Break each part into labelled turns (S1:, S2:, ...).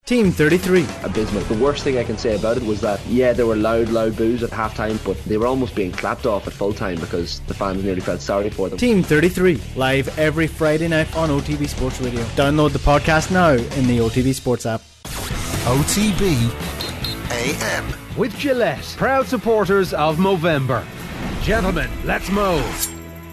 S1: Team 33.
S2: Abysmal. The worst thing I can say about it was that, yeah, there were loud boos at half-time, but they were almost being clapped off at full-time because the fans nearly felt sorry for them.
S1: Team 33. Live every Friday night on OTB Sports Radio. Download the podcast now in the OTB Sports app.
S3: OTB AM.
S4: With Gillette, proud supporters of Movember. Gentlemen, let's move.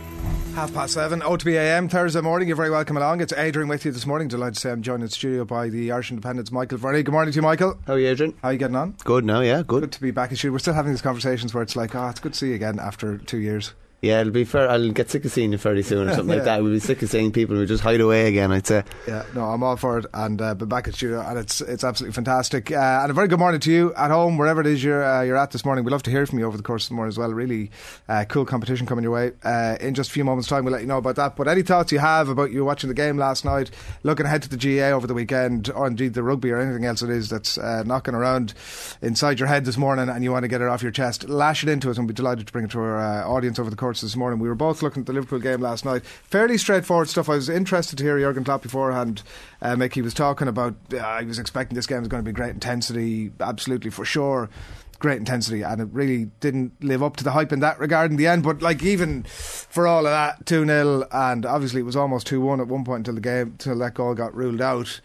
S5: 7:30, OTB AM, Thursday morning. You're very welcome along. It's Adrian with you this morning. Delighted to say I'm joined in the studio by the Irish Independent's Michael Verney. Good morning to you, Michael.
S6: How are you, Adrian?
S5: How are you getting on?
S6: Good now, yeah, good.
S5: Good to be back in studio. We're still having these conversations where it's like, it's good to see you again after 2 years.
S6: Yeah, it'll be fair. I'll get sick of seeing you fairly soon or something like that. We'll be sick of seeing people who just hide away again, I'd say.
S5: Yeah, no, I'm all for it, and been back in studio, and it's absolutely fantastic. And a very good morning to you at home, wherever it is you're at this morning. We'd love to hear from you over the course of the morning as well. Really cool competition coming your way. In just a few moments' time, we'll let you know about that. But any thoughts you have about you watching the game last night, looking ahead to the GAA over the weekend, or indeed the rugby or anything else it is that's knocking around inside your head this morning, and you want to get it off your chest, lash it into us, and we'll be delighted to bring it to our audience over the course of this morning. We were both looking at the Liverpool game last night. Fairly straightforward stuff. I was interested to hear Jurgen Klopp beforehand. Mick, he was talking about he was expecting this game was going to be great intensity, absolutely for sure, great intensity, and it really didn't live up to the hype in that regard in the end. But like, even for all of that, 2-0, and obviously it was almost 2-1 at one point until that goal got ruled out.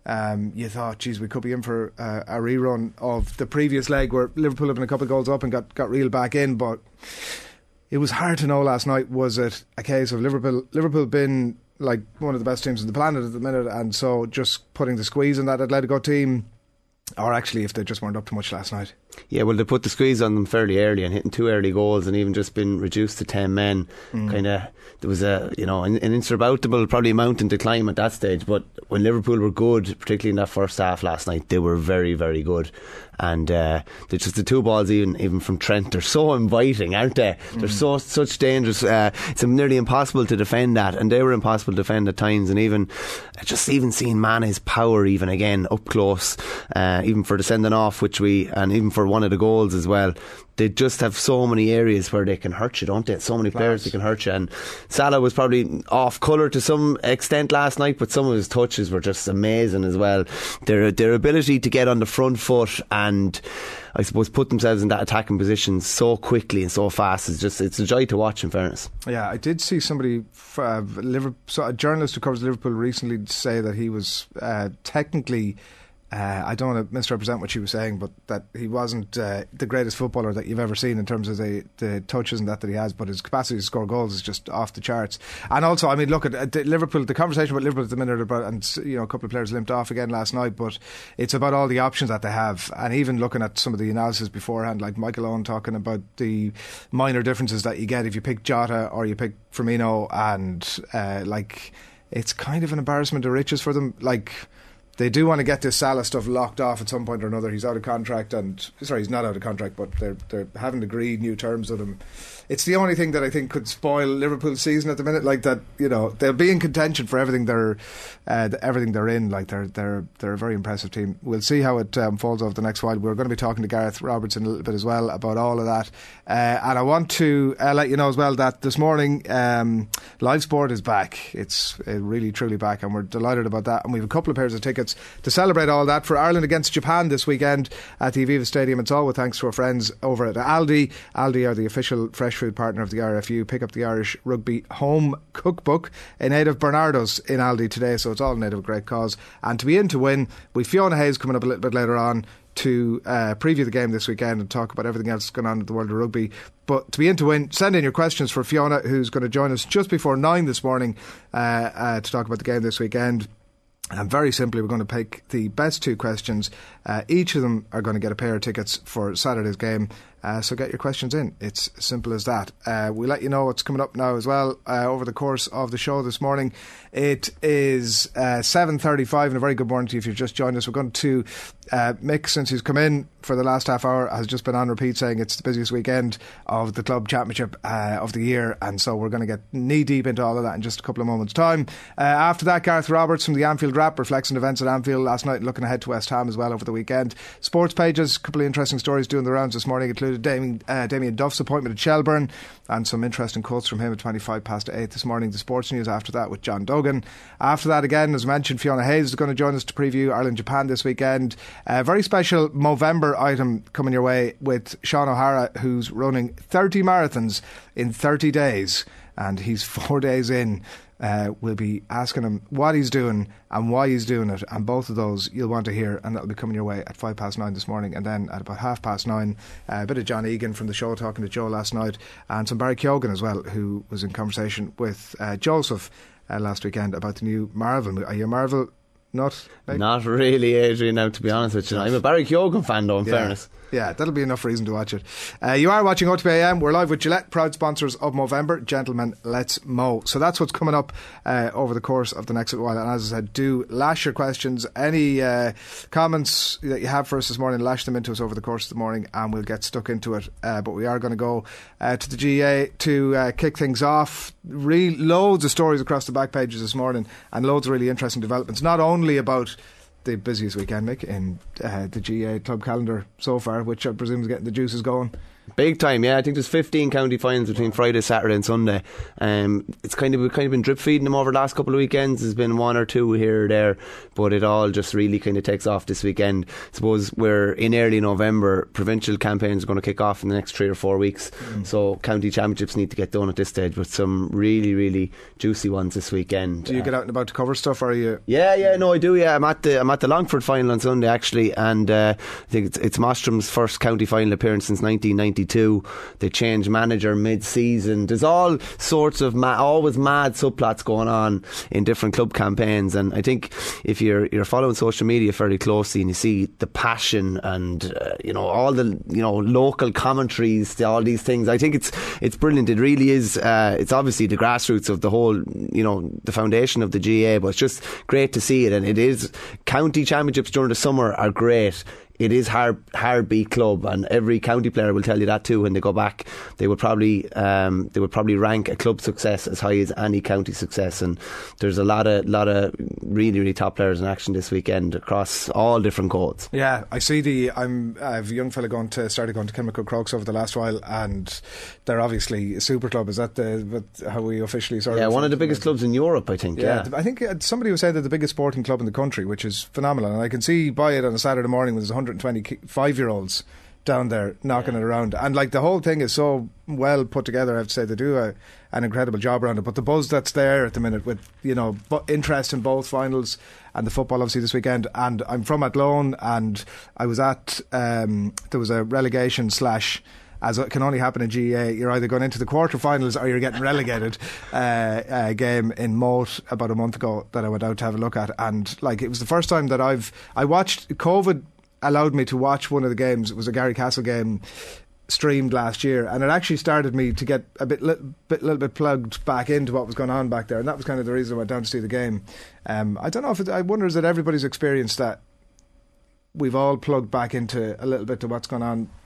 S5: You thought, geez, we could be in for a rerun of the previous leg where Liverpool had been a couple of goals up and got reeled back in. But it was hard to know last night. Was it a case of Liverpool been like one of the best teams on the planet at the minute, and so just putting the squeeze on that Atletico team, or actually if they just weren't up to much last night?
S6: Yeah, well, they put the squeeze on them fairly early and hitting 2 early goals, and even just been reduced to 10 men. Kind of, there was an insurmountable probably mountain to climb at that stage. But when Liverpool were good, particularly in that first half last night, they were very, very good. And just the 2 balls, even from Trent, they're so inviting, aren't they? They're such dangerous. It's nearly impossible to defend that, and they were impossible to defend at times. And even seeing Mane's power even again up close, even for the sending off, and even for one of the goals as well. They just have so many areas where they can hurt you, don't they? So many players that can hurt you. And Salah was probably off colour to some extent last night, but some of his touches were just amazing as well. Their ability to get on the front foot and, I suppose, put themselves in that attacking position so quickly and so fast it's a joy to watch, in fairness.
S5: Yeah, I did see somebody, a journalist who covers Liverpool recently, say that he was technically, I don't want to misrepresent what she was saying, but that he wasn't the greatest footballer that you've ever seen in terms of the touches and that he has, but his capacity to score goals is just off the charts. And also, I mean, look at Liverpool, the conversation about Liverpool at the minute about, and a couple of players limped off again last night, but it's about all the options that they have. And even looking at some of the analysis beforehand, like Michael Owen talking about the minor differences that you get if you pick Jota or you pick Firmino, and it's kind of an embarrassment of riches for them. Like, they do want to get this Salah stuff locked off at some point or another. He's out of contract, he's not out of contract, but they haven't agreed new terms with him. It's the only thing that I think could spoil Liverpool's season at the minute. Like that, they'll be in contention for everything they're in. Like they're a very impressive team. We'll see how it unfolds over the next while. We're going to be talking to Gareth Robertson a little bit as well about all of that. And I want to let you know as well that this morning Live Sport is back. It's really truly back, and we're delighted about that. And we have a couple of pairs of tickets to celebrate all that for Ireland against Japan this weekend at the Aviva Stadium. It's all with thanks to our friends over at Aldi. Aldi are the official fresh food partner of the RFU. Pick up the Irish Rugby Home Cookbook in aid of Bernardo's in Aldi today, so it's all in aid of a great cause. And to be in to win, with Fiona Hayes coming up a little bit later on to preview the game this weekend and talk about everything else that's going on in the world of rugby. But to be in to win, send in your questions for Fiona, who's going to join us just before 9 this morning to talk about the game this weekend. And very simply, we're going to pick the best 2 questions. Each of them are going to get a pair of tickets for Saturday's game. So get your questions in. It's simple as that. We'll let you know what's coming up now as well over the course of the show this morning. It is 7:35, and a very good morning to you if you've just joined us. We're going to Mick, since he's come in for the last half hour, has just been on repeat saying it's the busiest weekend of the club championship of the year, and so we're going to get knee deep into all of that in just a couple of moments' time. After that, Gareth Roberts from the Anfield Wrap reflects on events at Anfield last night and looking ahead to West Ham as well over the weekend. Sports pages, a couple of interesting stories doing the rounds this morning, including included Damien Duff's appointment at Shelburne, and some interesting quotes from him at 8:25 this morning. The sports news after that with John Duggan. After that, again, as mentioned, Fiona Hayes is going to join us to preview Ireland-Japan this weekend. A very special Movember item coming your way with Sean O'Hara, who's running 30 marathons in 30 days, and he's 4 days in. We'll be asking him what he's doing and why he's doing it, and both of those you'll want to hear, and that'll be coming your way at 9:05 this morning. And then at about 9:30, a bit of John Egan from the show talking to Joe last night, and some Barry Keoghan as well, who was in conversation with Joseph last weekend about the new Marvel movie. Are you a Marvel nut?
S6: Not really, Adrian, now, to be honest with you. I'm a Barry Keoghan fan, though, in fairness.
S5: Yeah, that'll be enough reason to watch it. You are watching OTB AM. We're live with Gillette, proud sponsors of Movember. Gentlemen, let's mow. So that's what's coming up over the course of the next little while. And as I said, do lash your questions. Any comments that you have for us this morning, lash them into us over the course of the morning, and we'll get stuck into it. But we are going to go to the GA to kick things off. Loads of stories across the back pages this morning, and loads of really interesting developments. Not only about the busiest weekend, Mick, in the GA club calendar so far, which I presume is getting the juices going.
S6: Big time, yeah. I think there's 15 county finals between Friday, Saturday and Sunday. We've kind of been drip feeding them over the last couple of weekends. There's been one or two here or there, but it all just really kind of takes off this weekend. I suppose we're in early November. Provincial campaigns are going to kick off in the next 3 or 4 weeks, so county championships need to get done at this stage, with some really, really juicy ones this weekend.
S5: Do you get out and about to cover stuff, or are you?
S6: Yeah, no, I do. Yeah, I'm at the Longford final on Sunday actually, and I think it's Mostrum's first county final appearance since 1992. They change manager mid-season. There's all sorts of always mad subplots going on in different club campaigns, and I think if you're following social media fairly closely and you see the passion and all the local commentaries, all these things, I think it's brilliant. It really is. It's obviously the grassroots of the whole, the foundation of the GA, but it's just great to see it. And it is, county championships during the summer are great. It is hard beat club, and every county player will tell you that too. When they go back, they would probably rank a club success as high as any county success. And there's a lot of really, really top players in action this weekend across all different codes.
S5: Yeah, I see I have a young fella started going to Kilmacud Crokes over the last while, and they're obviously a super club. Is that how we officially sort of?
S6: Yeah, one of the biggest clubs in Europe, I think. Yeah.
S5: I think somebody was saying they're the biggest sporting club in the country, which is phenomenal. And I can see by it on a Saturday morning when there's 125-year-olds down there knocking it around, and like the whole thing is so well put together. I have to say they do an incredible job around it. But the buzz that's there at the minute, with interest in both finals and the football obviously this weekend. And I'm from Athlone, and I was at there was a relegation / as it can only happen in GA, you're either going into the quarterfinals or you're getting relegated. Game in Moat about a month ago that I went out to have a look at, and like it was the first time that I watched. COVID allowed me to watch one of the games. It was a Gary Castle game streamed last year, and it actually started me to get a little bit plugged back into what was going on back there, and that was kind of the reason I went down to see the game. I don't know if I wonder, is it everybody's experience that we've all plugged back into a little bit to what's going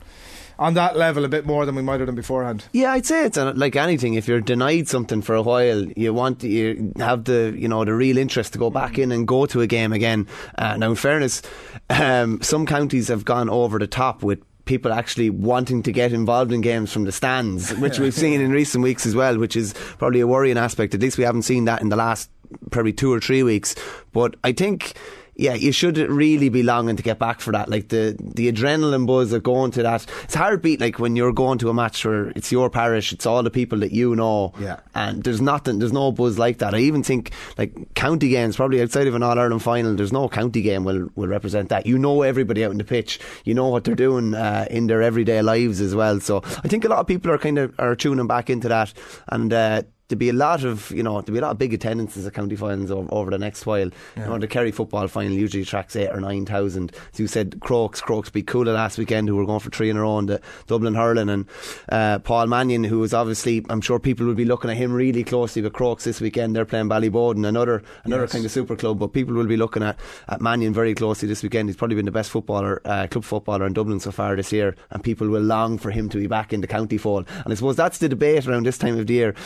S5: on that level a bit more than we might have done beforehand.
S6: Yeah, I'd say it's like anything. If you're denied something for a while, you have the the real interest to go back in and go to a game again. Now, in fairness, some counties have gone over the top with people actually wanting to get involved in games from the stands, which we've seen in recent weeks as well, which is probably a worrying aspect. At least we haven't seen that in the last probably 2 or 3 weeks. But I think, yeah, you should really be longing to get back for that. Like the adrenaline buzz of going to that. It's hard beat, like when you're going to a match where it's your parish, it's all the people that you know.
S5: Yeah.
S6: And there's no buzz like that. I even think like county games, probably outside of an All-Ireland final, there's no county game will represent that. You know everybody out in the pitch. You know what they're doing in their everyday lives as well. So I think a lot of people are tuning back into that, and there'll be a lot of big attendances at county finals over the next while.
S5: Yeah.
S6: The Kerry football final usually attracts 8,000 or 9,000. As you said, Crokes beat Coola last weekend, who were going for 3 in a row in the Dublin hurling, and Paul Mannion, who is obviously, I'm sure people will be looking at him really closely with Crokes this weekend. They're playing Ballyboden, another kind of super club, but people will be looking at Mannion very closely this weekend. He's probably been the best club footballer in Dublin so far this year, and people will long for him to be back in the county fold. And I suppose that's the debate around this time of the year. Who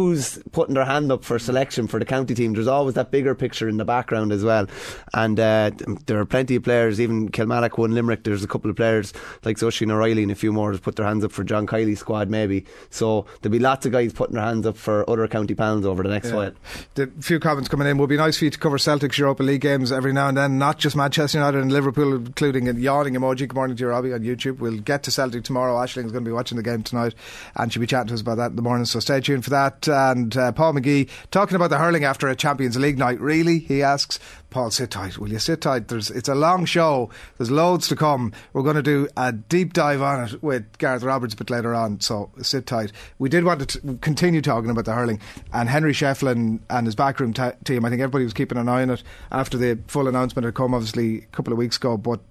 S6: who's putting their hand up for selection for the county team, there's always that bigger picture in the background as well. And there are plenty of players, even Kilmallock won Limerick, there's a couple of players like Oisin O'Reilly and a few more has put their hands up for John Kiley's squad maybe. So there'll be lots of guys putting their hands up for other county panels over the next while.
S5: The few comments coming in, would be nice for you to cover Celtic's Europa League games every now and then, not just Manchester United and Liverpool, including a yawning emoji. Good morning to you, Robbie, on YouTube. We'll get to Celtic tomorrow. Aisling's going to be watching the game tonight and she'll be chatting to us about that in the morning, so stay tuned for that. And Paul McGee talking about the hurling after a Champions League night. Really, he asks. Paul, sit tight, will you? Sit tight. It's a long show, there's loads to come. We're going to do a deep dive on it with Gareth Roberts a bit later on, so sit tight. We did want to continue talking about the hurling, and Henry Shefflin and his backroom team, I think everybody was keeping an eye on it after the full announcement had come obviously a couple of weeks ago, but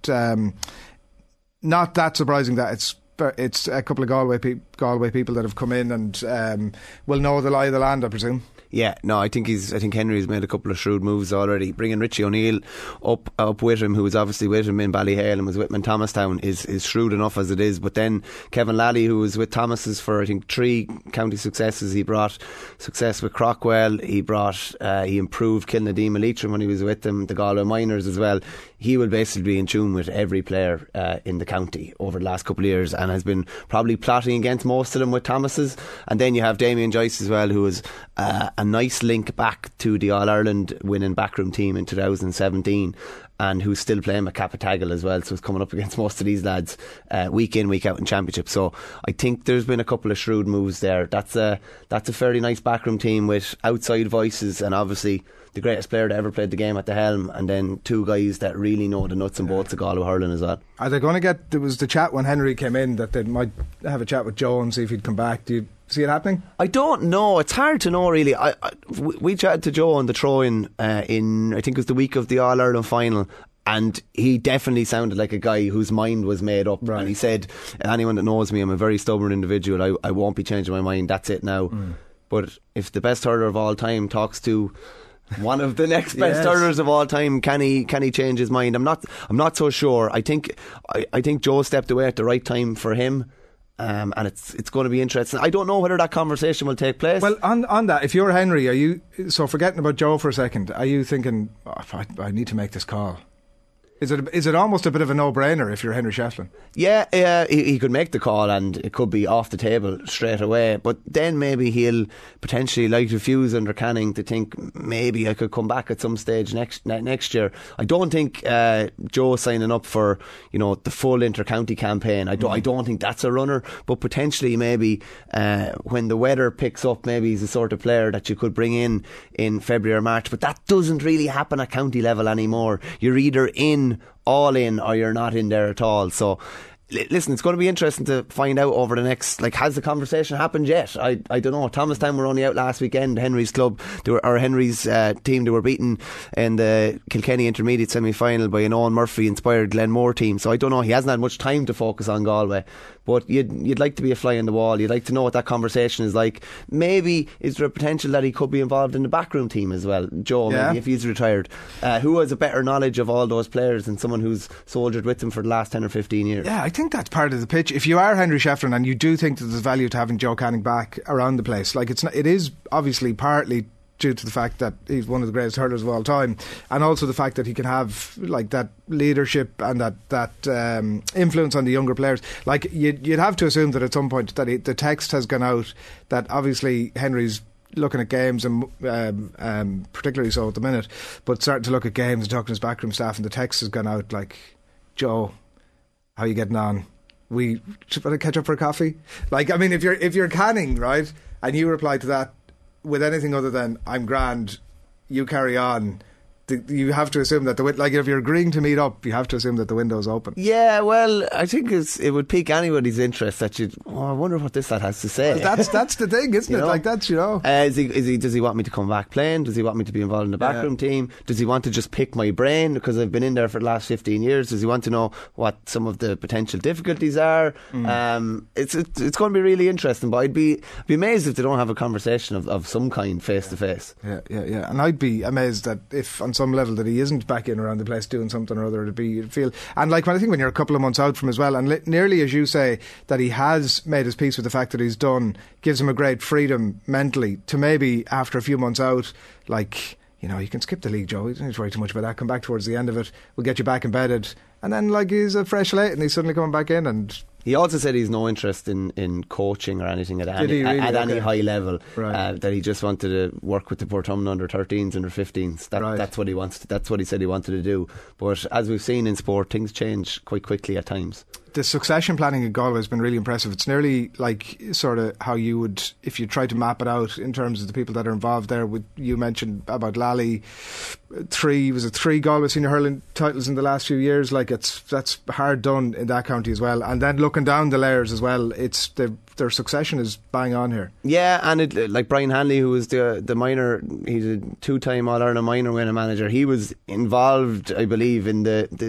S5: not that surprising that it's a couple of Galway people that have come in and will know the lie of the land, I presume.
S6: Yeah, no, I think Henry's made a couple of shrewd moves already. Bringing Richie O'Neill up with him, who was obviously with him in Ballyhale and was with him in Thomastown, is shrewd enough as it is. But then Kevin Lally, who was with Thomas's for I think 3 county successes, he brought success with Crockwell. He improved Kilnadine Leitrim when he was with them, the Galway Miners as well. He will basically be in tune with every player in the county over the last couple of years, and has been probably plotting against most of them with Thomas's. And then you have Damien Joyce as well, who was a nice link back to the All-Ireland winning backroom team in 2017, and who's still playing with Capitagal as well, so he's coming up against most of these lads week in, week out in Championship. So I think there's been a couple of shrewd moves there. That's a fairly nice backroom team with outside voices, and obviously the greatest player that ever played the game at the helm, and then 2 guys that really know the nuts and bolts of Galway hurling as well.
S5: Are they going to get, there was the chat when Henry came in that they might have a chat with Joe and see if he'd come back. Do you see it happening? I
S6: don't know, it's hard to know really. We chatted to Joe on the throw-in in I think it was the week of the All-Ireland final, and he definitely sounded like a guy whose mind was made up. Right. And he said, anyone that knows me, I'm a very stubborn individual, I won't be changing my mind, that's it now. But if the best hurler of all time talks to one of the next best hurlers of all time, can he change his mind? I'm not so sure. I think Joe stepped away at the right time for him. And it's going to be interesting. I don't know whether that conversation will take place.
S5: Well, on that, if you're Henry, are you, so forgetting about Joe for a second, are you thinking, I need to make this call? Is it almost a bit of a no-brainer if you're Henry Shefflin?
S6: Yeah, he could make the call and it could be off the table straight away, but then maybe he'll potentially light a fuse under Canning to think maybe I could come back at some stage next year. I don't think Joe signing up for the full inter-county campaign, I don't think that's a runner, but potentially maybe when the weather picks up, maybe he's the sort of player that you could bring in February or March, but that doesn't really happen at county level anymore. You're either all in or you're not in there at all. So listen, it's going to be interesting to find out over the next, has the conversation happened yet? I don't know. Thomastown were only out last weekend. Henry's club, Henry's team, they were beaten in the Kilkenny Intermediate semi-final by an Owen Murphy inspired Glenmore team, so I don't know, he hasn't had much time to focus on Galway, but you'd like to be a fly on the wall. You'd like to know what that conversation is like. Maybe is there a potential that he could be involved in the backroom team as well, Joe, maybe if he's retired, who has a better knowledge of all those players than someone who's soldiered with them for the last 10 or 15 years.
S5: I think that's part of the pitch. If you are Henry Shefflin and you do think that there's value to having Joe Canning back around the place, it is obviously partly due to the fact that he's one of the greatest hurlers of all time, and also the fact that he can have that leadership and that influence on the younger players. You'd have to assume that at some point that the text has gone out that obviously Henry's looking at games, and particularly so at the minute, but starting to look at games and talking to his backroom staff, and the text has gone out like, Joe, how are you getting on? We should catch up for a coffee. If you're Canning, right, and you reply to that with anything other than I'm grand, you carry on, you have to assume that if you're agreeing to meet up, you have to assume that the window's open.
S6: Yeah, well, I think it would pique anybody's interest that I wonder what this lad has to say.
S5: Well, that's the thing, isn't it?
S6: Does he want me to come back playing? Does he want me to be involved in the backroom team? Does he want to just pick my brain because I've been in there for the last 15 years? Does he want to know what some of the potential difficulties are? It's going to be really interesting, but I'd be amazed if they don't have a conversation of some kind face to face.
S5: Yeah, and I'd be amazed that if on on some level that he isn't back in around the place doing something or other. You'd feel, and like when I think when you're a couple of months out from as well, and nearly as you say that he has made his peace with the fact that he's done, gives him a great freedom mentally to maybe after a few months out, like, you know, you can skip the league, Joe. You don't need to worry too much about that. Come back towards the end of it. We'll get you back embedded. And then, like, he's a fresh slate and he's suddenly coming back in. And
S6: he also said he's no interest in coaching or anything at any high level.
S5: Right.
S6: That he just wanted to work with the Portumna under 13s, under 15s. That's what he wants. That's what he said he wanted to do. But as we've seen in sport, things change quite quickly at times.
S5: The succession planning in Galway has been really impressive. It's nearly like sort of how you would, if you try to map it out in terms of the people that are involved there. You mentioned about Lally, three Galway senior hurling titles in the last few years. Like that's hard done in that county as well. And then looking down the layers as well, it's their succession is bang on here.
S6: Yeah, and like Brian Hanley, who was the minor, he's a 2-time All-Ireland minor winning manager. He was involved, I believe, in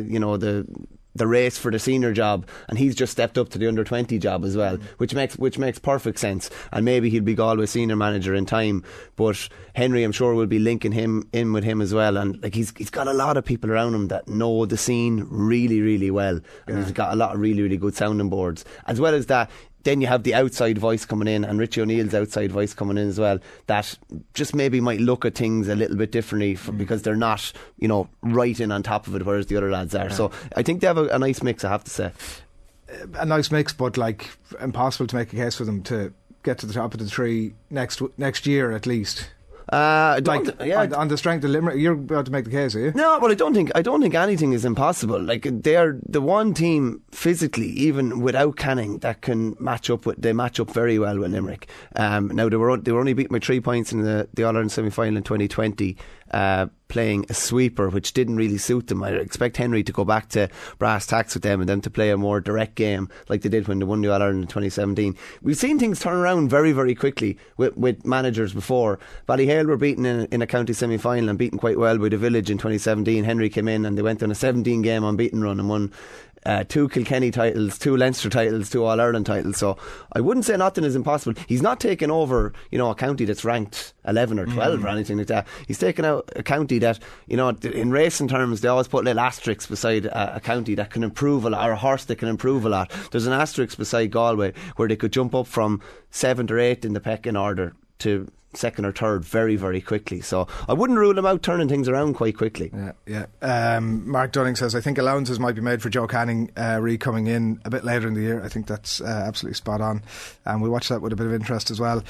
S6: the race for the senior job, and he's just stepped up to the under 20 job as well, which makes perfect sense. And maybe he'll be Galway senior manager in time. But Henry, I'm sure, will be linking him in with him as well. And like he's got a lot of people around him that know the scene really, really well, and he's got a lot of really, really good sounding boards. As well as that, then you have the outside voice coming in, and Richie O'Neill's outside voice coming in as well, that just maybe might look at things a little bit differently because they're not, you know, right in on top of it, whereas the other lads are. So I think they have a nice mix, I have to say.
S5: A nice mix, but like impossible to make a case for them to get to the top of the tree next year at least.
S6: On
S5: the strength of Limerick, you're about to make the case, are you?
S6: No, but I don't think anything is impossible. Like, they're the one team physically, even without Canning, that can match up very well with Limerick. Now they were only beaten by 3 points in the All-Ireland semi-final in 2020. Playing a sweeper, which didn't really suit them. I expect Henry to go back to brass tacks with them and then to play a more direct game like they did when they won the All-Ireland in 2017. We've seen things turn around very, very quickly with managers before. Ballyhale were beaten in a county semi-final and beaten quite well by the Village in 2017. Henry came in and they went on a 17-game unbeaten run and won 2 Kilkenny titles, 2 Leinster titles, 2 All-Ireland titles. So I wouldn't say nothing is impossible. He's not taking over, you know, a county that's ranked 11 or 12 or anything like that. He's taken out a county that, you know, in racing terms, they always put little asterisks beside a county that can improve a lot, or a horse that can improve a lot. There's an asterisk beside Galway where they could jump up from 7th or 8th in the pecking order to 2nd or 3rd very, very quickly. So I wouldn't rule him out turning things around quite quickly.
S5: Yeah. Mark Dunning says, I think allowances might be made for Joe Canning coming in a bit later in the year. I think that's absolutely spot on, and we'll watch that with a bit of interest as well.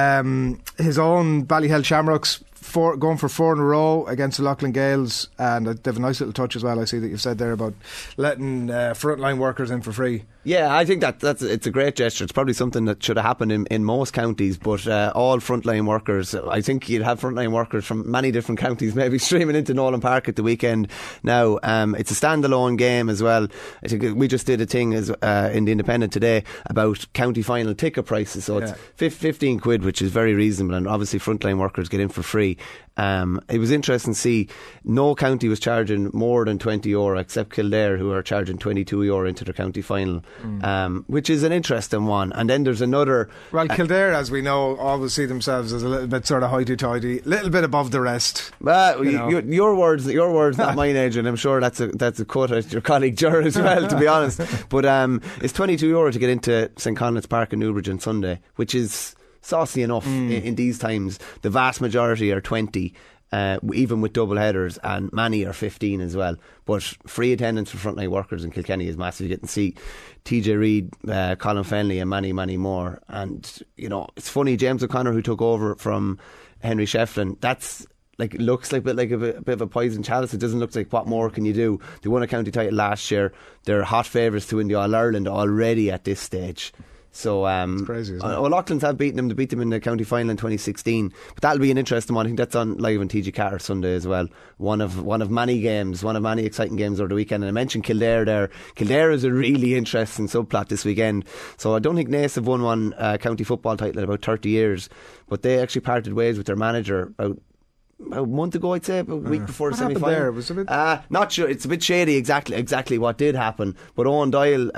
S5: His own Ballyhale Shamrocks going for 4 in a row against the Loughlin Gales, and they have a nice little touch as well. I see that you've said there about letting frontline workers in for free.
S6: Yeah, I think it's a great gesture. It's probably something that should have happened in most counties, but all frontline workers, I think you'd have frontline workers from many different counties maybe streaming into Nolan Park at the weekend. Now, it's a standalone game as well. I think we just did a thing in the Independent today about county final ticket prices, so it's 15 quid, which is very reasonable, and obviously frontline workers get in for free. It was interesting to see no county was charging more than €20 except Kildare, who are charging €22 into their county final, which is an interesting one. And then there's another.
S5: Well, Kildare, as we know, always see themselves as a little bit sort of hoity-toity, a little bit above the rest.
S6: Your words, not mine, Adrian. I'm sure that's a cut at your colleague Ger as well, to be honest. But it's €22 to get into St Conleth's Park in Newbridge on Sunday, which is saucy enough in these times. The vast majority are 20, even with double headers, and many are 15 as well. But free attendance for frontline workers in Kilkenny is massive. You get to see TJ Reid, Colin Fennelly, and many more. And you know, it's funny, James O'Connor, who took over from Henry Shefflin, that's like, looks like a bit of a poison chalice. It doesn't look like what more can you do. They won a county title last year. They're hot favourites to win the All-Ireland already at this stage. So
S5: it's crazy, isn't it?
S6: Loughlin's have beaten them. They beat them in the county final in 2016. But that'll be an interesting one. I think that's on live on TG Carter Sunday as well. One of many games, one of many exciting games over the weekend. And I mentioned Kildare there. Kildare is a really interesting subplot this weekend. So I don't think Naas have won one county football title in about 30 years. But they actually parted ways with their manager about a month ago, I'd say, about a week before the semi-final.
S5: Was it a bit?
S6: Not sure. It's a bit shady exactly what did happen. But Owen Doyle,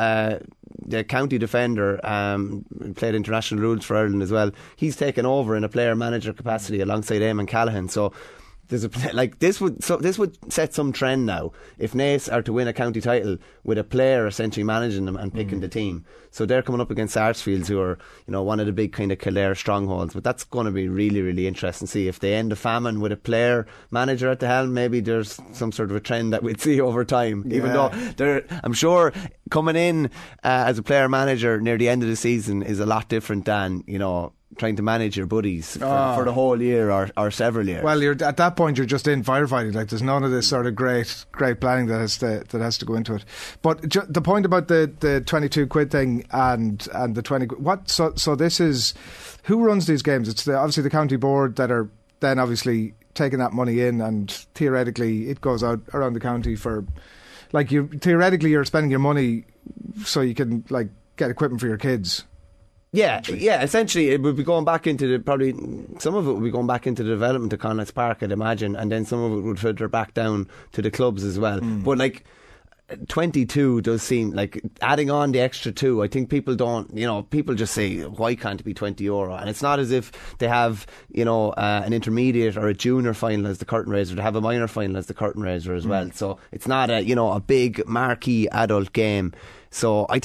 S6: the county defender, played international rules for Ireland as well. He's taken over in a player-manager capacity alongside Eamon Callaghan. So there's this would set some trend now if Naas are to win a county title with a player essentially managing them and picking the team. So they're coming up against Sarsfields, who are, you know, one of the big kind of Kildare strongholds. But that's going to be really, really interesting to see if they end the famine with a player manager at the helm. Maybe there's some sort of a trend that we'd see over time. Yeah. Even though I'm sure coming in as a player manager near the end of the season is a lot different than, you know, trying to manage your buddies for the whole year or several years.
S5: Well, you're at that point, you're just in firefighting. Like, there's none of this sort of great planning that has to go into it. But the point about the 22 quid thing and the 20 quid, so this is, who runs these games? It's obviously the county board that are then obviously taking that money in, and theoretically it goes out around the county for, like, theoretically you're spending your money so you can, like, get equipment for your kids.
S6: Yeah. Essentially, it would be going back into some of it would be going back into the development of Connex Park, I'd imagine, and then some of it would filter back down to the clubs as well. But like, 22 does seem like adding on the extra 2. I think people don't, you know, people just say, why can't it be €20? And it's not as if they have, you know, an intermediate or a junior final as the curtain raiser. They have a minor final as the curtain raiser as well. So it's not a big marquee adult game. So I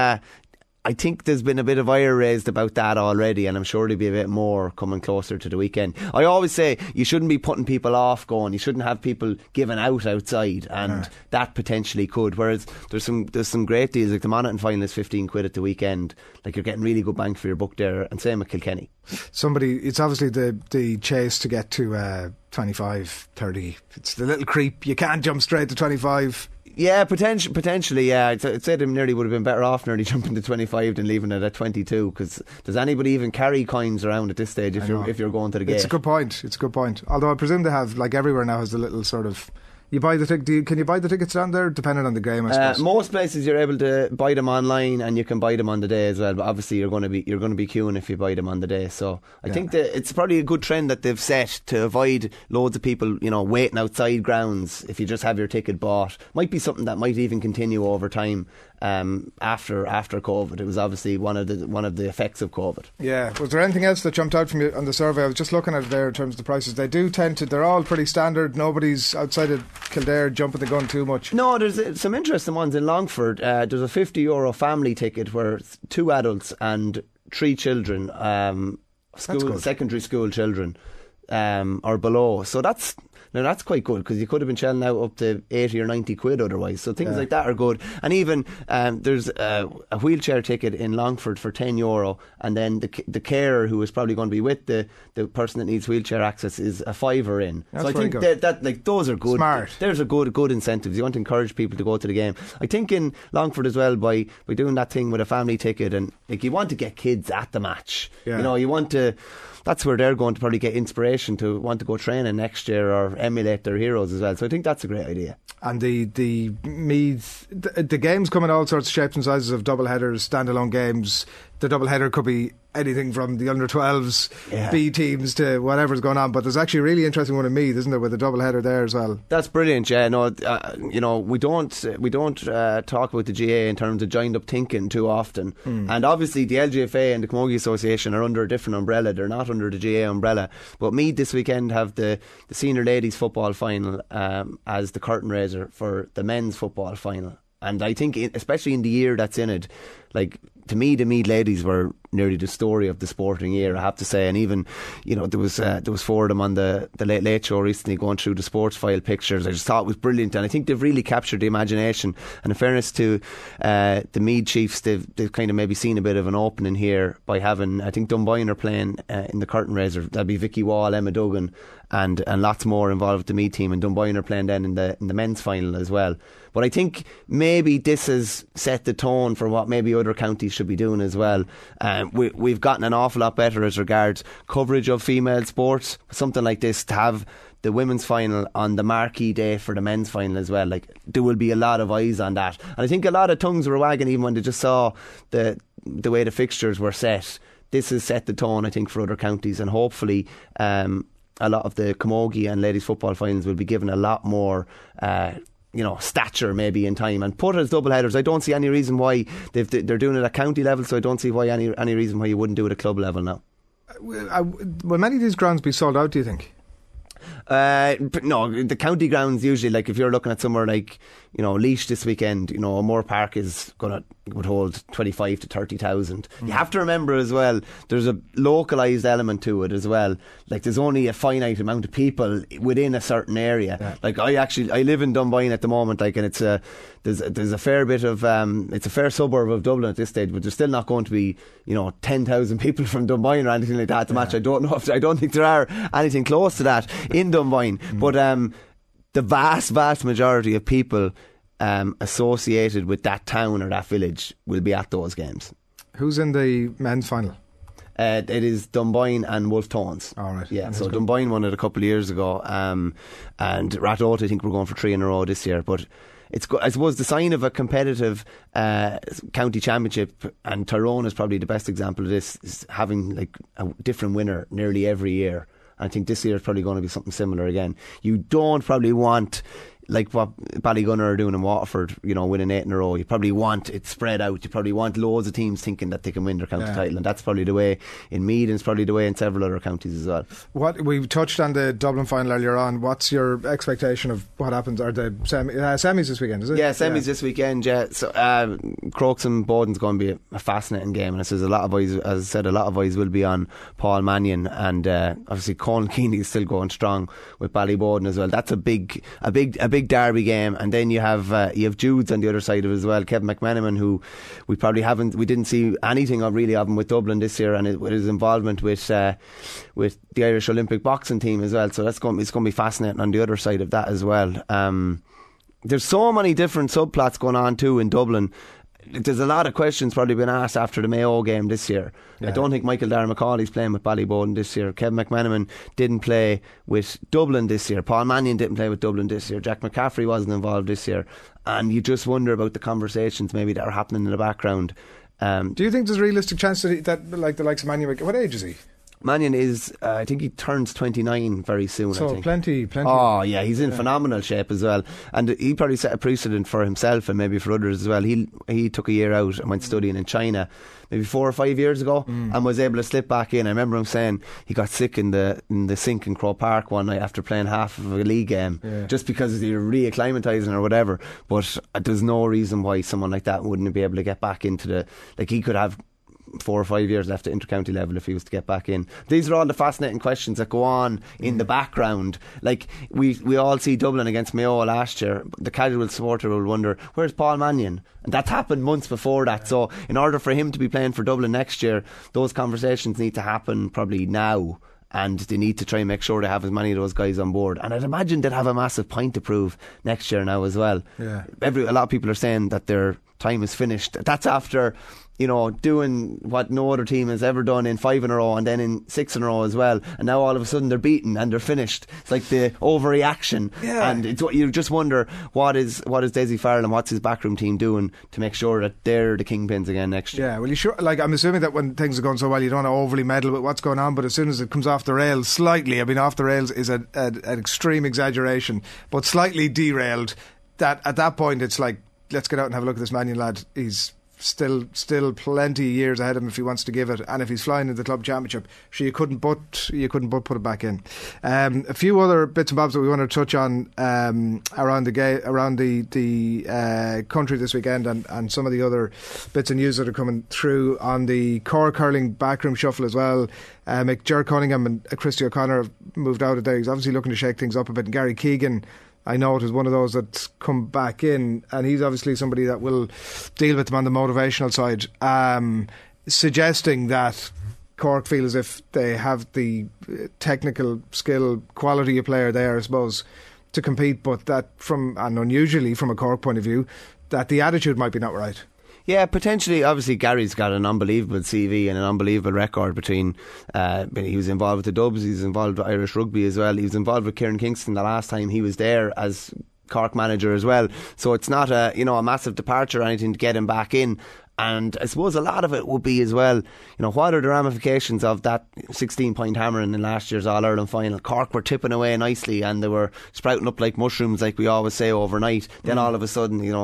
S6: think there's been a bit of ire raised about that already, and I'm sure there'll be a bit more coming closer to the weekend. I always say you shouldn't be putting people off going. You shouldn't have people giving out outside, and that potentially could. Whereas there's some great deals, like the Monaghan final is 15 quid at the weekend. Like, you're getting really good bang for your buck there, and same with Kilkenny.
S5: It's obviously the chase to get to 25, 30. It's the little creep. You can't jump straight to 25.
S6: Yeah, potentially, yeah. I'd say they nearly would have been better off nearly jumping to 25 than leaving it at 22, because does anybody even carry coins around at this stage if you're going to the gate?
S5: It's a good point. Although I presume they have, like, everywhere now has the little sort of, you buy the ticket. Can you buy the tickets down there? Depending on the game, I suppose.
S6: Most places you're able to buy them online, and you can buy them on the day as well. But obviously you're going to be queuing if you buy them on the day. So I think that it's probably a good trend that they've set to avoid loads of people, you know, waiting outside grounds if you just have your ticket bought. Might be something that might even continue over time. After COVID, it was obviously one of the effects of COVID.
S5: Yeah. Was there anything else that jumped out from you on the survey? I was just looking at it there in terms of the prices. They do tend to. They're all pretty standard. Nobody's outside of Kildare jumping the gun too much.
S6: No, there's some interesting ones in Longford. There's a €50 family ticket where 2 adults and 3 children, secondary school children, or below. So that's quite good, because you could have been shelling out up to 80 or 90 quid otherwise. So things like that are good. And even there's a wheelchair ticket in Longford for €10, and then the carer who is probably going to be with the person that needs wheelchair access is a £5 in.
S5: That's
S6: so I think that like, those are good.
S5: Smart.
S6: There's a good incentives. You want to encourage people to go to the game. I think in Longford as well, by doing that thing with a family ticket, and like, you want to get kids at the match. Yeah. You know, you want to. That's where they're going to probably get inspiration to want to go training next year or emulate their heroes as well. So I think that's a great idea.
S5: And the Meath, the games come in all sorts of shapes and sizes of double headers, standalone games. The double header could be anything from the under 12s, B teams, to whatever's going on. But there's actually a really interesting one in Meath, isn't there, with a double header there as well?
S6: That's brilliant. Yeah, no, you know, we don't talk about the GA in terms of joined up thinking too often. And obviously the LGFA and the Camogie Association are under a different umbrella. They're not under the GA umbrella. But Meath this weekend have the senior ladies football final as the curtain raiser for the men's football final. And I think, especially in the year that's in it, like, to me, the Meath ladies were nearly the story of the sporting year, I have to say. And even, you know, there was 4 of them on the Late Late Show recently going through the sports file pictures. I just thought it was brilliant, and I think they've really captured the imagination. And in fairness to the Meath Chiefs, they've kind of maybe seen a bit of an opening here by having, I think Dunboyne are playing in the curtain raiser. That'll be Vicky Wall, Emma Duggan, and lots more involved with the Meath team, and Dunboyne are playing then in the men's final as well. But I think maybe this has set the tone for what maybe other counties should be doing as well. We've gotten an awful lot better as regards coverage of female sports. Something like this, to have the women's final on the marquee day for the men's final as well, like, there will be a lot of eyes on that. And I think a lot of tongues were wagging even when they just saw the way the fixtures were set. This has set the tone, I think, for other counties, and hopefully a lot of the Camogie and ladies football finals will be given a lot more stature maybe in time, and put as double headers. I don't see any reason why they're doing it at county level, so I don't see why any reason why you wouldn't do it at club level now.
S5: Will many of these grounds be sold out, do you think?
S6: But no, the county grounds usually, like if you're looking at somewhere like, you know, Laois this weekend, you know, Moore Park would hold 25 to 30,000. You have to remember as well, there's a localised element to it as well. Like there's only a finite amount of people within a certain area. Yeah. Like I live in Dunboyne at the moment, like, and it's there's a fair bit of it's a fair suburb of Dublin at this stage, but there's still not going to be, you know, 10,000 people from Dunboyne or anything like that to match. I don't think there are anything close to that in Dunboyne. But the vast majority of people associated with that town or that village will be at those games.
S5: Who's in the men's final?
S6: It is Dunboyne and Wolf Tones.
S5: All right.
S6: Yeah, so Dunboyne won it a couple of years ago, and Rathote, I think we're going for 3 in a row this year. But it's, I suppose, the sign of a competitive county championship, and Tyrone is probably the best example of this, is having like a different winner nearly every year. I think this year is probably going to be something similar again. You don't probably want, like what Ballygunner are doing in Waterford, you know, winning 8 in a row. You probably want it spread out. You probably want loads of teams thinking that they can win their county title, and that's probably the way in Meath, and it's probably the way in several other counties as well. What
S5: we touched on the Dublin final earlier on. What's your expectation of what happens? Are the semis this weekend? Is it?
S6: Yeah, semis this weekend. Yeah, so Crokes and Boden's going to be a fascinating game, and there's a lot of eyes. As I said, a lot of eyes will be on Paul Mannion, and obviously Colin Keeney is still going strong with Ballyboden as well. That's a big derby game. And then you have Judes on the other side of it as well, Kevin McMenamin, who we didn't see anything of him with Dublin this year, and with his involvement with the Irish Olympic boxing team as well. So it's going to be fascinating on the other side of that as well. There's so many different subplots going on too in Dublin. There's a lot of questions probably been asked after the Mayo game this year. I don't think Michael Darragh Macaulay's playing with Ballyboden this year. Kevin McMenamin didn't play with Dublin this year. Paul Mannion didn't play with Dublin this year. Jack McCaffrey wasn't involved this year. And you just wonder about the conversations maybe that are happening in the background.
S5: Do you think there's a realistic chance that like the likes of Mannion, what age is he?
S6: Mannion is, I think he turns 29 very soon.
S5: So
S6: I think.
S5: plenty.
S6: Oh yeah, he's in phenomenal shape as well, and he probably set a precedent for himself and maybe for others as well. He took a year out and went studying in China maybe 4 or 5 years ago, and was able to slip back in. I remember him saying he got sick in the sink in Croke Park one night after playing half of a league game, just because they were reacclimatising or whatever. But there's no reason why someone like that wouldn't be able to get back into he could have 4 or 5 years left at intercounty level if he was to get back in. These are all the fascinating questions that go on in the background. Like we all see Dublin against Mayo last year. The casual supporter will wonder, where's Paul Mannion? And that's happened months before that. So in order for him to be playing for Dublin next year, those conversations need to happen probably now, and they need to try and make sure they have as many of those guys on board. And I'd imagine they'd have a massive point to prove next year now as well. A lot of people are saying that their time is finished. That's after, you know, doing what no other team has ever done in 5 in a row and then in 6 in a row as well, and now all of a sudden they're beaten and they're finished. It's like the overreaction, and it's what you just wonder, what is Desi Farrell and what's his backroom team doing to make sure that they're the kingpins again next year.
S5: Well, you sure? Like, I'm assuming that when things are going so well, you don't want to overly meddle with what's going on, but as soon as it comes off the rails slightly, I mean, off the rails is an extreme exaggeration, but slightly derailed. That at that point it's like, let's get out and have a look at this Mannion lad. He's still plenty of years ahead of him if he wants to give it, and if he's flying in the club championship, sure, you couldn't but put it back in. A few other bits and bobs that we want to touch on around the country this weekend, and some of the other bits of news that are coming through on the Cork hurling backroom shuffle as well. Ger Cunningham and Christy O'Connor have moved out of there. He's obviously looking to shake things up a bit, and Gary Keegan, I know it was one of those that's come back in, and he's obviously somebody that will deal with them on the motivational side, suggesting that Cork feel as if they have the technical skill, quality of player there, I suppose, to compete, but that and unusually from a Cork point of view, that the attitude might be not right.
S6: Yeah, potentially. Obviously, Gary's got an unbelievable CV and an unbelievable record between. He was involved with the Dubs, he was involved with Irish rugby as well. He was involved with Kieran Kingston the last time he was there as Cork manager as well. So it's not a massive departure or anything to get him back in. And I suppose a lot of it would be as well, what are the ramifications of that 16-point hammering in last year's All-Ireland final? Cork were tipping away nicely and they were sprouting up like mushrooms, like we always say, overnight. Then all of a sudden, it was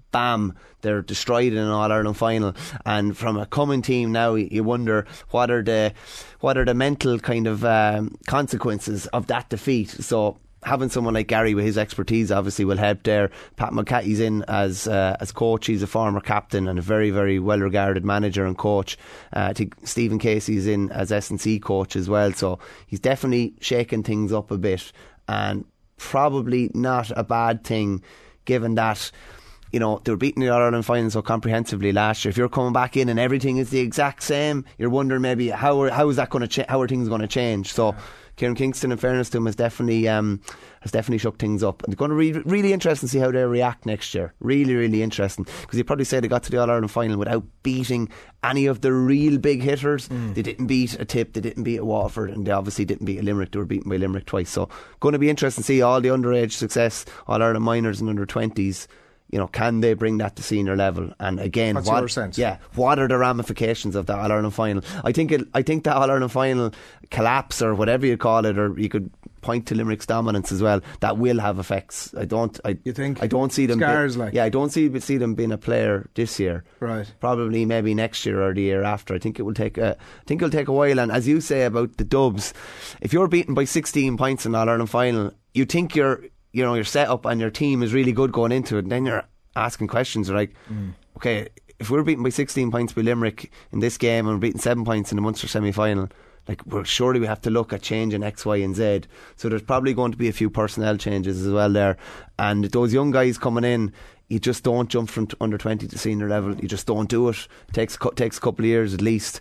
S6: bam, they're destroyed in an All-Ireland final. And from a coming team now, you wonder what are the mental kind of consequences of that defeat. So having someone like Gary with his expertise obviously will help there. Pat Mulcahy's in as coach. He's a former captain and a very, very well regarded manager and coach. I think Stephen Casey's in as S&C coach as well, so he's definitely shaking things up a bit, and probably not a bad thing given that, you know, they were beating the All-Ireland final so comprehensively last year. If you're coming back in and everything is the exact same, you're wondering maybe how is that going to how are things going to change. So Kieran Kingston, in fairness to him, has definitely shook things up. And it's going to be really interesting to see how they react next year. Really, really interesting. Because you'd probably say they got to the All-Ireland final without beating any of the real big hitters. They didn't beat a Tip, they didn't beat a Waterford, and they obviously didn't beat a Limerick. They were beaten by Limerick twice. So going to be interesting to see all the underage success, All-Ireland minors and under-20s. You know, can they bring that to senior level? And again,
S5: what's your sense?
S6: Yeah, what are the ramifications of that All-Ireland final? I think that All-Ireland final collapse, or whatever you call it, or you could point to Limerick's dominance as well, that will have effects.
S5: You think?
S6: I don't see them
S5: scars,
S6: I don't see them being a player this year.
S5: Right.
S6: Probably maybe next year or the year after. I think it'll take a while. And as you say about the Dubs, if you're beaten by 16 points in the All-Ireland final, you think your setup and your team is really good going into it, and then you're asking questions like, okay, if we're beaten by 16 points by Limerick in this game and we're beaten 7 points in the Munster semi-final, like, well, surely we have to look at changing X, Y and Z. So there's probably going to be a few personnel changes as well there. And those young guys coming in, you just don't jump from under 20 to senior level. You just don't do it. It takes a couple of years at least.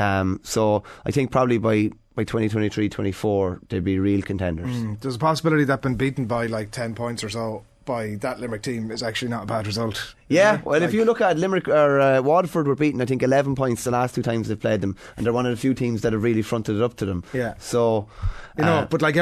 S6: So I think probably by 2023-24 they'd be real contenders.
S5: There's a possibility that being beaten by like 10 points or so by that Limerick team is actually not a bad result.
S6: Yeah, well, if you look at Limerick or Waterford were beaten, I think 11 points the last two times they've played them, and they're one of the few teams that have really fronted it up to them.
S5: Yeah.
S6: So,
S5: but like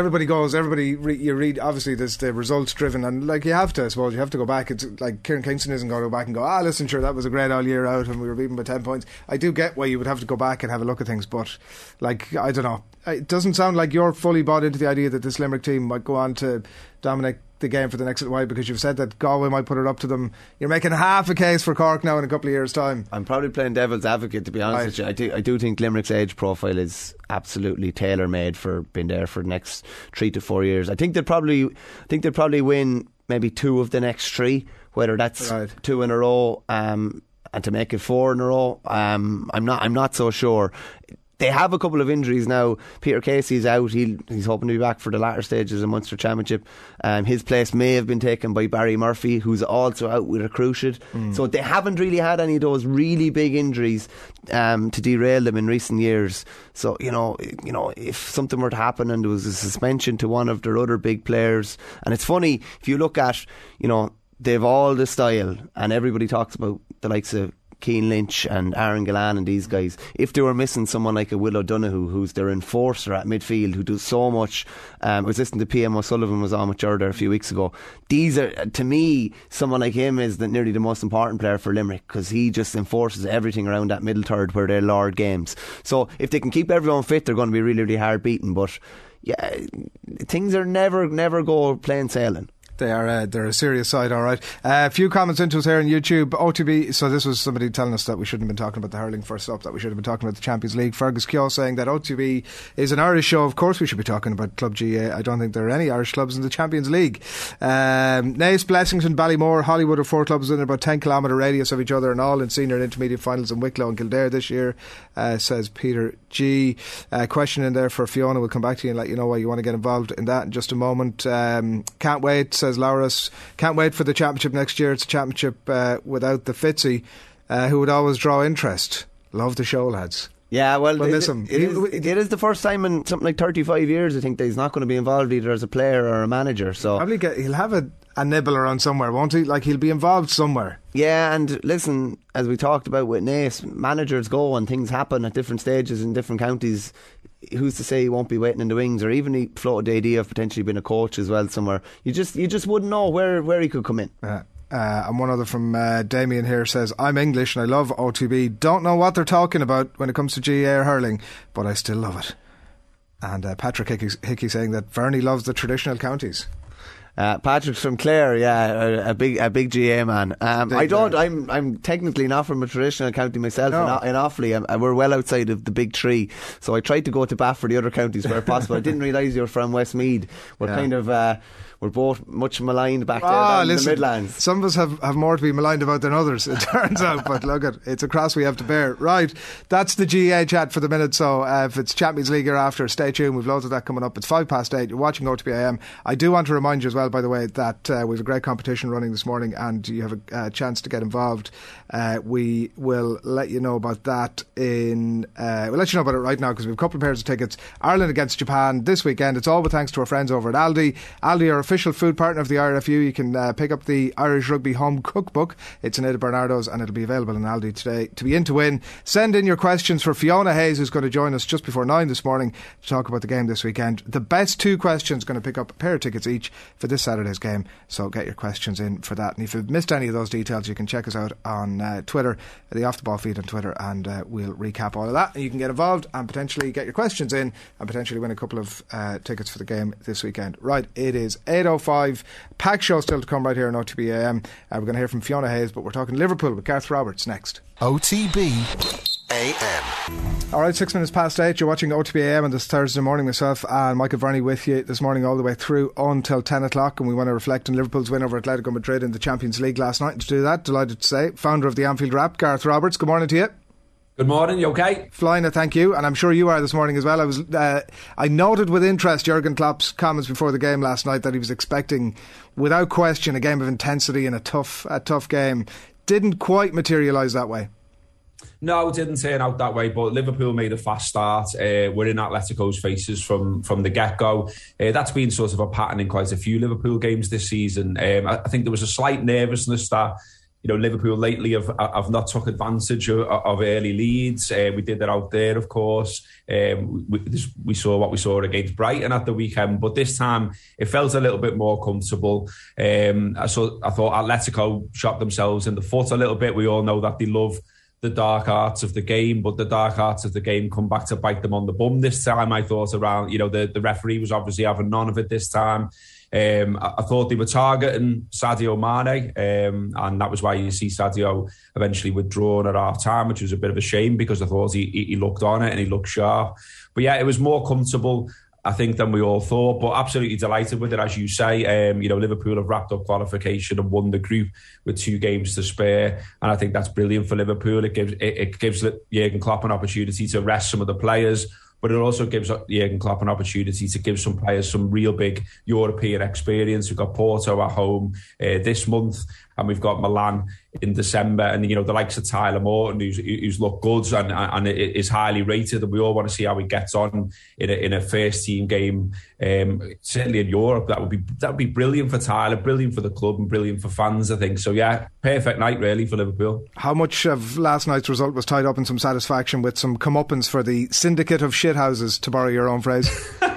S5: you read, obviously there's the results driven, and like you have to, I suppose, you have to go back. It's like Kieran Kingston isn't going to go back and go, listen, sure, that was a great all year out and we were beaten by 10 points. I do get why you would have to go back and have a look at things, but like, I don't know. It doesn't sound like you're fully bought into the idea that this Limerick team might go on to dominate the game for the next little while, because you've said that Galway might put it up to them. You're making half a case for Cork now in a couple of years' time.
S6: I'm probably playing devil's advocate, to be honest with you. I do think Limerick's age profile is absolutely tailor-made for being there for the next 3 to 4 years. I think they'll probably win maybe 2 of the next 3, whether that's 2 in a row, and to make it 4 in a row. I'm not so sure. They have a couple of injuries now. Peter Casey's out. He's hoping to be back for the latter stages of the Munster Championship. His place may have been taken by Barry Murphy, who's also out with a cruciate. So they haven't really had any of those really big injuries to derail them in recent years. So you know, if something were to happen and there was a suspension to one of their other big players, and it's funny if you look at, they've all the style, and everybody talks about the likes of Keane Lynch and Aaron Gillan and these guys. If they were missing someone like a Will O'Donoghue, who's their enforcer at midfield, who does so much, I was listening to PM O'Sullivan was on with Ger there a few weeks ago. These are, to me, someone like him is nearly the most important player for Limerick, because he just enforces everything around that middle third where they lord games. So if they can keep everyone fit, they're going to be really, really hard beaten. But yeah, things are never go plain sailing.
S5: They're a serious side, all right. A few comments into us here on YouTube. OTB, so this was somebody telling us that we shouldn't have been talking about the hurling first up, that we should have been talking about the Champions League. Fergus Keogh saying that OTB is an Irish show. Of course we should be talking about Club GA. I don't think there are any Irish clubs in the Champions League. Naas, Blessington, Ballymore, Hollywood are 4 clubs within about 10 kilometre radius of each other, and all in senior and intermediate finals in Wicklow and Kildare this year, says Peter G. Question in there for Fiona. We'll come back to you and let you know why you want to get involved in that in just a moment. Can't wait, says Laurus. Can't wait for the championship next year. It's a championship without the Fitzy, who would always draw interest. Love the show, lads.
S6: Yeah, well,
S5: we'll miss him.
S6: It is the first time in something like 35 years, I think, that he's not going to be involved either as a player or a manager. So
S5: probably he'll have a nibble around somewhere, won't he? Like, he'll be involved somewhere.
S6: Yeah, and listen, as we talked about with Naas, managers go and things happen at different stages in different counties. Who's to say he won't be waiting in the wings, or even he floated the idea of potentially being a coach as well somewhere. You just wouldn't know where he could come in.
S5: And one other from Damien here says, I'm English and I love OTB. Don't know what they're talking about when it comes to GAA or hurling, but I still love it. And Patrick Hickey saying that Verney loves the traditional counties.
S6: Patrick's from Clare, yeah, a big GA man. I'm technically not from a traditional county myself. In Offaly, we're well outside of the big three, so I tried to go to bat for the other counties where possible. I didn't realise you were from Westmeath. We're both much maligned back there in the Midlands.
S5: Some of us have more to be maligned about than others, it turns out, but look, it's a cross we have to bear. Right, that's the GA chat for the minute, so if it's Champions League or after, stay tuned, we've loads of that coming up. It's 8:05, you're watching OTB AM. I do want to remind you as well, by the way, that we have a great competition running this morning and you have a chance to get involved. We will let you know about that we'll let you know about it right now because we have a couple of pairs of tickets. Ireland against Japan this weekend. It's all with thanks to our friends over at Aldi. Aldi are official food partner of the IRFU. You can pick up the Irish Rugby Home Cookbook. It's in Ada Bernardo's and it'll be available in Aldi today. To be in to win, send in your questions for Fiona Hayes, who's going to join us just before 9 this morning to talk about the game this weekend. The best 2 questions going to pick up a pair of tickets each for this Saturday's game, so get your questions in for that. And if you've missed any of those details, you can check us out on Twitter, the Off The Ball feed on Twitter, and we'll recap all of that. And you can get involved and potentially get your questions in and potentially win a couple of tickets for the game this weekend. Right, it is 8:05. Pack show still to come right here on OTB AM. We're going to hear from Fiona Hayes, but we're talking Liverpool with Gareth Roberts next.
S3: OTB AM.
S5: Alright, 6 minutes past 8. You're watching OTB AM on this Thursday morning. Myself and Michael Verney with you this morning all the way through until 10 o'clock, and we want to reflect on Liverpool's win over Atletico Madrid in the Champions League last night. And to do that, delighted to say, founder of the Anfield Wrap, Gareth Roberts. Good morning to you.
S7: Good morning, you okay?
S5: Flying, thank you, and I'm sure you are this morning as well. I noted with interest Jurgen Klopp's comments before the game last night that he was expecting, without question, a game of intensity and a tough game. Didn't quite materialise that way.
S7: No, it didn't turn out that way, but Liverpool made a fast start. We're in Atletico's faces from the get-go. That's been sort of a pattern in quite a few Liverpool games this season. I think there was a slight nervousness that Liverpool lately have not took advantage of early leads. We did that out there, of course. We saw what we saw against Brighton at the weekend, but this time it felt a little bit more comfortable. I thought Atletico shot themselves in the foot a little bit. We all know that they love the dark arts of the game, but the dark arts of the game come back to bite them on the bum this time. I thought around, the referee was obviously having none of it this time. I thought they were targeting Sadio Mane, and that was why you see Sadio eventually withdrawn at half-time, which was a bit of a shame because I thought he looked on it and he looked sharp. But yeah, it was more comfortable, I think, than we all thought, but absolutely delighted with it, as you say. Liverpool have wrapped up qualification and won the group with 2 games to spare, and I think that's brilliant for Liverpool. It gives Jurgen Klopp an opportunity to rest some of the players, but it also gives Jurgen Klopp an opportunity to give some players some real big European experience. We've got Porto at home this month, and we've got Milan in December, and the likes of Tyler Morton, who's looked good and is highly rated, and we all want to see how he gets on in a first team game. Certainly in Europe, that would be brilliant for Tyler, brilliant for the club, and brilliant for fans, I think. So yeah, perfect night really for Liverpool.
S5: How much of last night's result was tied up in some satisfaction with some comeuppance for the syndicate of shithouses, to borrow your own phrase?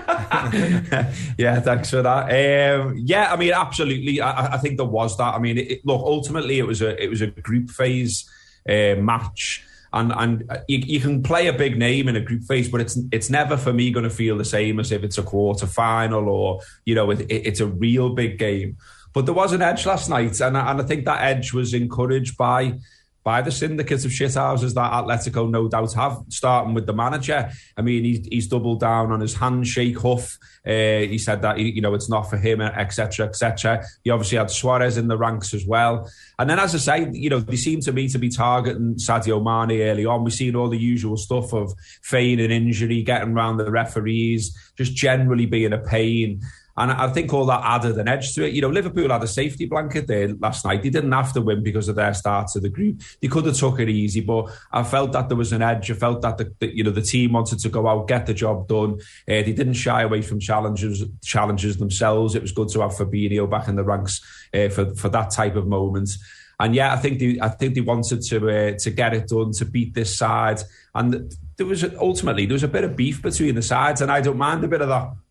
S7: Yeah, thanks for that. Absolutely. I think there was that. Look, ultimately it was a group phase match, and you can play a big name in a group phase, but it's never for me going to feel the same as if it's a quarter final or it's a real big game. But there was an edge last night, and I think that edge was encouraged by the syndicates of shithouses that Atletico no doubt have, starting with the manager. He's doubled down on his handshake huff. He said that it's not for him, etc., etc. He obviously had Suarez in the ranks as well. And then, as I say, they seem to me to be targeting Sadio Mane early on. We've seen all the usual stuff of feigning injury, getting around the referees, just generally being a pain. And I think all that added an edge to it. Liverpool had a safety blanket there last night. They didn't have to win because of their start to the group. They could have took it easy, but I felt that there was an edge. I felt that the team wanted to go out, get the job done. They didn't shy away from challenges themselves. It was good to have Fabinho back in the ranks for that type of moment. And yeah, I think they wanted to get it done, to beat this side. And there was a bit of beef between the sides, and I don't mind a bit of that.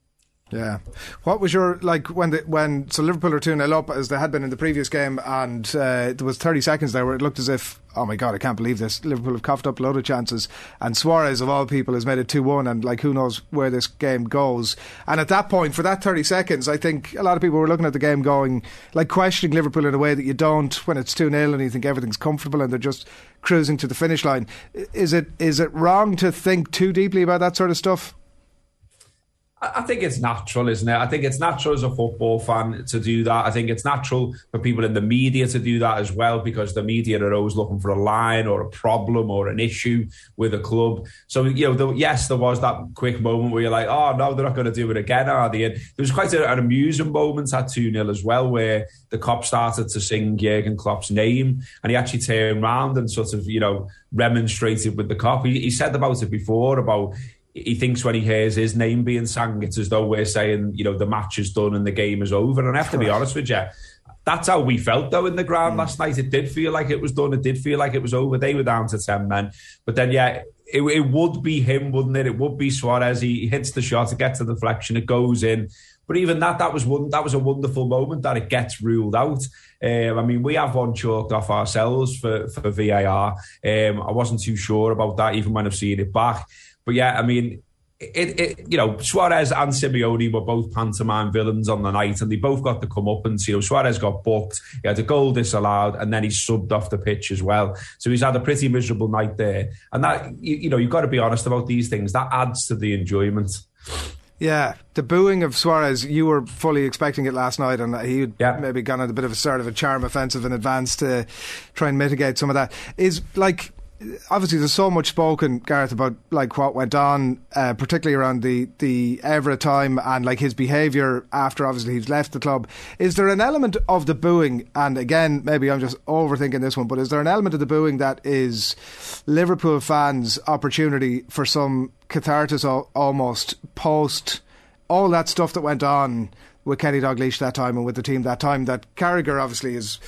S5: Yeah. What was your, like, when Liverpool are 2-0 up, as they had been in the previous game, and there was 30 seconds there where it looked as if, oh my God, I can't believe this, Liverpool have coughed up a load of chances, and Suarez of all people has made it 2-1, and like, who knows where this game goes. And at that point, for that 30 seconds, I think a lot of people were looking at the game going, like, questioning Liverpool in a way that you don't when it's 2-0 and you think everything's comfortable and they're just cruising to the finish line. Is it wrong to think too deeply about that sort of stuff?
S7: I think it's natural, isn't it? I think it's natural as a football fan to do that. I think it's natural for people in the media to do that as well, because the media are always looking for a line or a problem or an issue with a club. So, yes, there was that quick moment where you're like, oh, no, they're not going to do it again, are they? And there was quite an amusing moment at 2-0 as well, where the Kop started to sing Jurgen Klopp's name, and he actually turned around and sort of, remonstrated with the Kop. He said about it before, about he thinks when he hears his name being sang, it's as though we're saying, the match is done and the game is over. And I have to be honest with you, that's how we felt, though, in the ground last night. It did feel like it was done. It did feel like it was over. They were down to 10 men. But then, it would be him, wouldn't it? It would be Suarez. He hits the shot, it gets a deflection, it goes in. But even that was a wonderful moment that it gets ruled out. We have one chalked off ourselves for VAR. I wasn't too sure about that, even when I've seen it back. But Suarez and Simeone were both pantomime villains on the night, and they both got the comeuppance. Suarez got booked, he had a goal disallowed, and then he subbed off the pitch as well. So he's had a pretty miserable night there. And that, you've got to be honest about these things. That adds to the enjoyment.
S5: Yeah, the booing of Suarez, you were fully expecting it last night, and he'd maybe gone on a bit of a sort of a charm offensive in advance to try and mitigate some of that. Is like, obviously there's so much spoken, Gareth, about like what went on, particularly around the Evra time and like his behaviour after obviously he's left the club. Is there an element of the booing, and again maybe I'm just overthinking this one, but is there an element of the booing that is Liverpool fans' opportunity for some catharsis almost post all that stuff that went on with Kenny Dalglish that time and with the team that time, that Carragher obviously is,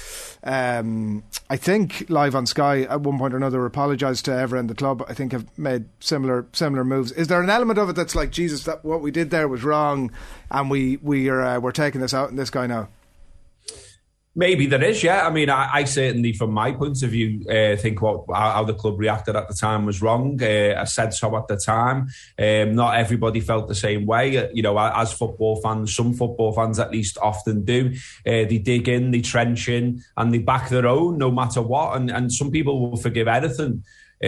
S5: I think, live on Sky at one point or another apologised to Evra and the club, I think have made similar moves. Is there an element of it that's like, Jesus, that what we did there was wrong, and we're taking this out on this guy now?
S7: Maybe there is, yeah. I certainly, from my point of view, think how the club reacted at the time was wrong. I said so at the time. Not everybody felt the same way. As football fans, some football fans at least often do. They dig in, they trench in, and they back their own no matter what. And some people will forgive anything.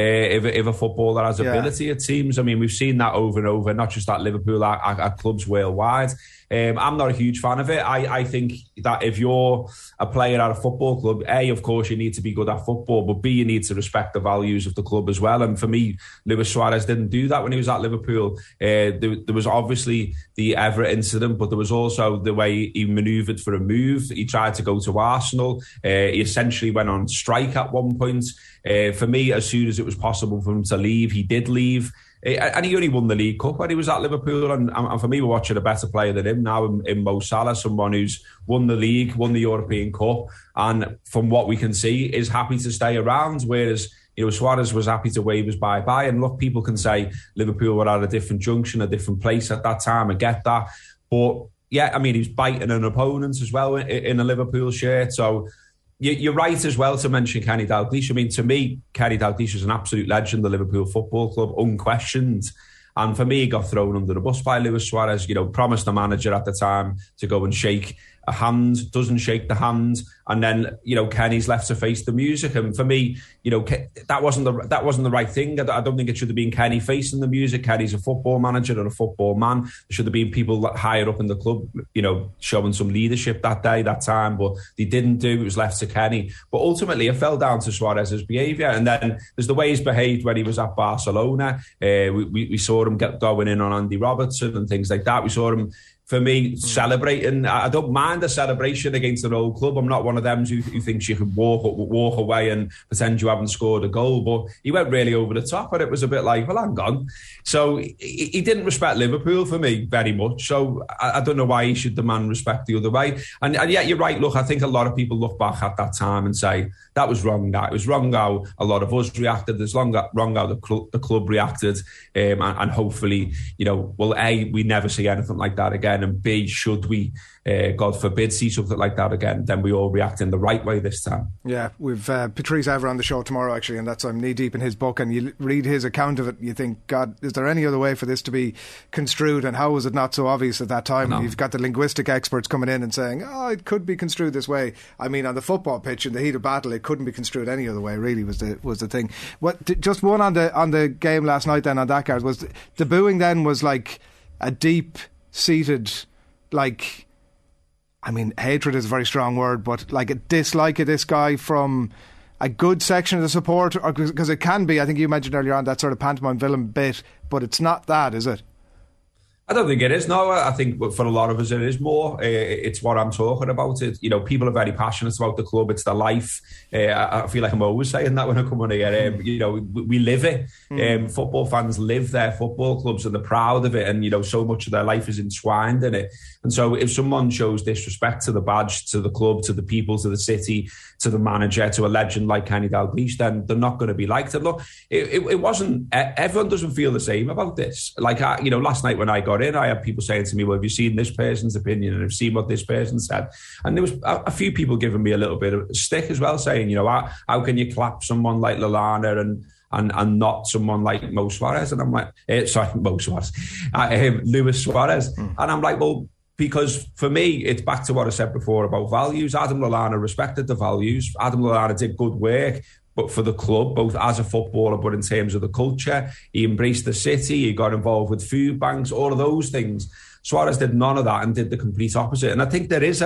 S7: If a footballer has ability, it seems. We've seen that over and over, not just at Liverpool, at clubs worldwide. I'm not a huge fan of it. I think that if you're a player at a football club, A, of course, you need to be good at football, but B, you need to respect the values of the club as well. And for me, Luis Suarez didn't do that when he was at Liverpool. There was obviously the Evra incident, but there was also the way he manoeuvred for a move. He tried to go to Arsenal. He essentially went on strike at one point. For me, as soon as it was possible for him to leave, he did leave. And he only won the League Cup when he was at Liverpool. And for me, we're watching a better player than him now in Mo Salah, someone who's won the league, won the European Cup, and from what we can see, is happy to stay around. Whereas, Suarez was happy to wave his bye-bye. And look, people can say Liverpool were at a different junction, a different place at that time. I get that. But yeah, he was biting an opponent as well in a Liverpool shirt. So you're right as well to mention Kenny Dalglish. To me, Kenny Dalglish is an absolute legend, the Liverpool Football Club, unquestioned. And for me, he got thrown under the bus by Luis Suarez. Promised the manager at the time to go and shake a hand, doesn't shake the hand, and then Kenny's left to face the music. And for me, that wasn't the right thing. I don't think it should have been Kenny facing the music. Kenny's a football manager and a football man. There should have been people higher up in the club, showing some leadership that day, that time, but they didn't do. It was left to Kenny. But ultimately, it fell down to Suarez's behaviour. And then there's the way he's behaved when he was at Barcelona. We saw him going in on Andy Robertson and things like that. We saw him, for me, celebrating. I don't mind a celebration against an old club. I'm not one of them who thinks you can walk away and pretend you haven't scored a goal. But he went really over the top, and it was a bit like, well, hang on. So he didn't respect Liverpool for me very much. So I don't know why he should demand respect the other way. And yet you're right. Look, I think a lot of people look back at that time and say that was wrong. It was wrong how a lot of us reacted. There's wrong how the club reacted. And hopefully, we never see anything like that again. again, and B, should we, God forbid, see something like that again, then we all react in the right way this time.
S5: Yeah, we've Patrice Evra on the show tomorrow, actually, and that's, I'm knee deep in his book, and you read his account of it, you think, God, is there any other way for this to be construed, and how was it not so obvious at that time? You've got the linguistic experts coming in and saying, it could be construed this way. I mean, on the football pitch, in the heat of battle, it couldn't be construed any other way, really, was the thing. Just one on the game last night then, on that card, was the booing then was like a deep-seated, like, I mean, hatred is a very strong word, but like a dislike of this guy from a good section of the support, because it can be, I think you mentioned earlier on, that sort of pantomime villain bit, but it's not that, is it?
S7: I don't think it is. No, I think for a lot of us it is more. It's what I'm talking about. People are very passionate about the club. It's their life. I feel like I'm always saying that when I come on here. We live it. Football fans live their football clubs and they're proud of it. And, so much of their life is entwined in it. And so if someone shows disrespect to the badge, to the club, to the people, to the city, to the manager, to a legend like Kenny Dalglish, then they're not going to be liked. And look, it wasn't, everyone doesn't feel the same about this. Like, last night when I got in, I had people saying to me, well, have you seen this person's opinion and have seen what this person said? And there was a few people giving me a little bit of stick as well, saying, how can you clap someone like Lallana and not someone like Mo Suarez? And I'm like, Mo Suarez, Luis Suarez. And I'm like, well, because for me, it's back to what I said before about values. Adam Lallana respected the values. Adam Lallana did good work, but for the club, both as a footballer, but in terms of the culture. He embraced the city, he got involved with food banks, all of those things. Suarez did none of that and did the complete opposite. And I think there's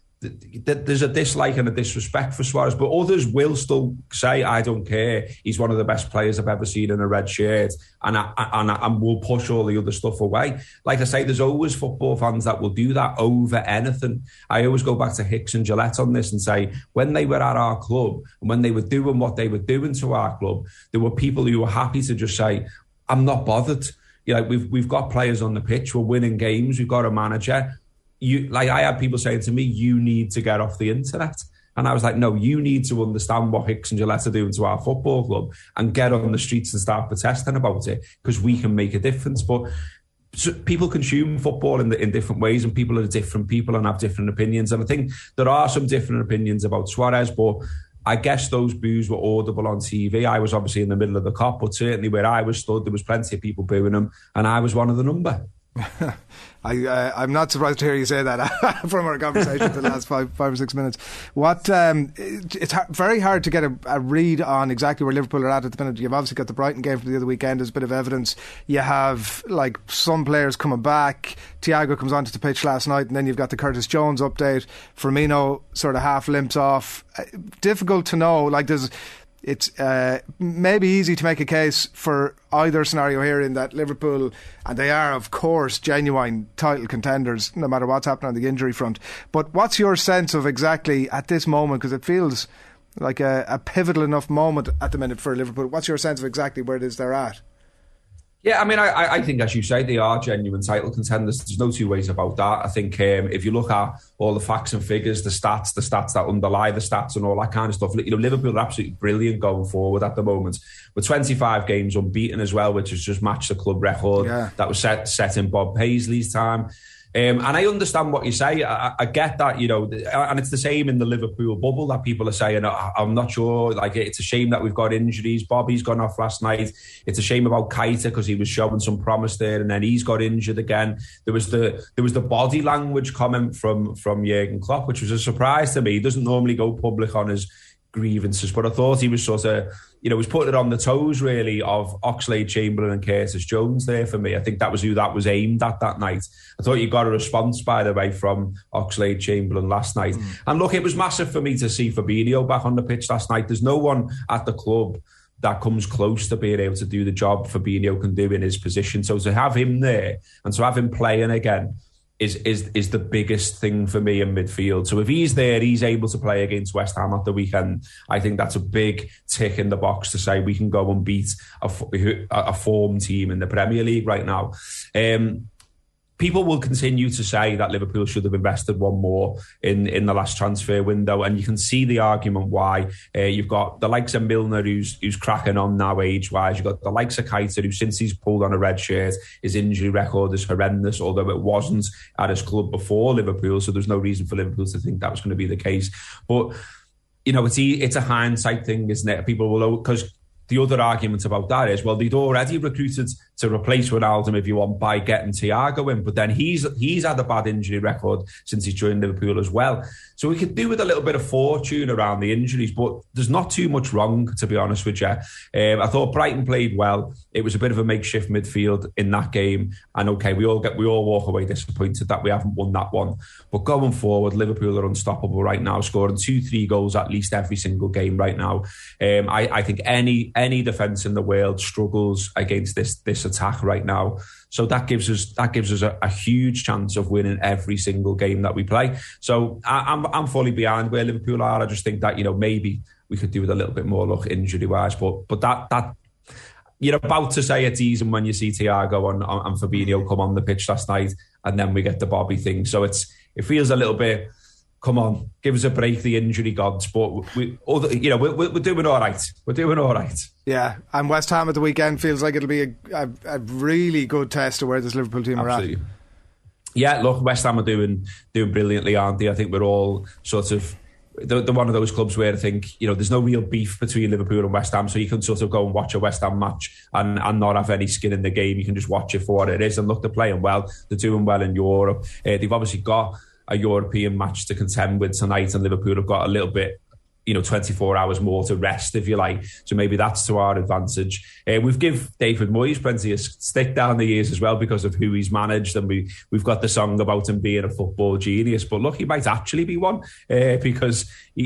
S7: a dislike and a disrespect for Suarez, but others will still say, I don't care, he's one of the best players I've ever seen in a red shirt, and we'll push all the other stuff away. Like I say, there's always football fans that will do that over anything. I always go back to Hicks and Gillette on this and say, when they were at our club and when they were doing what they were doing to our club, there were people who were happy to just say, I'm not bothered. We've got players on the pitch, we're winning games, we've got a manager. I had people saying to me, you need to get off the internet. And I was like, no, you need to understand what Hicks and Gillette are doing to our football club and get on the streets and start protesting about it, because we can make a difference. But people consume football in different ways, and people are different people and have different opinions. And I think there are some different opinions about Suarez, but I guess those boos were audible on TV. I was obviously in the middle of the cop, but certainly where I was stood, there was plenty of people booing him, and I was one of the number.
S5: I'm not surprised to hear you say that from our conversation for the last five or 6 minutes. It's very hard to get a read on exactly where Liverpool are at the minute. You've obviously got the Brighton game from the other weekend as a bit of evidence. You have like some players coming back. Thiago comes onto the pitch last night, and then you've got the Curtis Jones update. Firmino sort of half limps off. Difficult to know. It's maybe easy to make a case for either scenario here, in that Liverpool, and they are of course genuine title contenders no matter what's happening on the injury front. But what's your sense of exactly at this moment, because it feels like a pivotal enough moment at the minute for Liverpool, what's your sense of exactly where it is they're at?
S7: Yeah, I mean, I think, as you say, they are genuine title contenders. There's no two ways about that. I think if you look at all the facts and figures, the stats that underlie the stats and all that kind of stuff, Liverpool are absolutely brilliant going forward at the moment. With 25 games unbeaten as well, which has just matched the club record that was set in Bob Paisley's time. And I understand what you say. I get that, and it's the same in the Liverpool bubble that people are saying, I'm not sure, it's a shame that we've got injuries. Bobby's gone off last night. It's a shame about Keita because he was showing some promise there and then he's got injured again. There was the body language comment from Jurgen Klopp, which was a surprise to me. He doesn't normally go public on his grievances, but I thought he was sort of, was putting it on the toes really of Oxlade-Chamberlain and Curtis Jones there for me. I think that was who that was aimed at that night. I thought you got a response, by the way, from Oxlade-Chamberlain last night. And look, it was massive for me to see Fabinho back on the pitch last night. There's no one at the club that comes close to being able to do the job Fabinho can do in his position. So to have him there and to have him playing again is the biggest thing for me in midfield. So if he's there, he's able to play against West Ham at the weekend. I think that's a big tick in the box to say we can go and beat a form team in the Premier League right now. people will continue to say that Liverpool should have invested one more in the last transfer window, and you can see the argument why. You've got the likes of Milner, who's cracking on now age-wise. You've got the likes of Keita, who since he's pulled on a red shirt, his injury record is horrendous, although it wasn't at his club before Liverpool, so there's no reason for Liverpool to think that was going to be the case. But, you know, it's a hindsight thing, isn't it? People will, because the other argument about that is, well, they'd already recruited to replace Ronaldo, if you want, by getting Thiago in. But then he's had a bad injury record since he joined Liverpool as well. So we could do with a little bit of fortune around the injuries, but there's not too much wrong, to be honest with you. I thought Brighton played well. It was a bit of a makeshift midfield in that game. And okay, we all walk away disappointed that we haven't won that one. But going forward, Liverpool are unstoppable right now, scoring 2-3 goals at least every single game right now. I think any defence in the world struggles against this attack right now. So that gives us a huge chance of winning every single game that we play. So I'm fully behind where Liverpool are. I just think that, you know, maybe we could do with a little bit more luck injury wise, but that you're about to say it's easy when you see Thiago and Fabinho come on the pitch last night, and then we get the Bobby thing. So it feels a little bit, come on, give us a break, the injury gods. But we're doing all right. We're doing all right.
S5: Yeah, and West Ham at the weekend feels like it'll be a really good test of where this Liverpool team are at.
S7: Yeah, look, West Ham are doing brilliantly, aren't they? I think we're all sort of they're one of those clubs where I think, you know, there's no real beef between Liverpool and West Ham, so you can sort of go and watch a West Ham match and not have any skin in the game. You can just watch it for what it is. And look, they're playing well. They're doing well in Europe. They've obviously got a European match to contend with tonight, and Liverpool have got a little bit, 24 hours more to rest, if you like. So maybe that's to our advantage. We've give David Moyes plenty of stick down the years as well because of who he's managed, and we've got the song about him being a football genius. But look, he might actually be one because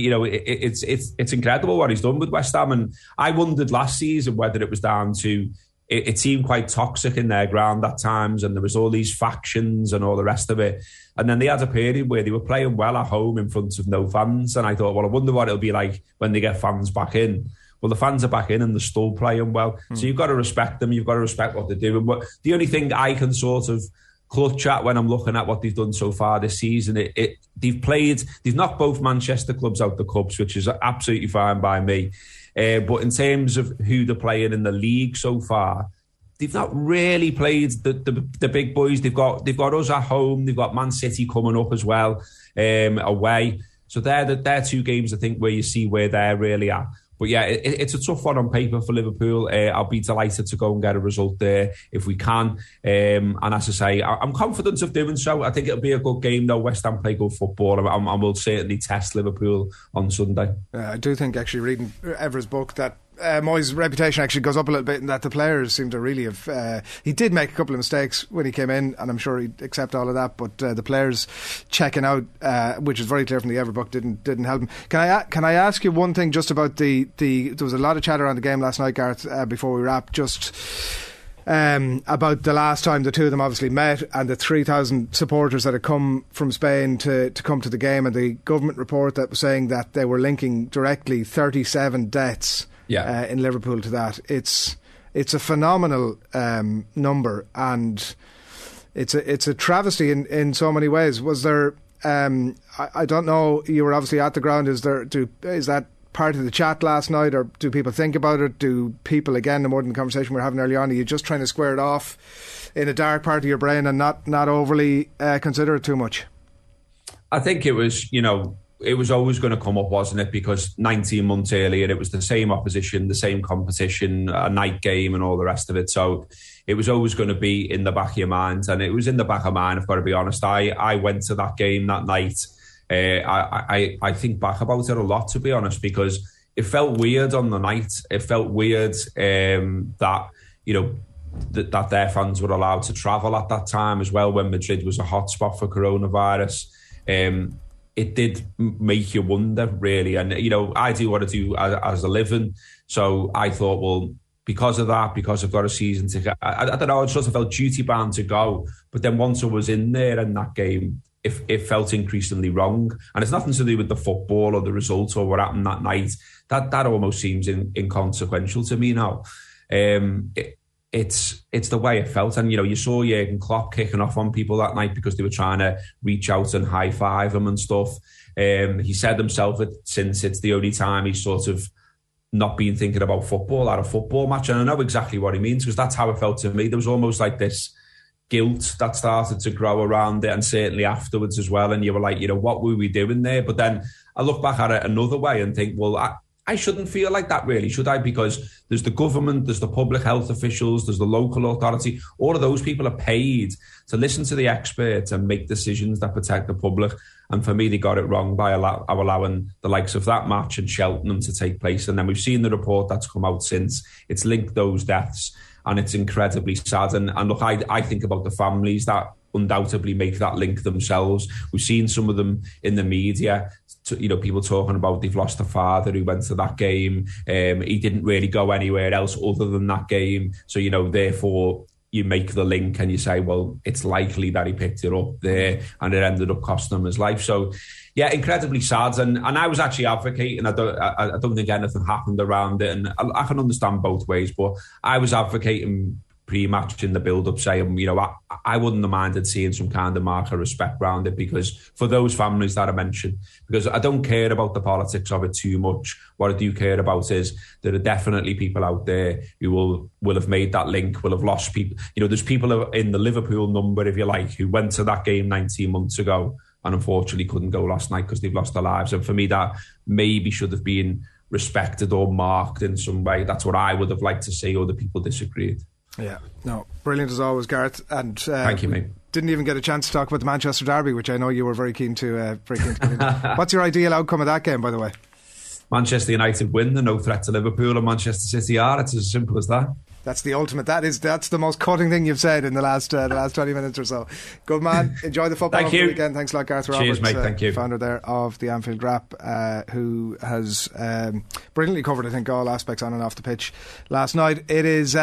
S7: it's incredible what he's done with West Ham. And I wondered last season whether it was down to it seemed quite toxic in their ground at times, and there was all these factions and all the rest of it. And then they had a period where they were playing well at home in front of no fans. And I thought, well, I wonder what it'll be like when they get fans back in. Well, the fans are back in and they're still playing well. So you've got to respect them. You've got to respect what they're doing. But the only thing I can sort of clutch at when I'm looking at what they've done so far this season, they've knocked both Manchester clubs out the cups, which is absolutely fine by me. But in terms of who they're playing in the league so far, they've not really played the big boys. They've got us at home. They've got Man City coming up as well, away. So they're two games, I think, where you see where they're really at. But yeah, it's a tough one on paper for Liverpool. I'll be delighted to go and get a result there if we can. And as I say, I'm confident of doing so. I think it'll be a good game, though. West Ham play good football, and we'll certainly test Liverpool on Sunday. I
S5: do think, actually, reading Evra's book, that Moyes' reputation actually goes up a little bit, in that the players seem to really have... he did make a couple of mistakes when he came in, and I'm sure he'd accept all of that, but the players checking out, which is very clear from the Evra book, didn't help him. Can I ask you one thing just about there was a lot of chatter around the game last night, Gareth, before we wrap, just about the last time the two of them obviously met, and the 3,000 supporters that had come from Spain to come to the game, and the government report that was saying that they were linking directly 37 deaths in Liverpool to that. It's a phenomenal number, and it's a travesty in so many ways. Was there? I don't know. You were obviously at the ground. Is that part of the chat last night, or do people think about it? Do people, again, the more than the conversation we were having early on, are you just trying to square it off in a dark part of your brain and not overly consider it too much?
S7: I think it was, it was always going to come up, wasn't it? Because 19 months earlier, it was the same opposition, the same competition, a night game and all the rest of it. So it was always going to be in the back of your mind. And it was in the back of mine, I've got to be honest. I went to that game that night. I think back about it a lot, to be honest, because it felt weird on the night. It felt weird that, that their fans were allowed to travel at that time as well, when Madrid was a hotspot for coronavirus. It did make you wonder, really. And, I do what I do as a living. So I thought, well, because of that, because I've got a season ticket, I don't know, I sort of felt duty-bound to go. But then once I was in there in that game, it felt increasingly wrong. And it's nothing to do with the football or the result or what happened that night. That almost seems inconsequential to me now. it's the way it felt. And, you saw Jurgen Klopp kicking off on people that night because they were trying to reach out and high-five him and stuff. He said himself that since it's the only time he's sort of not been thinking about football at a football match. And I know exactly what he means, because that's how it felt to me. There was almost like this guilt that started to grow around it, and certainly afterwards as well. And you were like, what were we doing there? But then I look back at it another way and think, well, I shouldn't feel like that, really, should I? Because there's the government, there's the public health officials, there's the local authority. All of those people are paid to listen to the experts and make decisions that protect the public. And for me, they got it wrong by allowing the likes of that match and Cheltenham to take place. And then we've seen the report that's come out since. It's linked those deaths, and it's incredibly sad. And look, I think about the families that undoubtedly make that link themselves. We've seen some of them in the media. People talking about they've lost a father who went to that game. He didn't really go anywhere else other than that game. So, therefore, you make the link and you say, well, it's likely that he picked it up there and it ended up costing him his life. So, yeah, incredibly sad. And I was actually advocating. I don't think anything happened around it. And I can understand both ways, but I was advocating pre-match in the build-up, saying, I wouldn't have minded seeing some kind of mark of respect around it, because for those families that I mentioned, because I don't care about the politics of it too much. What I do care about is there are definitely people out there who will have made that link, will have lost people. There's people in the Liverpool number, if you like, who went to that game 19 months ago and unfortunately couldn't go last night because they've lost their lives. And for me, that maybe should have been respected or marked in some way. That's what I would have liked to see. Other people disagreed.
S5: Yeah, no, brilliant as always, Gareth. And
S7: thank you, mate.
S5: Didn't even get a chance to talk about the Manchester Derby, which I know you were very keen to get into. What's your ideal outcome of that game, by the way?
S7: Manchester United win, no threat to Liverpool, and Manchester City are. It's as simple as that.
S5: That's the ultimate. That's the most cutting thing you've said in the last 20 minutes or so. Good man. Enjoy the football over the weekend. Thanks a lot, Gareth Roberts.
S7: Cheers, mate. Thank you.
S5: Founder there of the Anfield Wrap, who has brilliantly covered, I think, all aspects on and off the pitch last night. It is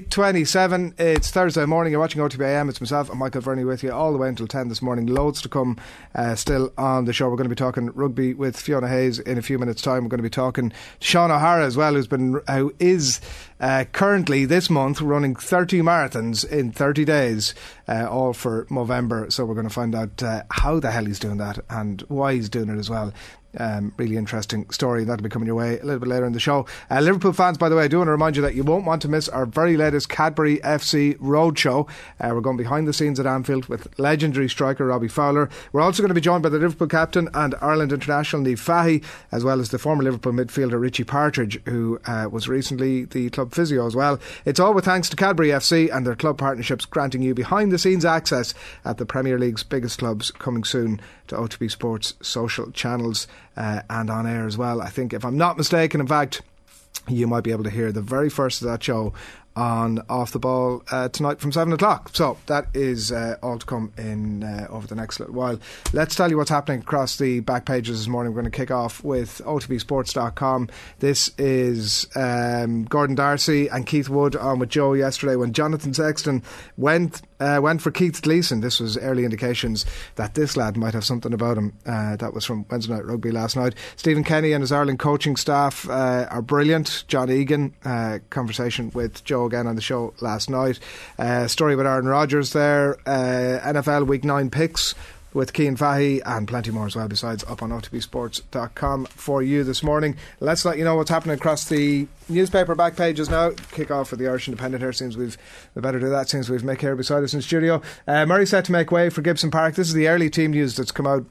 S5: 8:27. It's Thursday morning. You're watching OTB AM. It's myself and Michael Verney with you all the way until 10 this morning. Loads to come still on the show. We're going to be talking rugby with Fiona Hayes in a few minutes' time. We're going to be talking to Sean O'Hara as well, who is currently this month running 30 marathons in 30 days, all for Movember. So we're going to find out how the hell he's doing that and why he's doing it as well. Really interesting story. That'll be coming your way a little bit later in the show. Liverpool fans, by the way, I do want to remind you that you won't want to miss our very latest Cadbury FC Roadshow. We're going behind the scenes at Anfield with legendary striker Robbie Fowler. We're also going to be joined by the Liverpool captain and Ireland international Niamh Fahey, as well as the former Liverpool midfielder Richie Partridge, who was recently the club physio as well. It's all with thanks to Cadbury FC and their club partnerships, granting you behind the scenes access at the Premier League's biggest clubs, coming soon to OTB Sports social channels and on air as well. I think, if I'm not mistaken, in fact, you might be able to hear the very first of that show on Off the Ball tonight from 7 o'clock. So that is all to come in over the next little while. Let's tell you what's happening across the back pages this morning. We're going to kick off with otbsports.com. This is Gordon Darcy and Keith Wood on with Joe yesterday when Jonathan Sexton went for Keith Gleeson. This was early indications that this lad might have something about him. That was from Wednesday Night Rugby last night. Stephen Kenny and his Ireland coaching staff are brilliant. John Egan, conversation with Joe again on the show last night. Story with Aaron Rodgers there. NFL Week 9 picks with Cian Fahey, and plenty more as well besides up on otbsports.com for you this morning. Let's let you know what's happening across the newspaper back pages now. Kick off for the Irish Independent here. Seems we better do that since we've Mick here beside us in studio. Murray set to make way for Gibson Park. This is the early team news that's come out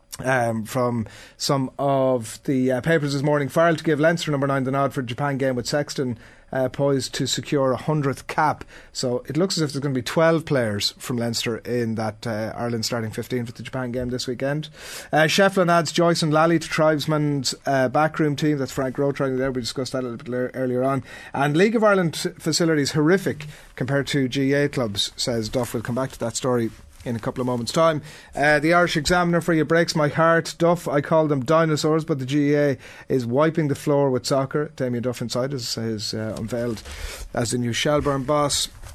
S5: from some of the papers this morning. Farrell to give Leinster number 9 the nod for Japan game, with Sexton poised to secure a 100th cap. So it looks as if there's going to be 12 players from Leinster in that Ireland starting 15 for the Japan game this weekend. Shefflin adds Joyce and Lally to Tribesman's backroom team. That's Frank Rowe trying there. We discussed that a little bit earlier on. And League of Ireland facilities horrific compared to GA clubs, says Duff. We'll come back to that story in a couple of moments' time. The Irish Examiner for you breaks my heart. Duff, I call them dinosaurs, but the GAA is wiping the floor with soccer. Damien Duff inside is unveiled as the new Shelbourne boss.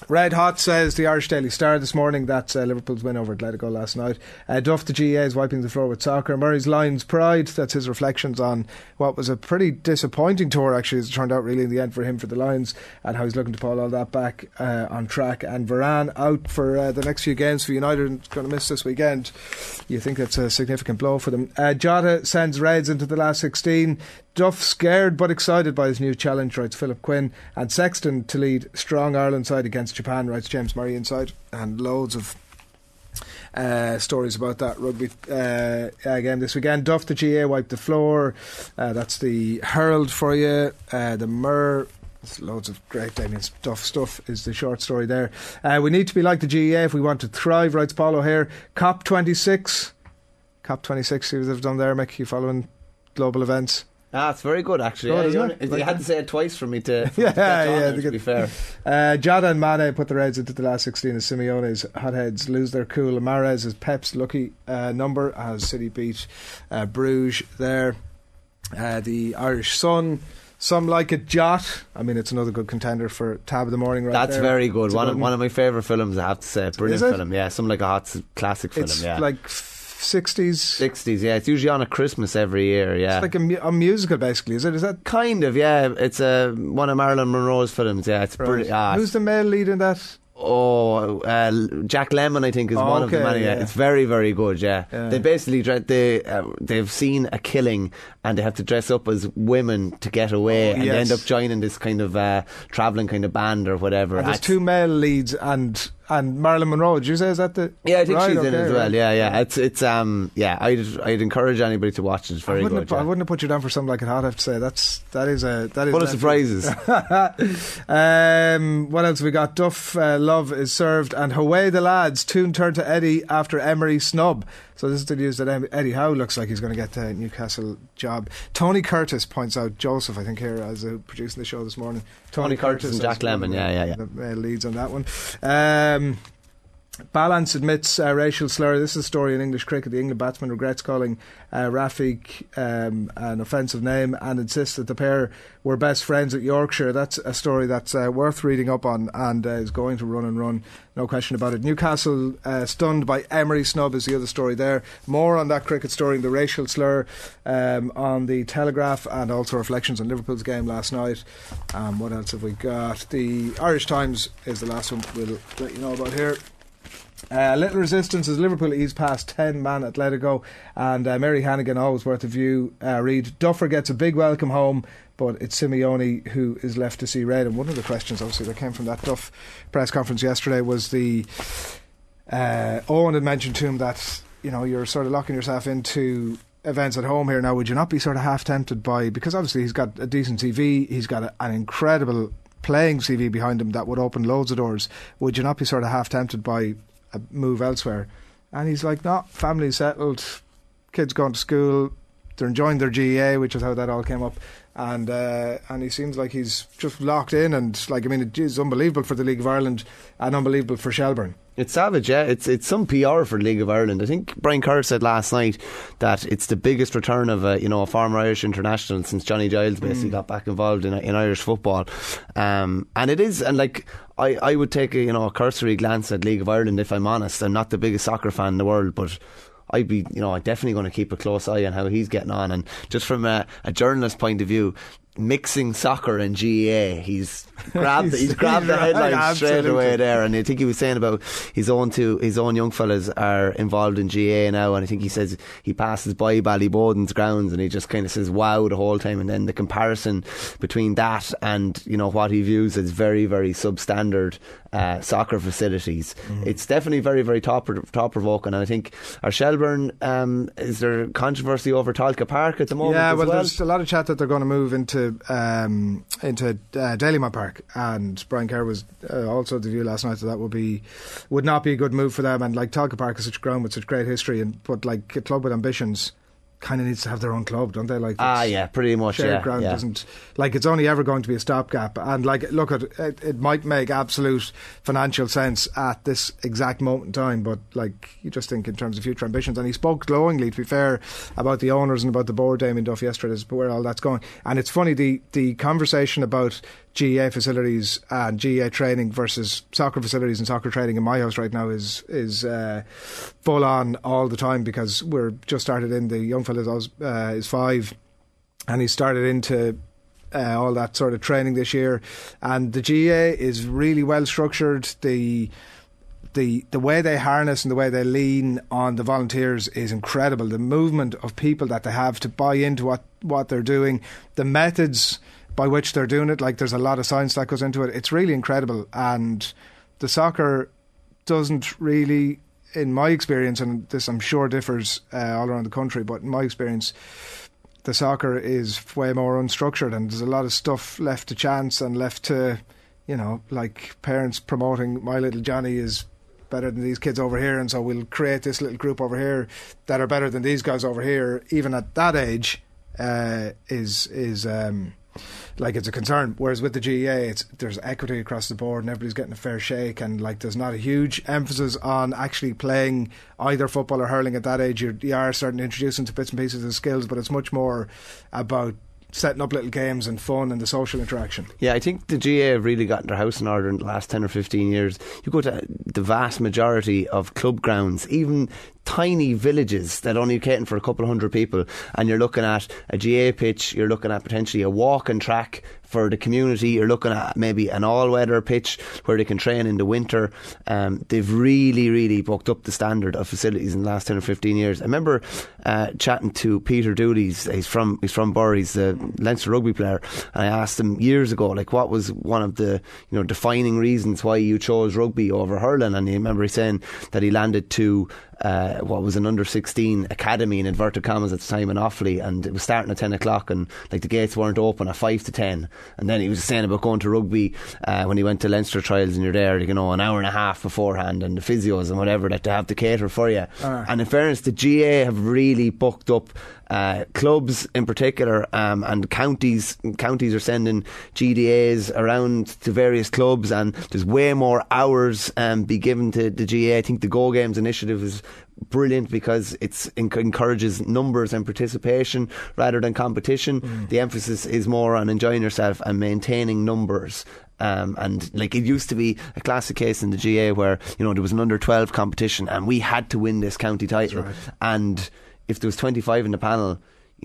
S5: Red Hot says the Irish Daily Star this morning. That's Liverpool's win over Atletico last night. Duff, the GA, is wiping the floor with soccer. Murray's Lions pride. That's his reflections on what was a pretty disappointing tour, actually, as it turned out really in the end for him, for the Lions, and how he's looking to pull all that back on track. And Varane out for the next few games for United and going to miss this weekend. You think that's a significant blow for them. Jota sends Reds into the last 16. Duff scared but excited by his new challenge, writes Philip Quinn. And Sexton to lead strong Ireland side against Japan, writes James Murray inside. And loads of stories about that rugby game this weekend. Duff, the GA, wiped the floor. That's the Herald for you. The Mirror. There's loads of great Damien Duff stuff is the short story there. We need to be like the GA if we want to thrive, writes Paul O'Hare. COP26. COP26, see what they've done there, Mick? You following global events?
S6: It's very good, actually. You had to say it twice for me to to be fair.
S5: Jada and Mane put the Reds into the last 16 as Simeone's hotheads lose their cool. Mahrez is Pep's lucky number as City beat Bruges there. The Irish Sun, some like it, Jot. I mean, it's another good contender for Tab of the Morning.
S6: That's
S5: there.
S6: Very good. One of my favourite films, I have to say. Brilliant film. Yeah, some like a hot classic film.
S5: It's
S6: yeah,
S5: like 60s.
S6: Yeah, it's usually on at Christmas every year. Yeah,
S5: it's like a musical, basically. Is that
S6: kind of? Yeah, it's one of Marilyn Monroe's films. Yeah, it's brilliant.
S5: Who's the male lead in that?
S6: Jack Lemmon, I think, is one of the many. Yeah. It's very, very good. Yeah, they basically they've seen a killing and they have to dress up as women to get away, and they end up joining this kind of travelling kind of band or whatever.
S5: And there's two male leads and Marilyn Monroe. Did you say, is that the?
S6: Yeah, I think she's in it as well. Yeah. It's I'd encourage anybody to watch it. It's very good.
S5: I wouldn't have put you down for something like it hot, I have to say. That is
S6: full of surprises.
S5: What else have we got? Duff, love is served, and away the lads. Toon turned to Eddie after Emery snub. So this is the news that Eddie Howe looks like he's going to get the Newcastle job. Tony Curtis points out Joseph, I think, here as producing the show this morning.
S6: Tony Curtis and Jack Lemmon, yeah.
S5: The leads on that one. Balance admits racial slur. This is a story in English cricket. The England batsman regrets calling Rafiq an offensive name and insists that the pair were best friends at Yorkshire. That's a story that's worth reading up on and is going to run and run, no question about it. Newcastle stunned by Emery snub is the other story there. More on that cricket story, the racial slur on the Telegraph, and also reflections on Liverpool's game last night. What else have we got? The Irish Times is the last one we'll let you know about here. Little resistance as Liverpool ease past 10-man Atletico, and Mary Hannigan, always worth a view. Read, Duffer gets a big welcome home, but it's Simeone who is left to see red. And one of the questions obviously that came from that Duff press conference yesterday was the Owen had mentioned to him that, you know, you're sort of locking yourself into events at home here now. Would you not be sort of half tempted by, because obviously he's got a decent CV, he's got an incredible playing CV behind him that would open loads of doors, would you not be sort of half tempted by a move elsewhere? And he's like, no, family's settled, kids going to school, they're enjoying their GEA, which is how that all came up, and he seems like he's just locked in, and like, I mean, it's unbelievable for the League of Ireland and unbelievable for Shelbourne.
S6: It's savage, yeah. It's some PR for the League of Ireland. I think Brian Kerr said last night that it's the biggest return of a former Irish international since Johnny Giles basically got back involved in Irish football, and it is. And like, I would take a cursory glance at League of Ireland, if I'm honest. I'm not the biggest soccer fan in the world, but I'd be definitely going to keep a close eye on how he's getting on. And just from a journalist point of view, mixing soccer and GAA, he's grabbed the headlines straight away there. And I think he was saying about his own young fellas are involved in GAA now, and I think he says he passes by Ballyboden's grounds and he just kind of says wow the whole time. And then the comparison between that and what he views as very, very substandard soccer facilities, it's definitely very, very top provoking. And I think our Shelbourne, is there controversy over Talca Park at the moment?
S5: Yeah, well, there's a lot of chat that they're going to move into Dalymount Park, and Brian Kerr was also of the view last night that would not be a good move for them. And like, Talca Park is such a ground with such great history, but like a club with ambitions kind of needs to have their own club, don't they? Like,
S6: yeah, pretty much.
S5: Shared ground doesn't, like, it's only ever going to be a stopgap. And like, look at it might make absolute financial sense at this exact moment in time, but like, you just think in terms of future ambitions. And he spoke glowingly, to be fair, about the owners and about the board, Damien Duff, yesterday, as where all that's going. And it's funny, the conversation about GAA facilities and GAA training versus soccer facilities and soccer training in my house right now is full on all the time, because we're just started in, the young fella is 5 and he started into all that sort of training this year, and the GAA is really well structured. The way they harness and the way they lean on the volunteers is incredible. The movement of people that they have to buy into what they're doing, the methods by which they're doing it, like there's a lot of science that goes into it. It's really incredible, and the soccer doesn't really, in my experience, and this I'm sure differs all around the country, but in my experience, the soccer is way more unstructured, and there's a lot of stuff left to chance and left to, like parents promoting my little Johnny is better than these kids over here, and so we'll create this little group over here that are better than these guys over here. Even at that age, is like it's a concern. Whereas with the GAA, there's equity across the board and everybody's getting a fair shake, and like there's not a huge emphasis on actually playing either football or hurling at that age. You are starting to introduce into bits and pieces of skills, but it's much more about setting up little games and fun and the social interaction.
S6: Yeah, I think the GAA have really gotten their house in order in the last 10 or 15 years. You go to the vast majority of club grounds, even tiny villages that only cater for a couple of hundred people, and you're looking at a GAA pitch, you're looking at potentially a walking track for the community, you're looking at maybe an all-weather pitch where they can train in the winter. They've really bucked up the standard of facilities in the last 10 or 15 years. I remember chatting to Peter Dooley, he's from Burr, he's a Leinster rugby player, and I asked him years ago, like, what was one of the defining reasons why you chose rugby over hurling, and I remember he saying that he landed to what was an under-16 academy in inverted commas at the time in Offaly, and it was starting at 10 o'clock and like the gates weren't open at 5 to 10, and then he was saying about going to rugby when he went to Leinster trials, and you're there an hour and a half beforehand, and the physios and whatever that they have to cater for you. And in fairness, the GAA have really bucked up clubs in particular, and counties are sending GDAs around to various clubs, and there's way more hours be given to the GAA. I think the Go Games initiative is brilliant because it encourages numbers and participation rather than competition. The emphasis is more on enjoying yourself and maintaining numbers. And like it used to be a classic case in the GAA where there was an under 12 competition and we had to win this county title, right. And if there was 25 in the panel,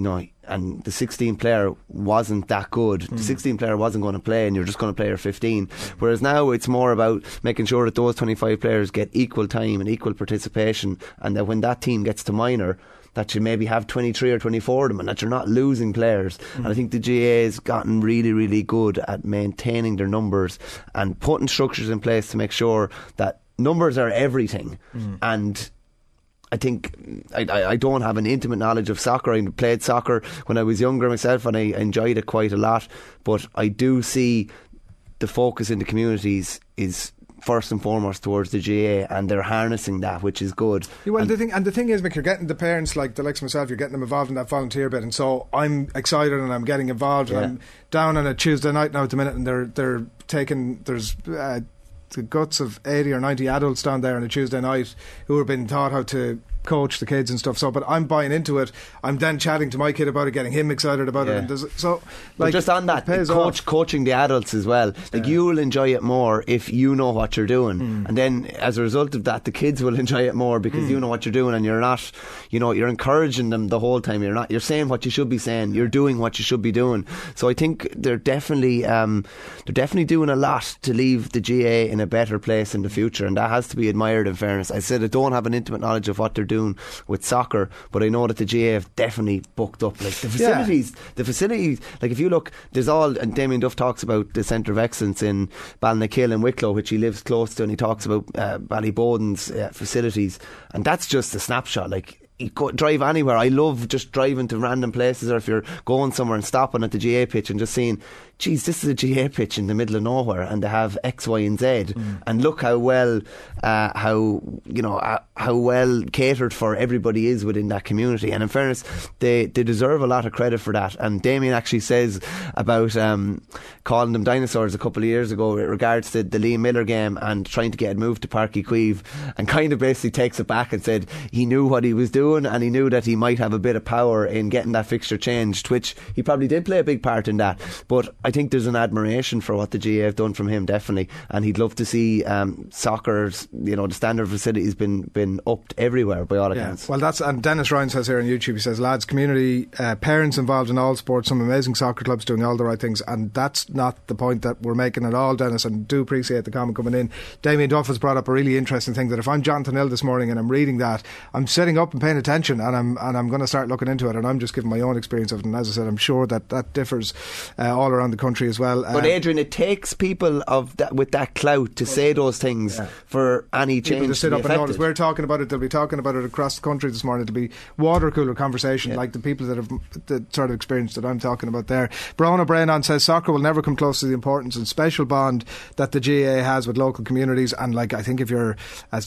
S6: and the 16 player wasn't that good, the 16 player wasn't going to play, and you're just going to play your 15. Whereas now it's more about making sure that those 25 players get equal time and equal participation, and that when that team gets to minor, that you maybe have 23 or 24 of them, and that you're not losing players. And I think the GAA has gotten really good at maintaining their numbers and putting structures in place to make sure that numbers are everything. And I think I don't have an intimate knowledge of soccer. I played soccer when I was younger myself, and I enjoyed it quite a lot, but I do see the focus in the communities is first and foremost towards the GAA, and they're harnessing that, which is good.
S5: Well, the thing is, Mick, you're getting the parents like the likes of myself, you're getting them involved in that volunteer bit, and so I'm excited and I'm getting involved, and I'm down on a Tuesday night now at the minute, and they're taking, there's the guts of 80 or 90 adults down there on a Tuesday night who have been taught how to coach the kids and stuff. So, but I'm buying into it. I'm then chatting to my kid about it, getting him excited about it. And so, like,
S6: just on that, coaching the adults as well. Like you'll enjoy it more if you know what you're doing, and then as a result of that, the kids will enjoy it more because you know what you're doing, and you're not, you're encouraging them the whole time. You're saying what you should be saying. You're doing what you should be doing. So I think they're definitely doing a lot to leave the GAA in a better place in the future, and that has to be admired. In fairness, I said I don't have an intimate knowledge of what they're doing with soccer, but I know that the GAA have definitely booked up. Like the facilities, like if you look, there's all, and Damien Duff talks about the Centre of Excellence in Balnakill and Wicklow, which he lives close to, and he talks about Ballyboden's facilities, and that's just a snapshot. Like, you go drive anywhere. I love just driving to random places, or if you're going somewhere and stopping at the GAA pitch and just seeing, geez, this is a GAA pitch in the middle of nowhere, and they have X, Y and Z, and look how well how well catered for everybody is within that community. And in fairness, they deserve a lot of credit for that. And Damien actually says about calling them dinosaurs a couple of years ago with regards to the Liam Miller game and trying to get it moved to Páirc Uí Chaoimh, and kind of basically takes it back and said he knew what he was doing, and he knew that he might have a bit of power in getting that fixture changed, which he probably did play a big part in that. But I I think there's an admiration for what the GAA have done from him, definitely, and he'd love to see soccer's, the standard of facilities been upped everywhere by all accounts.
S5: Well, and Dennis Ryan says here on YouTube, he says, lads, community, parents involved in all sports, some amazing soccer clubs doing all the right things, and that's not the point that we're making at all, Dennis, and do appreciate the comment coming in. Damien Duff has brought up a really interesting thing, that if I'm Jonathan Hill this morning and I'm reading that, I'm sitting up and paying attention, and I'm going to start looking into it, and I'm just giving my own experience of it, and as I said, I'm sure that differs all around the country as well.
S6: But Adrian, it takes people with that clout to say those things for any change
S5: to sit
S6: be
S5: up and notice. We're talking about it, they'll be talking about it across the country this morning. It'll be water cooler conversation, like the people that have the sort of experience that I'm talking about there. Brian O'Brien says soccer will never come close to the importance and special bond that the GAA has with local communities, and I think if you're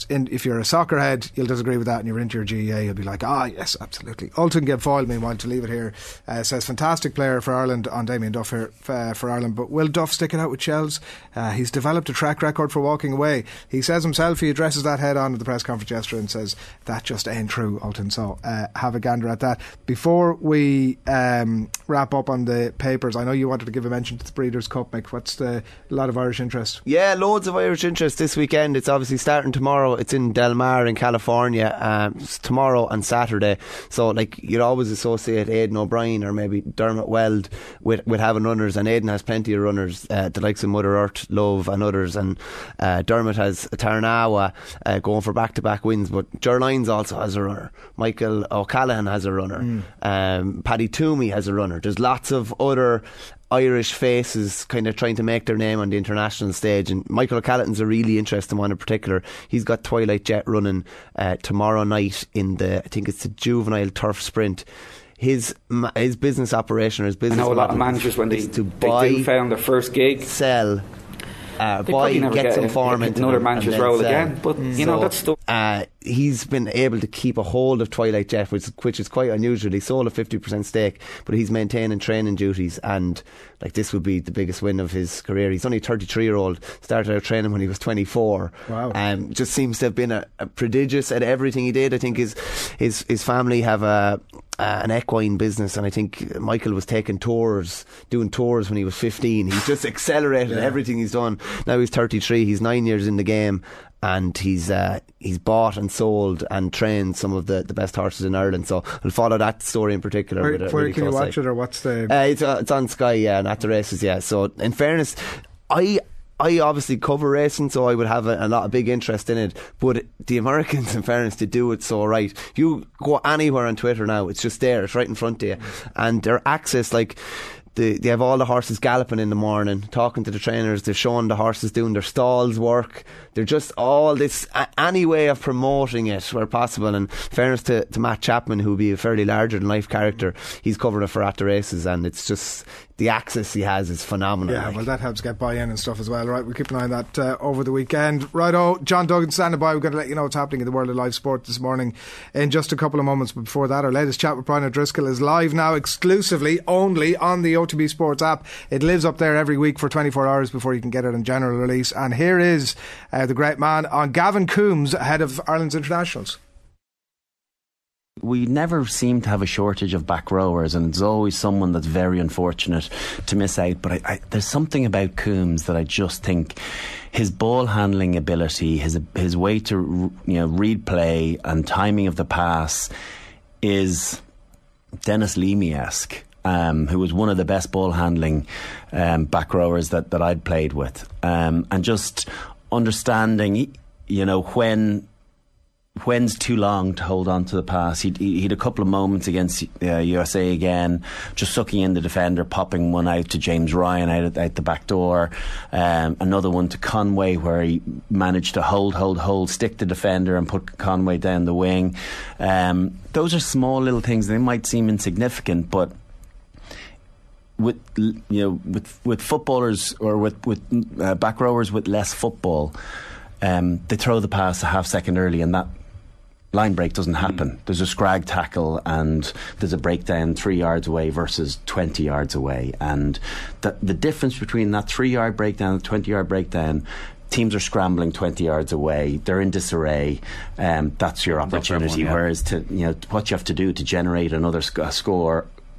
S5: a soccer head, you'll disagree with that, and you're into your GAA, you'll be like, yes, absolutely. Ulton Gebfoyle, meanwhile, to leave it here, says fantastic player for Ireland, on Damien Duff here for Ireland, but will Duff stick it out with Shells? He's developed a track record for walking away. He says himself, he addresses that head on at the press conference yesterday and says that just ain't true, Ulton, so have a gander at that. Before we wrap up on the papers, I know you wanted to give a mention to the Breeders' Cup, Mick. What's a lot of Irish interest?
S6: Yeah, loads of Irish interest this weekend. It's obviously starting tomorrow. It's in Del Mar in California, it's tomorrow and Saturday, so you'd always associate Aidan O'Brien or maybe Dermot Weld with having runners, and Aidan has plenty of runners, the likes of Mother Earth, Love and others, and Dermot has Tarnawa going for back-to-back wins, but Gerlines also has a runner, Michael O'Callaghan has a runner, Paddy Toomey has a runner. There's lots of other Irish faces kind of trying to make their name on the international stage, and Michael O'Callaghan's a really interesting one in particular. He's got Twilight Jet running tomorrow night in I think it's the juvenile turf sprint. His business operation, or his business,
S8: I know a lot of managers when they do found their first gig,
S6: sell, buy, get some form into
S8: another manager's role again. But that's stuff.
S6: He's been able to keep a hold of Twilight Jet, which is quite unusual. He sold a 50% stake, but he's maintaining training duties, and this would be the biggest win of his career. He's only a 33-year-old, started out training when he was 24.
S5: Wow.
S6: Just seems to have been a prodigious at everything he did. I think his family have an equine business, and I think Michael was doing tours when he was 15. He's just accelerated everything he's done. Now he's 33, he's 9 years in the game, and he's bought and sold and trained some of the best horses in Ireland. So I'll follow that story in particular.
S5: Where can you watch it, or what's the?
S6: It's on Sky, and at the races. Yeah. So in fairness, I obviously cover racing, so I would have a lot of big interest in it, but the Americans, in fairness, to do it so right. You go anywhere on Twitter now, it's just there, it's right in front of you, and their access, they have all the horses galloping in the morning, talking to the trainers, they're showing the horses doing their stalls work, they're just all this, any way of promoting it where possible. And fairness to Matt Chapman, who will be a fairly larger than life character, he's covering it for At the Races, and it's just, the access he has is phenomenal.
S5: Yeah, well, that helps get buy-in and stuff as well. Right, we'll keep an eye on that over the weekend. Righto, John Duggan standing by. We're going to let you know what's happening in the world of live sport this morning in just a couple of moments. But before that, our latest chat with Brian O'Driscoll is live now, exclusively only on the OTB Sports app. It lives up there every week for 24 hours before you can get it on general release. And here is the great man on Gavin Coombs, ahead of Ireland's internationals.
S9: We never seem to have a shortage of back rowers, and it's always someone that's very unfortunate to miss out. But there's something about Coombs that I just think his ball handling ability, his way to read play and timing of the pass is Dennis Leamy-esque. Who was one of the best ball handling back rowers that I'd played with, and just understanding, when's too long to hold on to the pass. He'd a couple of moments against USA again, just sucking in the defender, popping one out to James Ryan out the back door, another one to Conway where he managed to hold, stick the defender and put Conway down the wing. Those are small little things. They might seem insignificant, but with footballers or with back rowers with less football, they throw the pass a half second early, and that line break doesn't happen. There's a scrag tackle and there's a breakdown 3 yards away versus 20 yards away, and the difference between that 3 yard breakdown and 20 yard breakdown, teams are scrambling 20 yards away, they're in disarray, that's your opportunity. Whereas what you have to do to generate another score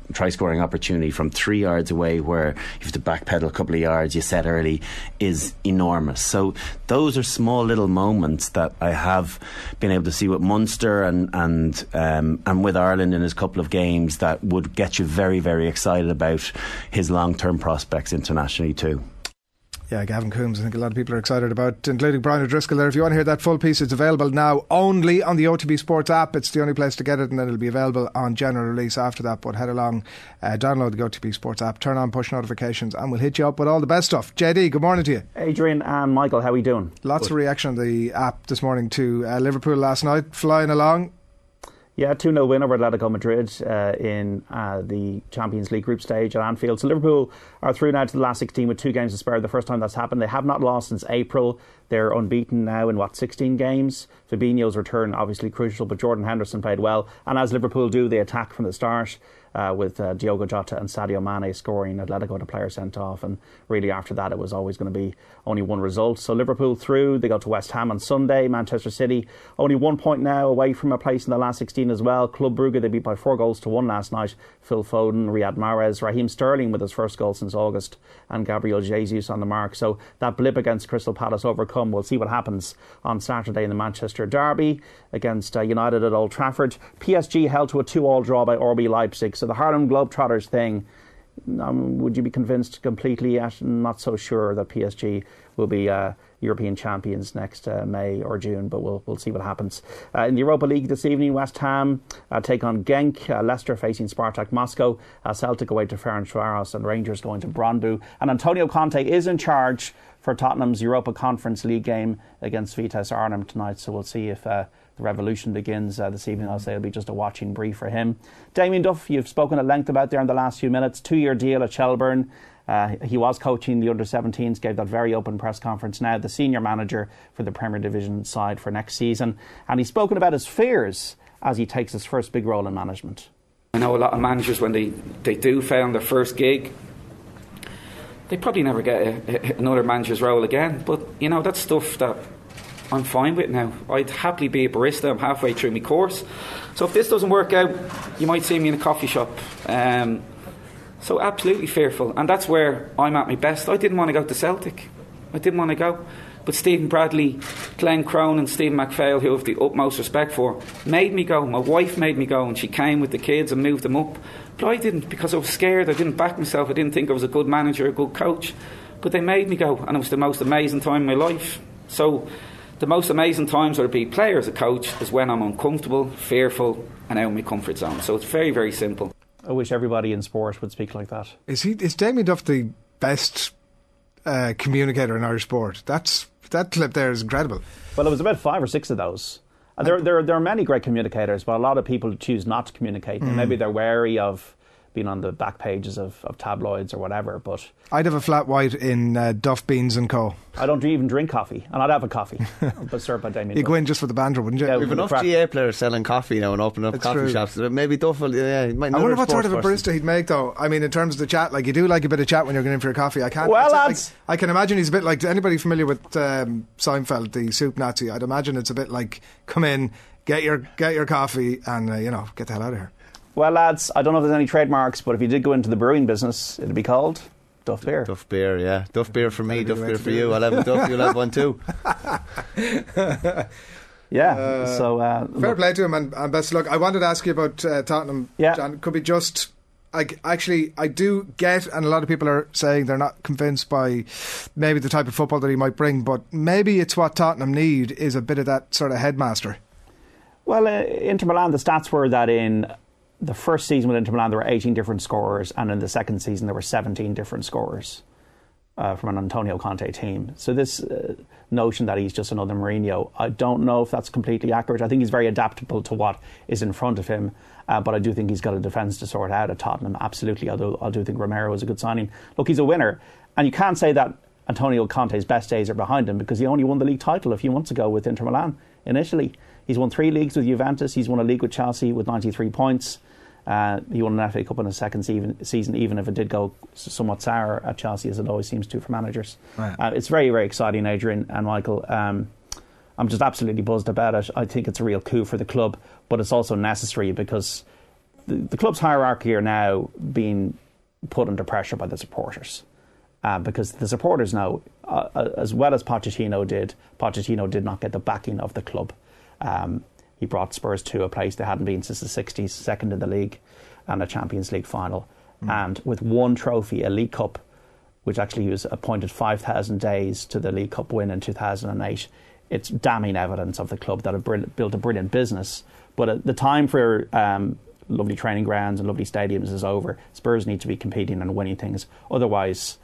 S9: try-scoring opportunity from 3 yards away, where you have to backpedal a couple of yards, you set early, is enormous. So those are small little moments that I have been able to see with Munster and with Ireland in his couple of games that would get you very, very excited about his long-term prospects internationally too.
S5: Yeah, Gavin Coombs, I think a lot of people are excited about, including Brian O'Driscoll there. If you want to hear that full piece, it's available now only on the OTB Sports app. It's the only place to get it, and then it'll be available on general release after that. But head along, download the OTB Sports app, turn on push notifications, and we'll hit you up with all the best stuff. JD, good morning to you.
S10: Adrian and Michael, how are we doing?
S5: Lots of reaction on the app this morning to Liverpool last night, flying along.
S10: Yeah, 2-0 win over Atletico Madrid in the Champions League group stage at Anfield. So Liverpool are through now to the last 16 with 2 games to spare. The first time that's happened. They have not lost since April. They're unbeaten now in 16 games. Fabinho's return obviously crucial, but Jordan Henderson played well. And as Liverpool do, they attack from the start with Diogo Jota and Sadio Mane scoring. Atletico, the player sent off, and really after that it was always going to be only one result. So Liverpool through, they go to West Ham on Sunday. Manchester City only 1 point now away from a place in the last 16 as well. Club Brugge, they beat by 4-1 last night. Phil Foden, Riyad Mahrez, Raheem Sterling with his first goal since August, and Gabriel Jesus on the mark. So that blip against Crystal Palace overcome. We'll see what happens on Saturday in the Manchester derby against United at Old Trafford. PSG held to a 2-2 draw by RB Leipzig. So the Harlem Globetrotters thing, would you be convinced completely? Not so sure that PSG will be European champions next May or June, but we'll see what happens. In the Europa League this evening, West Ham take on Genk, Leicester facing Spartak Moscow, Celtic away to Ferencváros, and Rangers going to Brøndby. And Antonio Conte is in charge for Tottenham's Europa Conference League game against Vitesse Arnhem tonight, so we'll see if the revolution begins this evening. I'll say it'll be just a watching brief for him. Damien Duff, you've spoken at length about there in the last few minutes. 2-year deal at Shelbourne. He was coaching the under-17s, gave that very open press conference. Now the senior manager for the Premier Division side for next season. And he's spoken about his fears as he takes his first big role in management.
S8: I know a lot of managers, when they do fail on their first gig, they probably never get another manager's role again. But, you know, that's stuff that I'm fine with now. I'd happily be a barista. I'm halfway through my course. So if this doesn't work out, you might see me in a coffee shop. So absolutely fearful. And that's where I'm at my best. I didn't want to go to Celtic. I didn't want to go. But Stephen Bradley, Glenn Crone and Stephen McPhail, who I have the utmost respect for, made me go. My wife made me go, and she came with the kids and moved them up. But I didn't, because I was scared. I didn't back myself. I didn't think I was a good manager, a good coach. But they made me go, and it was the most amazing time in my life. So the most amazing times, whether it be player as a coach, is when I'm uncomfortable, fearful, and out of my comfort zone. So it's very, very simple.
S10: I wish everybody in sport would speak like that.
S5: Is Damien Duff the best communicator in Irish sport? That clip there is incredible.
S10: Well, there was about 5 or 6 of those. There are many great communicators, but a lot of people choose not to communicate. And maybe they're wary of being on the back pages of tabloids or whatever. But
S5: I'd have a flat white in Duff Beans and Co.
S10: I don't even drink coffee, and I'd have a coffee, but served by Damien.
S5: You'd go in just for the banter, wouldn't you?
S6: Yeah, we've enough GA players selling coffee now and opening up coffee shops. Maybe Duff will, he might.
S5: I wonder what sort of a barista he'd make, though. I mean, in terms of the chat, like, you do like a bit of chat when you're going in for a coffee. I can't.
S10: Well, lads,
S5: I can imagine he's a bit like, anybody familiar with Seinfeld, the soup Nazi? I'd imagine it's a bit like, come in, get your coffee, and get the hell out of here.
S10: Well, lads, I don't know if there's any trademarks, but if you did go into the brewing business, it'd be called Duff Beer.
S6: Duff Beer, yeah. Duff Beer for me, Duff Beer for you. I'll have a Duff, you'll have one too.
S10: Yeah, so...
S5: fair play to him, and best of luck. I wanted to ask you about Tottenham.
S10: Yeah.
S5: John, could be just... Actually, I do get, and a lot of people are saying they're not convinced by maybe the type of football that he might bring, but maybe it's what Tottenham need is a bit of that sort of headmaster. Well,
S10: Inter Milan, the stats were that in the first season with Inter Milan there were 18 different scorers, and in the second season there were 17 different scorers from an Antonio Conte team. So this notion that he's just another Mourinho, I don't know if that's completely accurate. I think he's very adaptable to what is in front of him, but I do think he's got a defence to sort out at Tottenham, absolutely. I do think Romero is a good signing. Look, he's a winner, and you can't say that Antonio Conte's best days are behind him, because he only won the league title a few months ago with Inter Milan in Italy. He's won 3 leagues with Juventus. He's won a league with Chelsea with 93 points. He won an FA Cup in his second season, even if it did go somewhat sour at Chelsea, as it always seems to for managers. Right. It's very, very exciting, Adrian and Michael. I'm just absolutely buzzed about it. I think it's a real coup for the club, but it's also necessary, because the club's hierarchy are now being put under pressure by the supporters. Because the supporters know, as well as Pochettino did not get the backing of the club. He brought Spurs to a place they hadn't been since the 60s, second in the league and a Champions League final. And with one trophy, a League Cup, which actually he was appointed 5,000 days to the League Cup win in 2008, it's damning evidence of the club that have built a brilliant business. But the time for lovely training grounds and lovely stadiums is over. Spurs need to be competing and winning things. Otherwise,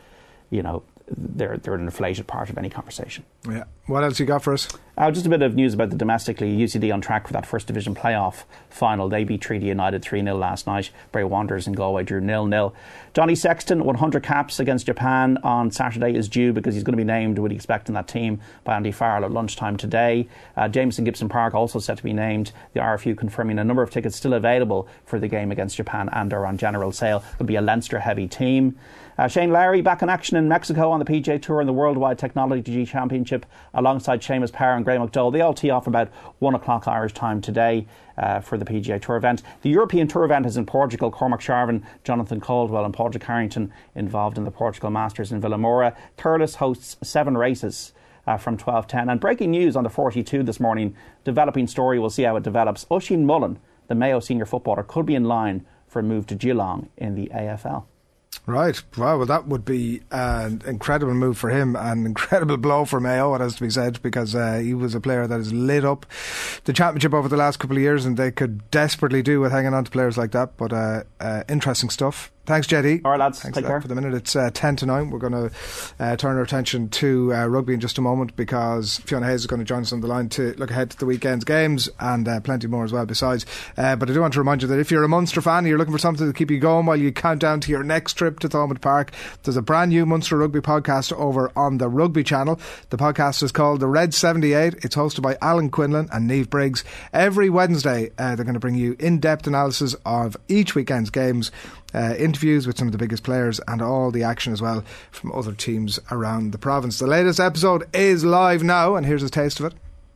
S10: they're an inflated part of any conversation.
S5: Yeah. What else you got for us?
S10: Just a bit of news about the domestically. UCD on track for that First Division playoff final. They beat Treaty United 3-0 last night. Bray Wanderers in Galway drew 0-0. Johnny Sexton, 100 caps against Japan on Saturday is due because he's going to be named, would expect, in that team by Andy Farrell at lunchtime today. Jameson Gibson Park also set to be named. The RFU confirming a number of tickets still available for the game against Japan and are on general sale. It'll be a Leinster-heavy team. Shane Lowry back in action in Mexico on the PGA Tour and the Worldwide Technology Championship alongside Seamus Power and Graham McDowell. They all tee off about 1 o'clock Irish time today for the PGA Tour event. The European Tour event is in Portugal. Cormac Sharvin, Jonathan Caldwell and Padraig Harrington involved in the Portugal Masters in Vilamora. Thurles hosts 7 races from 12:10. And breaking news on the 42 this morning, developing story, we'll see how it develops. Oisin Mullen, the Mayo senior footballer, could be in line for a move to Geelong in the AFL.
S5: Right. Wow, well, that would be an incredible move for him, an incredible blow for Mayo, it has to be said, because he was a player that has lit up the championship over the last couple of years, and they could desperately do with hanging on to players like that. But interesting stuff. Thanks, Jetty.
S10: All right, lads.
S5: Thanks
S10: take care.
S5: For the minute, it's 10-9. We're going to turn our attention to rugby in just a moment, because Fiona Hayes is going to join us on the line to look ahead to the weekend's games and plenty more as well besides. But I do want to remind you that if you're a Munster fan and you're looking for something to keep you going while you count down to your next trip to Thomond Park, there's a brand new Munster Rugby podcast over on the Rugby channel. The podcast is called The Red 78. It's hosted by Alan Quinlan and Niamh Briggs. Every Wednesday they're going to bring you in-depth analysis of each weekend's games, interviews with some of the biggest players and all the action as well from other teams around the province. The latest episode is live now, and here's a taste of it.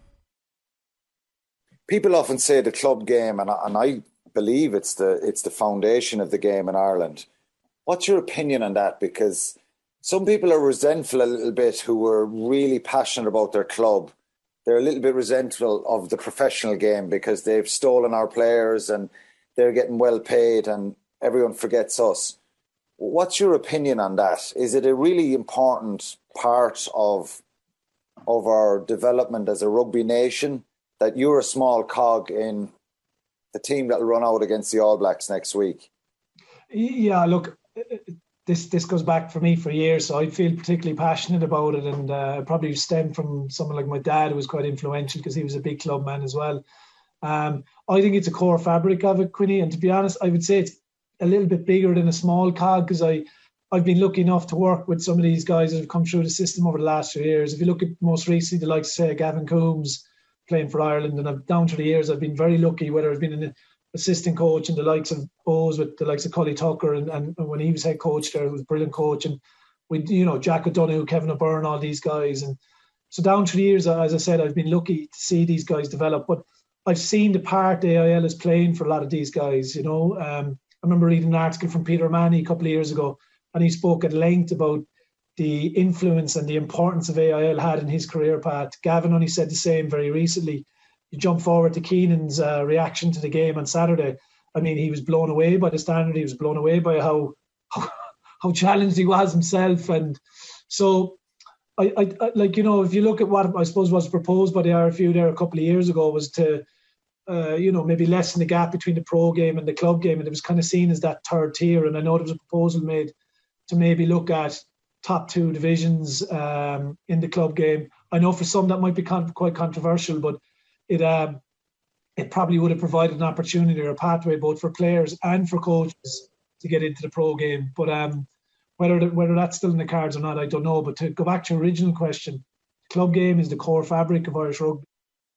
S11: People often say the club game, and I believe it's the foundation of the game in Ireland. What's your opinion on that? Because some people are resentful a little bit who were really passionate about their club. They're a little bit resentful of the professional game because they've stolen our players and they're getting well paid and everyone forgets us. What's your opinion on that? Is it a really important part of our development as a rugby nation that you're a small cog in the team that will run out against the All Blacks next week?
S12: Yeah, look, this goes back for me for years, so I feel particularly passionate about it, and probably stemmed from someone like my dad, who was quite influential because he was a big club man as well. I think it's a core fabric of it, Quinny, and to be honest, I would say it's a little bit bigger than a small cog, because I've been lucky enough to work with some of these guys that have come through the system over the last few years. If you look at most recently, the likes of Gavin Coombs playing for Ireland, and down through the years I've been very lucky, whether I've been an assistant coach and the likes of Bowes with the likes of Cully Tucker, and when he was head coach there, he was a brilliant coach, and with Jack O'Donoghue, Kevin O'Byrne, all these guys. And so down through the years, as I said, I've been lucky to see these guys develop, but I've seen the part the AIL is playing for a lot of these guys. I remember reading an article from Peter Manny a couple of years ago, and he spoke at length about the influence and the importance of AIL had in his career path. Gavin only said the same very recently. You jump forward to Keenan's reaction to the game on Saturday. I mean, he was blown away by the standard. He was blown away by how challenged he was himself. And so, if you look at what I suppose was proposed by the RFU there a couple of years ago, was to maybe lessen the gap between the pro game and the club game, and it was kind of seen as that third tier. And I know there was a proposal made to maybe look at top 2 divisions in the club game. I know for some that might be quite controversial, but it probably would have provided an opportunity or a pathway both for players and for coaches to get into the pro game. But whether that's still in the cards or not, I don't know. But to go back to your original question, the club game is the core fabric of Irish rugby.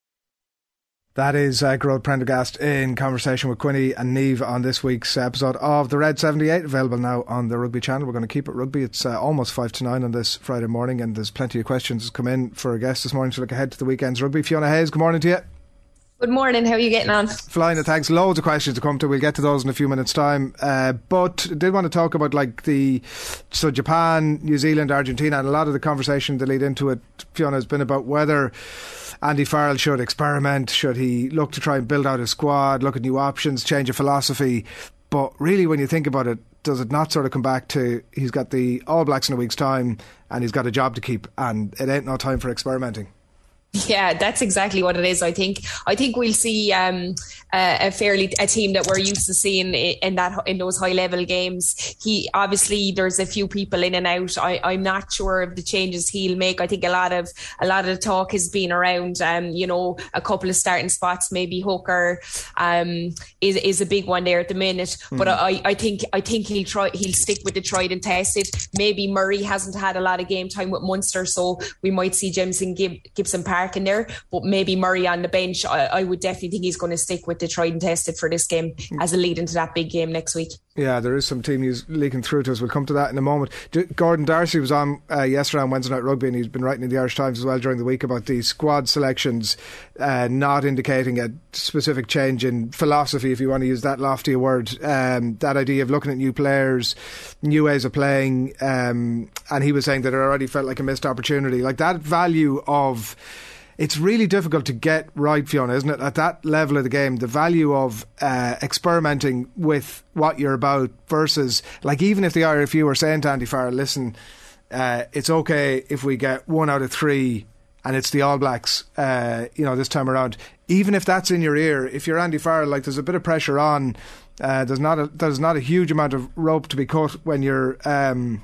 S5: That is Gearóid Prendergast in conversation with Quinny and Niamh on this week's episode of The Red 78, available now on the Rugby channel. We're going to keep it rugby. It's almost 5-9 on this Friday morning, and there's plenty of questions come in for our guests this morning to look ahead to the weekend's rugby. Fiona Hayes, good morning to you.
S13: Good morning, how are you getting on?
S5: Flying, thanks. Loads of questions to come to. We'll get to those in a few minutes' time. But did want to talk about Japan, New Zealand, Argentina, and a lot of the conversation that lead into it, Fiona, has been about whether Andy Farrell should experiment, should he look to try and build out his squad, look at new options, change of philosophy. But really, when you think about it, does it not sort of come back to he's got the All Blacks in a week's time and he's got a job to keep and it ain't no time for experimenting?
S13: Yeah, that's exactly what it is. I think we'll see a team that we're used to seeing in those high level games. He obviously, there's a few people in and out. I'm not sure of the changes he'll make. I think a lot of the talk has been around a couple of starting spots. Maybe Hooker is a big one there at the minute. But I think he'll stick with the tried and tested. Maybe Murray hasn't had a lot of game time with Munster, so we might see Jameson Gibson Park in there, but maybe Murray on the bench. I would definitely think he's going to stick with the tried and tested for this game as a lead into that big game next week.
S5: Yeah, there is some team news leaking through to us. We'll come to that in a moment. Gordon Darcy was on yesterday on Wednesday Night Rugby, and he's been writing in the Irish Times as well during the week about the squad selections not indicating a specific change in philosophy, if you want to use that lofty a word. That idea of looking at new players, new ways of playing, and he was saying that it already felt like a missed opportunity. Like that value of... It's really difficult to get right, Fiona, isn't it? At that level of the game, the value of experimenting with what you're about versus, like, even if the IRFU are saying to Andy Farrell, listen, it's okay if we get 1 out of 3 and it's the All Blacks, this time around. Even if that's in your ear, if you're Andy Farrell, like, there's a bit of pressure on. There's not a huge amount of rope to be cut when you're trying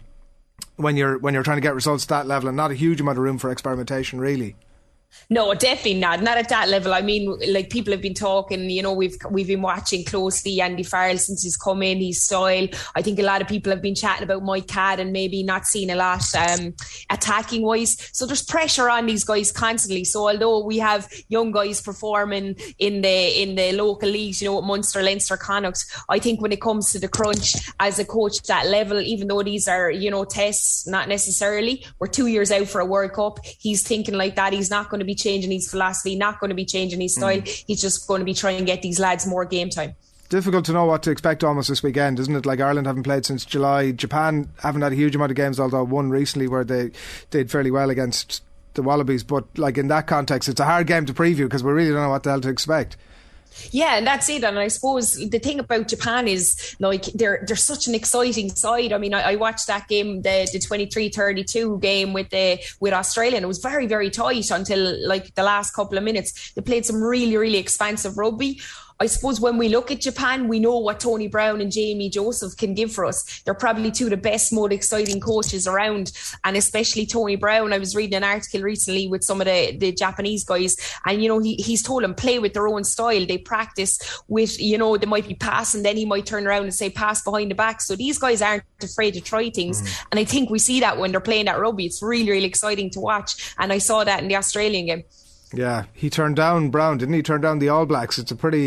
S5: to get results at that level, and not a huge amount of room for experimentation, really.
S13: No, definitely not at that level. I mean, like, people have been talking, we've been watching closely Andy Farrell since he's come in, his style. I think a lot of people have been chatting about Mike Cadd and maybe not seeing a lot attacking wise. So there's pressure on these guys constantly. So although we have young guys performing in the local leagues, with Munster, Leinster, Connacht, I think when it comes to the crunch as a coach at that level, even though these are, tests, not necessarily, we're 2 years out for a World Cup. He's thinking like that. He's not going to be changing his philosophy, not going to be changing his style. He's just going to be trying to get these lads more game time.
S5: Difficult to know what to expect almost this weekend, isn't it? Like, Ireland haven't played since July. Japan haven't had a huge amount of games, although one recently where they did fairly well against the Wallabies. But like, in that context, it's a hard game to preview because we really don't know what the hell to expect.
S13: Yeah, and that's it. And I suppose the thing about Japan is, like, they're such an exciting side. I mean, I watched that game, the 23-32 game with Australia, and it was very, very tight until like the last couple of minutes. They played some really, really expansive rugby. I suppose when we look at Japan, we know what Tony Brown and Jamie Joseph can give for us. They're probably two of the best, most exciting coaches around, and especially Tony Brown. I was reading an article recently with some of the Japanese guys, and he's told them play with their own style. They practice with, they might be passing, then he might turn around and say pass behind the back. So these guys aren't afraid to try things, and I think we see that when they're playing that rugby. It's really, really exciting to watch, and I saw that in the Australian game. Yeah,
S5: he turned down Brown, didn't he? Turned down the All Blacks. It's a pretty,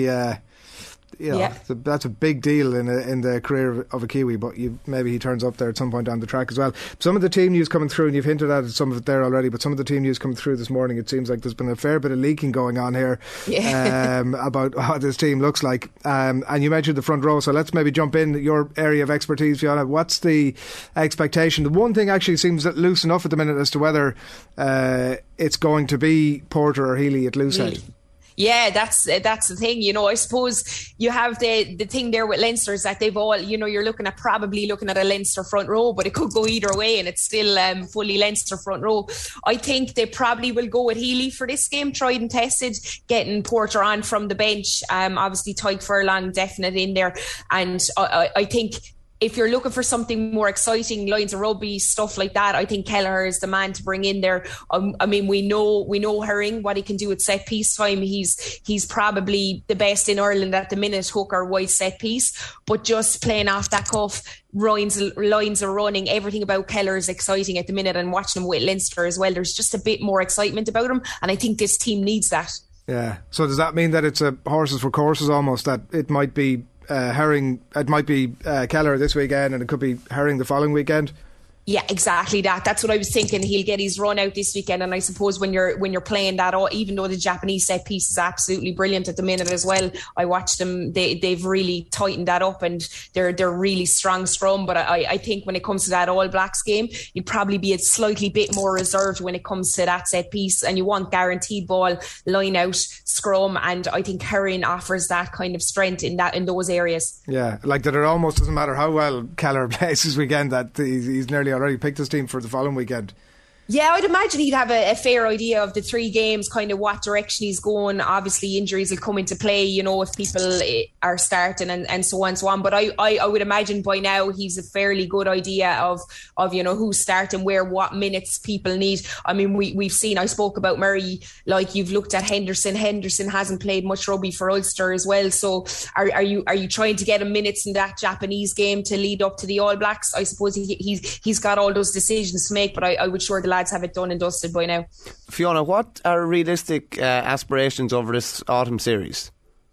S5: that's a big deal in the career of a Kiwi. But maybe he turns up there at some point down the track as well. Some of the team news coming through, and you've hinted at some of it there already. But some of the team news coming through this morning, it seems like there's been a fair bit of leaking going on here about what this team looks like. And you mentioned the front row, so let's maybe jump in your area of expertise, Fiona. What's the expectation? The one thing actually seems loose enough at the minute as to whether it's going to be Porter or Healy at Loosehead.
S13: Yeah, that's the thing. I suppose you have the thing there with Leinster is that they've all, you're probably looking at a Leinster front row, but it could go either way, and it's still fully Leinster front row. I think they probably will go with Healy for this game, tried and tested, getting Porter on from the bench. Obviously, Tadhg Furlong definite in there, and I think, if you're looking for something more exciting, lines of rugby, stuff like that, I think Kelleher is the man to bring in there. I mean, we know Herring, what he can do at set piece time. He's probably the best in Ireland at the minute, hooker, wide set piece. But just playing off that cuff, lines are running, everything about Kelleher is exciting at the minute, and watching him with Leinster as well, there's just a bit more excitement about him, and I think this team needs that. Yeah.
S5: So does that mean that it's a horses for courses almost, that it might be Herring, it might be Kelleher this weekend and it could be Herring the following weekend?
S13: Yeah, exactly that. That's what I was thinking. He'll get his run out this weekend, and I suppose when you're playing that, even though the Japanese set piece is absolutely brilliant at the minute as well, I watched them. They've really tightened that up, and they're really strong scrum. But I think when it comes to that All Blacks game, you'd probably be a slightly bit more reserved when it comes to that set piece, and you want guaranteed ball, line out, scrum, and I think Herring offers that kind of strength in those areas.
S5: Yeah, like that. It almost doesn't matter how well Keller plays this weekend, that he's nearly already picked his team for the following weekend.
S13: Yeah, I'd imagine he'd have a fair idea of the 3 games, kind of what direction he's going. Obviously, injuries will come into play, if people are starting and so on and so on. But I would imagine by now he's a fairly good idea of who's starting where, what minutes people need. I mean, we've seen, I spoke about Murray, like you've looked at Henderson. Henderson hasn't played much rugby for Ulster as well. So are you trying to get him minutes in that Japanese game to lead up to the All Blacks? I suppose he's got all those decisions to make, but I would sure the lads have it done and dusted by now.
S6: Fiona, what are realistic aspirations over this autumn series?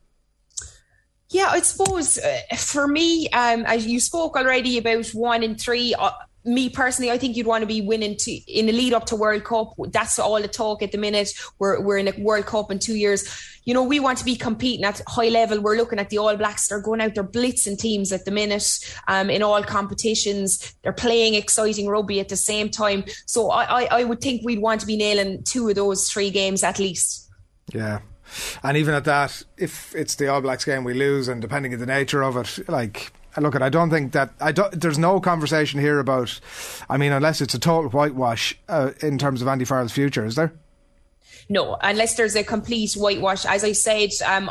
S13: Yeah, I suppose for me, as you spoke already about 1 and 3, me personally, I think you'd want to be winning in the lead up to World Cup. That's all the talk at the minute. We're in a World Cup in 2 years. We want to be competing at high level. We're looking at the All Blacks. They're going out, they're blitzing teams at the minute in all competitions. They're playing exciting rugby at the same time. So I would think we'd want to be nailing 2 of those 3 games at least.
S5: Yeah. And even at that, if it's the All Blacks game we lose, and depending on the nature of it, look, I don't think that there's no conversation here about, unless it's a total whitewash in terms of Andy Farrell's future, is there?
S13: No, unless there's a complete whitewash. As I said,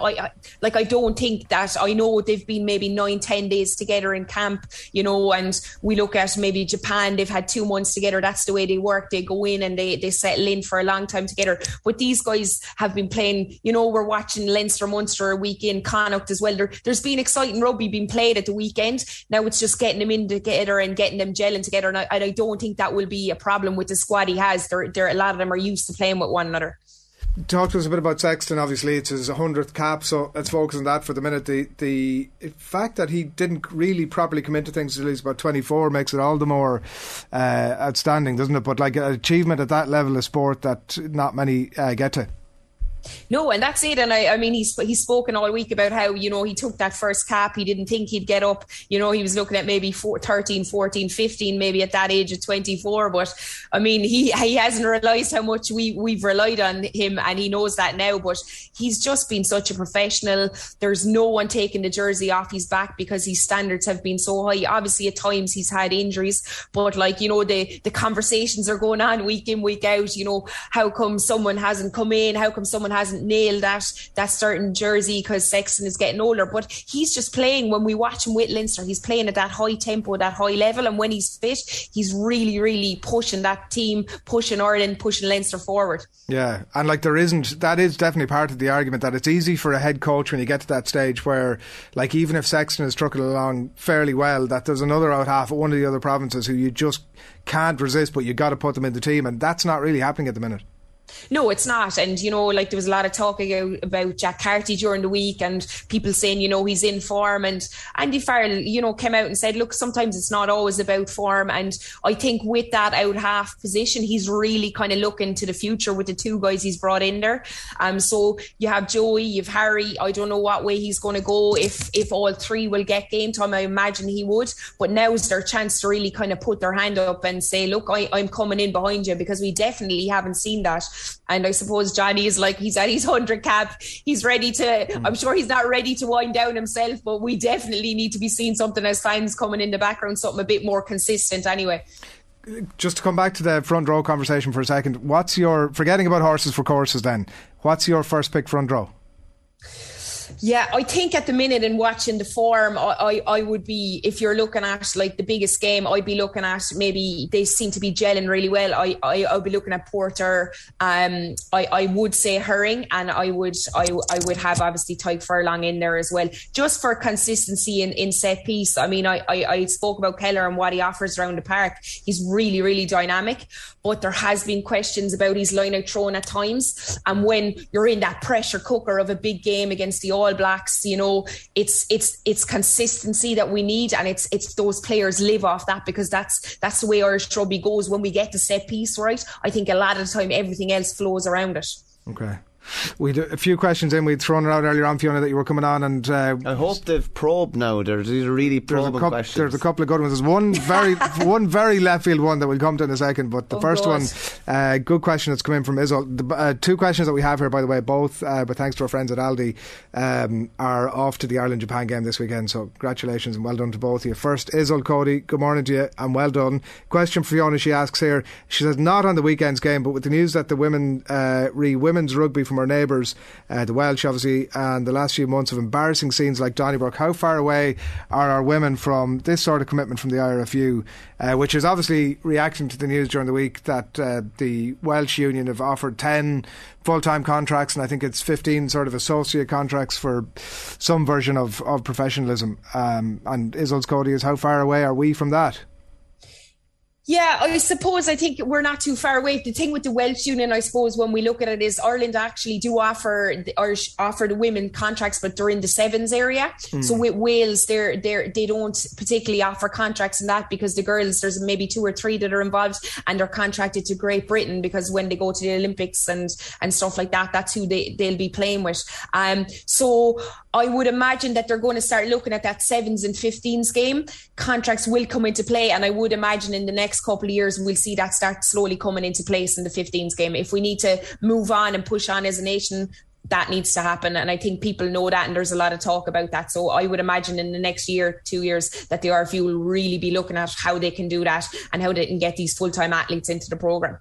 S13: I don't think that. I know they've been maybe 9-10 days together in camp, and we look at maybe Japan, they've had 2 months together. That's the way they work. They go in and they settle in for a long time together. But these guys have been playing, we're watching Leinster, Munster a week in, Connacht as well. There's been exciting rugby being played at the weekend. Now it's just getting them in together and getting them gelling together. And I don't think that will be a problem with the squad he has. A lot of them are used to playing with one another.
S5: Talk to us a bit about Sexton. Obviously it's his 100th cap, so let's focus on that for the minute. The fact that he didn't really properly come into things until he's about 24 makes it all the more outstanding, doesn't it? But an achievement at that level of sport that not many get to.
S13: No, and that's it. And I mean, he's spoken all week about how, he took that first cap. He didn't think he'd get up. He was looking at maybe 13, 14, 15, maybe at that age of 24. But I mean, he hasn't realised how much we've relied on him, and he knows that now. But he's just been such a professional. There's no one taking the jersey off his back because his standards have been so high. Obviously, at times he's had injuries, but the conversations are going on week in, week out. How come someone hasn't come in? How come someone hasn't nailed that certain jersey because Sexton is getting older? But he's just playing. When we watch him with Leinster, he's playing at that high tempo, that high level, and when he's fit, he's really, really pushing that team, pushing Ireland, pushing Leinster forward.
S5: Yeah, and that is definitely part of the argument, that it's easy for a head coach when you get to that stage where, even if Sexton is trucking along fairly well, that there's another out half of one of the other provinces who you just can't resist, but you got to put them in the team, and that's not really happening at the minute.
S13: No, it's not. And, there was a lot of talk about Jack Carty during the week, and people saying, he's in form. And Andy Farrell, came out and said, look, sometimes it's not always about form. And I think with that out half position, he's really kind of looking to the future with the 2 guys he's brought in there. So you have Joey, you have Harry. I don't know what way he's going to go. If all 3 will get game time, I imagine he would. But now's their chance to really kind of put their hand up and say, look, I'm coming in behind you, because we definitely haven't seen that. And I suppose Johnny is he's at his 100 cap. He's ready to, I'm sure he's not ready to wind down himself, but we definitely need to be seeing something as fans coming in the background, something a bit more consistent anyway.
S5: Just to come back to the front row conversation for a second, forgetting about horses for courses then, what's your first pick front row?
S13: Yeah, I think at the minute in watching the form, I would be, if you're looking at the biggest game, I'd be looking at, maybe they seem to be gelling really well. I'll be looking at Porter. I would say Herring, and I would have obviously Tyke Furlong in there as well, just for consistency in set piece. I mean, I spoke about Keller and what he offers around the park. He's really, really dynamic, but there has been questions about his line out throwing at times. And when you're in that pressure cooker of a big game against the All Blacks, you know, it's consistency that we need, and it's those players live off that, because that's the way Irish rugby goes. When we get the set piece right, I think a lot of the time everything else flows around it.
S5: Okay. We a few questions in. We'd thrown it out earlier on, Fiona, that you were coming on, and
S6: I hope they've probed now. They're really probing questions.
S5: There's a couple of good ones. There's one very left field one that we'll come to in a second. But the first one, good question that's come in from Izzol. Two questions that we have here, by the way, both, but thanks to our friends at Aldi, are off to the Ireland-Japan game this weekend. So congratulations and well done to both of you. First, Izzol Cody, good morning to you and well done. Question for Fiona. She asks here. She says not on the weekend's game, but with the news that the women's rugby from our neighbours, the Welsh obviously, and the last few months of embarrassing scenes like Donnybrook, how far away are our women from this sort of commitment from the IRFU, which is obviously reacting to the news during the week that the Welsh Union have offered 10 full-time contracts, and I think it's 15 sort of associate contracts for some version of professionalism, and Izzol's Cody is, how far away are we from that?
S13: Yeah, I think we're not too far away. The thing with the Welsh Union, I suppose, when we look at it, is Ireland actually do offer the women contracts, but they're in the sevens area. So with Wales, they don't particularly offer contracts in that, because the girls, there's maybe 2 or 3 that are involved, and they're contracted to Great Britain, because when they go to the Olympics and stuff like that, that's who they'll be playing with. So I would imagine that they're going to start looking at that 7s and 15s game. Contracts will come into play, and I would imagine in the next couple of years we'll see that start slowly coming into place in the 15s game. If we need to move on and push on as a nation, that needs to happen, and I think people know that, and there's a lot of talk about that. So I would imagine in the next year, 2 years, that the RFU will really be looking at how they can do that and how they can get these full-time athletes into the programme.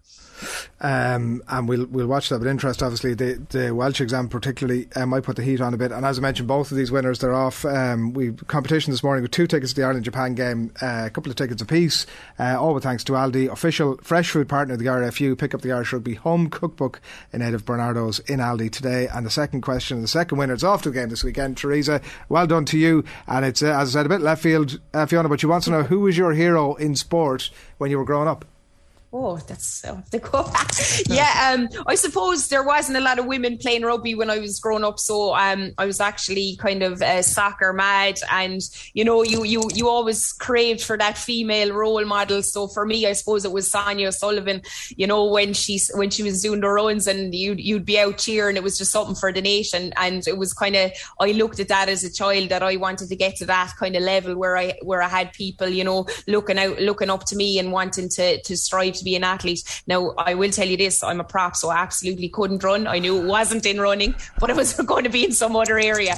S5: And we'll watch that with interest. Obviously the Welsh exam particularly might put the heat on a bit, and as I mentioned, both of these winners, they're off. We competition this morning with 2 tickets to the Ireland-Japan game, a couple of tickets apiece, all with thanks to Aldi, official fresh food partner of the RFU. Pick up the Irish Rugby home cookbook in aid of Bernardo's in Aldi today. And the second question, the second winner, is off to the game this weekend. Teresa, well done to you, and it's as I said, a bit left field, Fiona, but she wants to know, who was your hero in sport when you were growing up?
S13: Oh, that's the go. Yeah, I suppose there wasn't a lot of women playing rugby when I was growing up, so I was actually kind of soccer mad, and you know, you always craved for that female role model. So for me, I suppose it was Sonia O'Sullivan. You know, when she was doing the runs, and you'd be out cheering, it was just something for the nation, and it was kind of, I looked at that as a child, that I wanted to get to that kind of level where I had people, you know, looking up to me and wanting to strive to be an athlete. Now, I will tell you this, I'm a prop, so I absolutely couldn't run. I knew it wasn't in running, but it was going to be in some other area.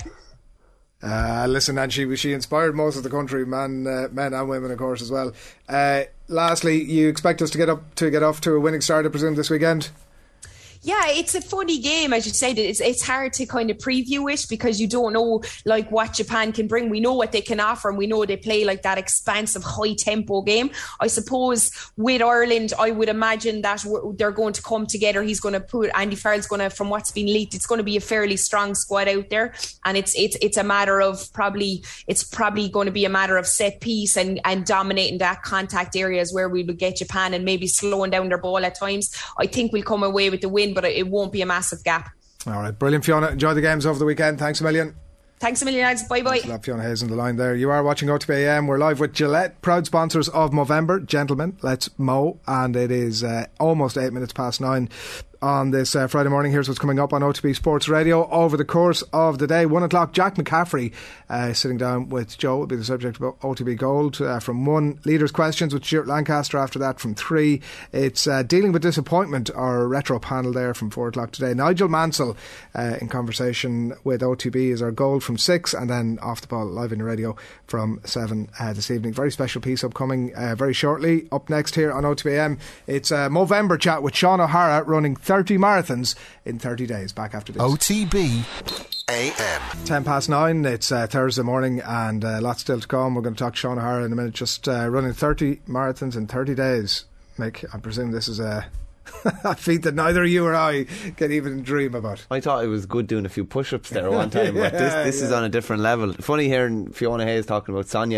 S5: Listen, and she inspired most of the country, men and women, of course, as well. Lastly, you expect us to get off to a winning start, I presume, this weekend?
S13: Yeah, it's a funny game, as you said. It's hard to kind of preview it, because you don't know like what Japan can bring. We know what they can offer, and we know they play like that expansive, high tempo game. I suppose with Ireland, I would imagine that they're going to come together. He's going to put Andy Farrell's going to, from what's been leaked, it's going to be a fairly strong squad out there, and it's a matter of probably going to be a matter of set piece and dominating that contact areas where we will get Japan and maybe slowing down their ball at times. I think we'll come away with the win, but it won't be a massive gap.
S5: All right, brilliant, Fiona. Enjoy the games over the weekend. Thanks a million.
S13: Thanks a million, lads. Bye-bye.
S5: Fiona Hayes on the line there. You are watching OTB AM. We're live with Gillette, proud sponsors of Movember. Gentlemen, let's mow. And it is almost 8 minutes past 9 on this Friday morning. Here's what's coming up on OTB Sports Radio over the course of the day. 1 o'clock, Jack McCaffrey sitting down with Joe will be the subject of OTB Gold. From 1, Leaders' Questions with Stuart Lancaster. After that, from 3, it's Dealing with Disappointment, our retro panel there from 4 o'clock today. Nigel Mansell in conversation with OTB is our Gold from 6, and then Off the Ball live in the radio from 7 this evening. Very special piece upcoming very shortly. Up next here on OTB AM, it's Movember chat with Sean O'Hara, running 30 marathons in 30 days. Back after this.
S3: OTB AM.
S5: 10 past 9. It's Thursday morning, and lots still to come. We're going to talk to Sean O'Hara in a minute. Just running 30 marathons in 30 days. Mick, I presume this is a feat that neither you or I can even dream about.
S6: I thought it was good doing a few push-ups there one time, but this is on a different level. Funny hearing Fiona Hayes talking about Sonia,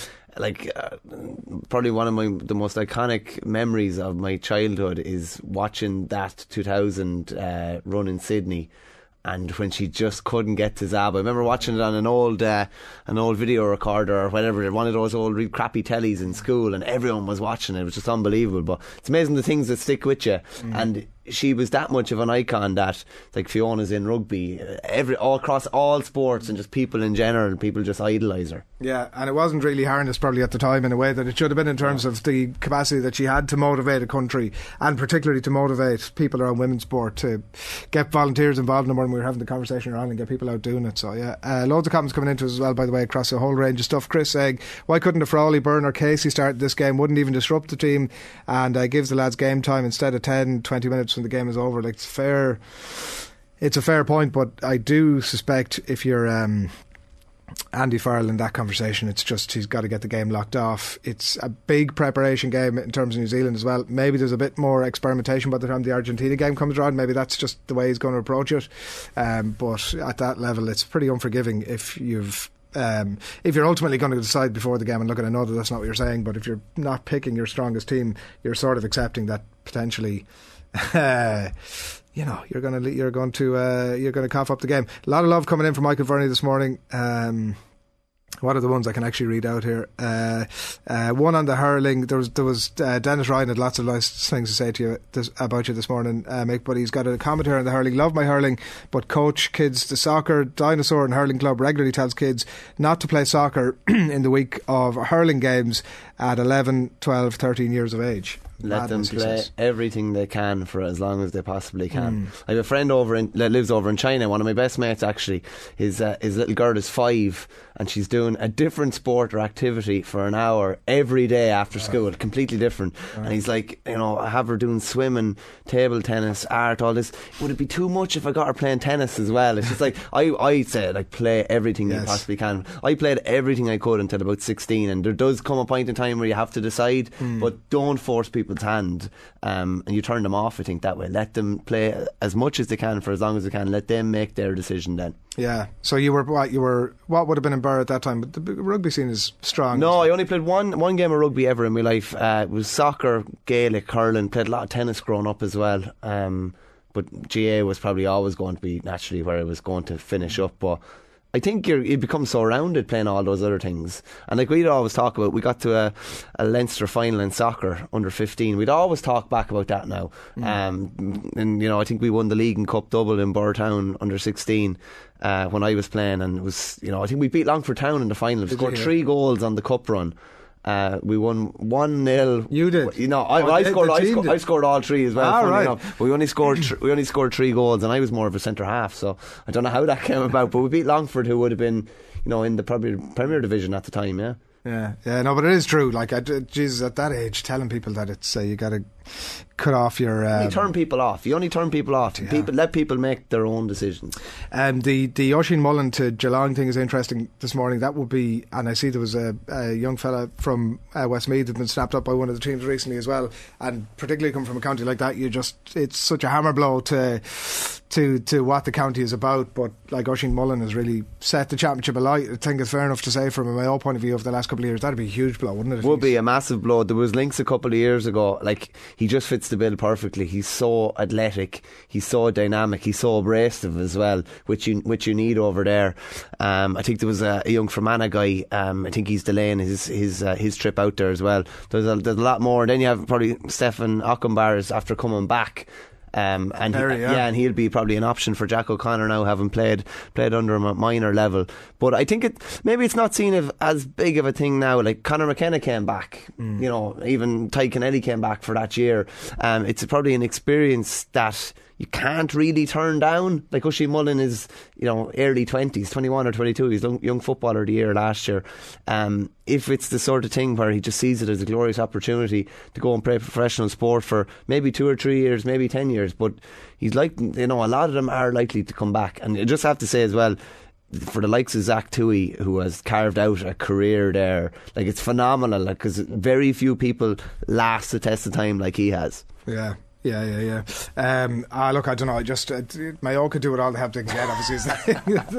S6: probably one of the most iconic memories of my childhood is watching that 2000 run in Sydney And when she just couldn't get to Zab, I remember watching it on an old video recorder or whatever, one of those old real crappy tellies in school, and everyone was watching it. It was just unbelievable. But it's amazing the things that stick with you. And she was that much of an icon that, like Fiona's in rugby, all across all sports, and just people in general, people just idolise her.
S5: Yeah, and it wasn't really harnessed probably at the time in a way that it should have been, in terms of the capacity that she had to motivate a country, and particularly to motivate people around women's sport, to get volunteers involved in them when we were having the conversation around and get people out doing it. So yeah, loads of comments coming into us as well, by the way, across a whole range of stuff. Chris saying, why couldn't a Frawley, Byrne or Casey start this game? Wouldn't even disrupt the team, and gives the lads game time instead of 10-20 minutes when the game is over. Like, it's a fair point, but I do suspect if you're Andy Farrell in that conversation, it's just he's got to get the game locked off. It's a big preparation game in terms of New Zealand as well. Maybe there's a bit more experimentation by the time the Argentina game comes around. Maybe that's just the way he's going to approach it. But at that level, it's pretty unforgiving if you're ultimately going to decide before the game. And look, I know that that's not what you're saying, but if you're not picking your strongest team, you're sort of accepting that potentially you're going to cough up the game. A lot of love coming in from Michael Verney this morning. What are the ones I can actually read out here? One on the hurling. There was Dennis Ryan had lots of nice things to say to you about you this morning, Mick. But he's got a commentary on the hurling. Love my hurling, but coach kids the soccer. Dinosaur and Hurling Club regularly tells kids not to play soccer in the week of hurling games at 11, 12, 13 years of age.
S6: Let them play everything they can for as long as they possibly can. I have a friend that lives over in China. One of my best mates, actually, his little girl is 5, and she's doing a different sport or activity for an hour every day after school, completely different. And he's like, I have her doing swimming, table tennis, art, all this. Would it be too much if I got her playing tennis as well? It's just like I say, like, play everything you possibly can. I played everything I could until about 16, and there does come a point in time where you have to decide, but don't force people's hand, and you turn them off, I think, that way. Let them play as much as they can for as long as they can. Let them make their decision then. Yeah. So what would have been in Burr at that time? But the rugby scene is strong. No, I only played one game of rugby ever in my life. It was soccer, Gaelic, hurling. Played a lot of tennis growing up as well. But GA was probably always going to be naturally where I was going to finish up. But I think you become so rounded playing all those other things. And like we'd always talk about, we got to a Leinster final in soccer under 15. We'd always talk back about that now. And I think we won the league and cup double in Burrtown under 16 when I was playing, and it was, I think we beat Longford Town in the final. We scored 3 goals on the cup run. We won 1-0. You did. I scored all 3 as well. Right. We only scored 3 goals, and I was more of a centre half. So I don't know how that came about, but we beat Longford, who would have been, in the probably Premier Division at the time. Yeah. No, but it is true. Like, Jesus, at that age, telling people that it's you got to cut off your. You turn people off. You only turn people off. Yeah. Let people make their own decisions. The Oisín Mullen to Geelong thing is interesting this morning. That would be, and I see there was a young fella from Westmeath that had been snapped up by one of the teams recently as well. And particularly coming from a county like that, it's such a hammer blow to what the county is about. But like, Oisín Mullen has really set the championship alight. I think it's fair enough to say, from my own point of view, over the last couple of years, that'd be a huge blow, wouldn't it? Would be a massive blow. There was links a couple of years ago. Like, he just fits the bill perfectly. He's so athletic, he's so dynamic, he's so abrasive as well, which you need over there. I think there was a young Fermanagh guy. I think he's delaying his trip out there as well. There's a lot more. And then you have probably Stefan Ockenbars after coming back. And he'll be probably an option for Jack O'Connor now, having played under him at minor level. But I think maybe it's not seen as big of a thing now. Like, Conor McKenna came back, even Ty Kennelly came back for that year. It's probably an experience that you can't really turn down. Like, Oisín Mullen is, early 20s, 21 or 22. He's young footballer of the year last year. If it's the sort of thing where he just sees it as a glorious opportunity to go and play professional sport for maybe 2 or 3 years, maybe 10 years, but he's like, a lot of them are likely to come back. And you just have to say as well, for the likes of Zach Toohey, who has carved out a career there, like, it's phenomenal, because very few people last the test of time like he has. Yeah.
S5: Yeah. Look, I don't know. I just Mayo could do it all they have to get. Obviously,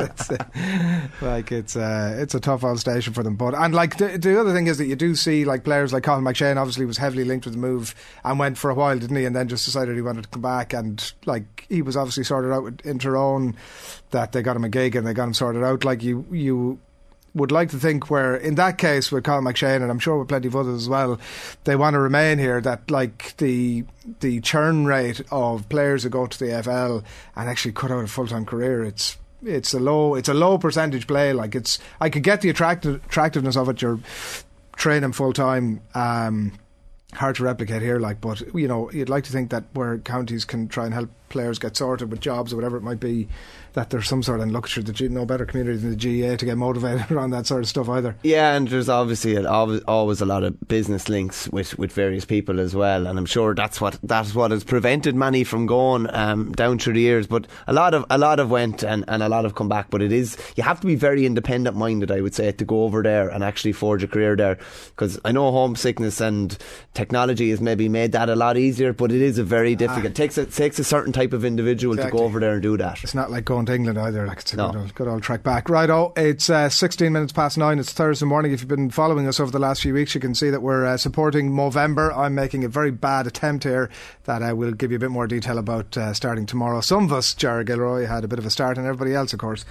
S5: it's a tough old station for them. But and like the other thing is that you do see like players like Colin McShane obviously was heavily linked with the move and went for a while, didn't he? And then just decided he wanted to come back, and like he was obviously sorted out with Tyrone, that they got him a gig and they got him sorted out. Like you would like to think where in that case with Colin McShane, and I'm sure with plenty of others as well, they want to remain here, that like the churn rate of players who go to the AFL and actually cut out a full-time career, it's a low percentage play. Like I could get the attractiveness of it, you're training full-time, hard to replicate here, like, but you know, you'd like to think that where counties can try and help players get sorted with jobs or whatever it might be, that there's some sort of, and look, sure, no better community than the GAA to get motivated around that sort of stuff either. Yeah, and there's obviously always a lot of business links with various people as well, and I'm sure that's what has prevented many from going down through the years. But a lot of went and a lot have come back. But it is, you have to be very independent minded, I would say, to go over there and actually forge a career there, because I know homesickness and technology has maybe made that a lot easier, but it is a very difficult. It takes a certain type of individual to go over there and do that. It's not like going to England either. Like, it's a good old trek back. Righto, it's 16 minutes past 9. It's Thursday morning. If you've been following us over the last few weeks, you can see that we're supporting Movember. I'm making a very bad attempt here that I will give you a bit more detail about starting tomorrow. Some of us, Jared Gilroy, had a bit of a start, and everybody else, of course,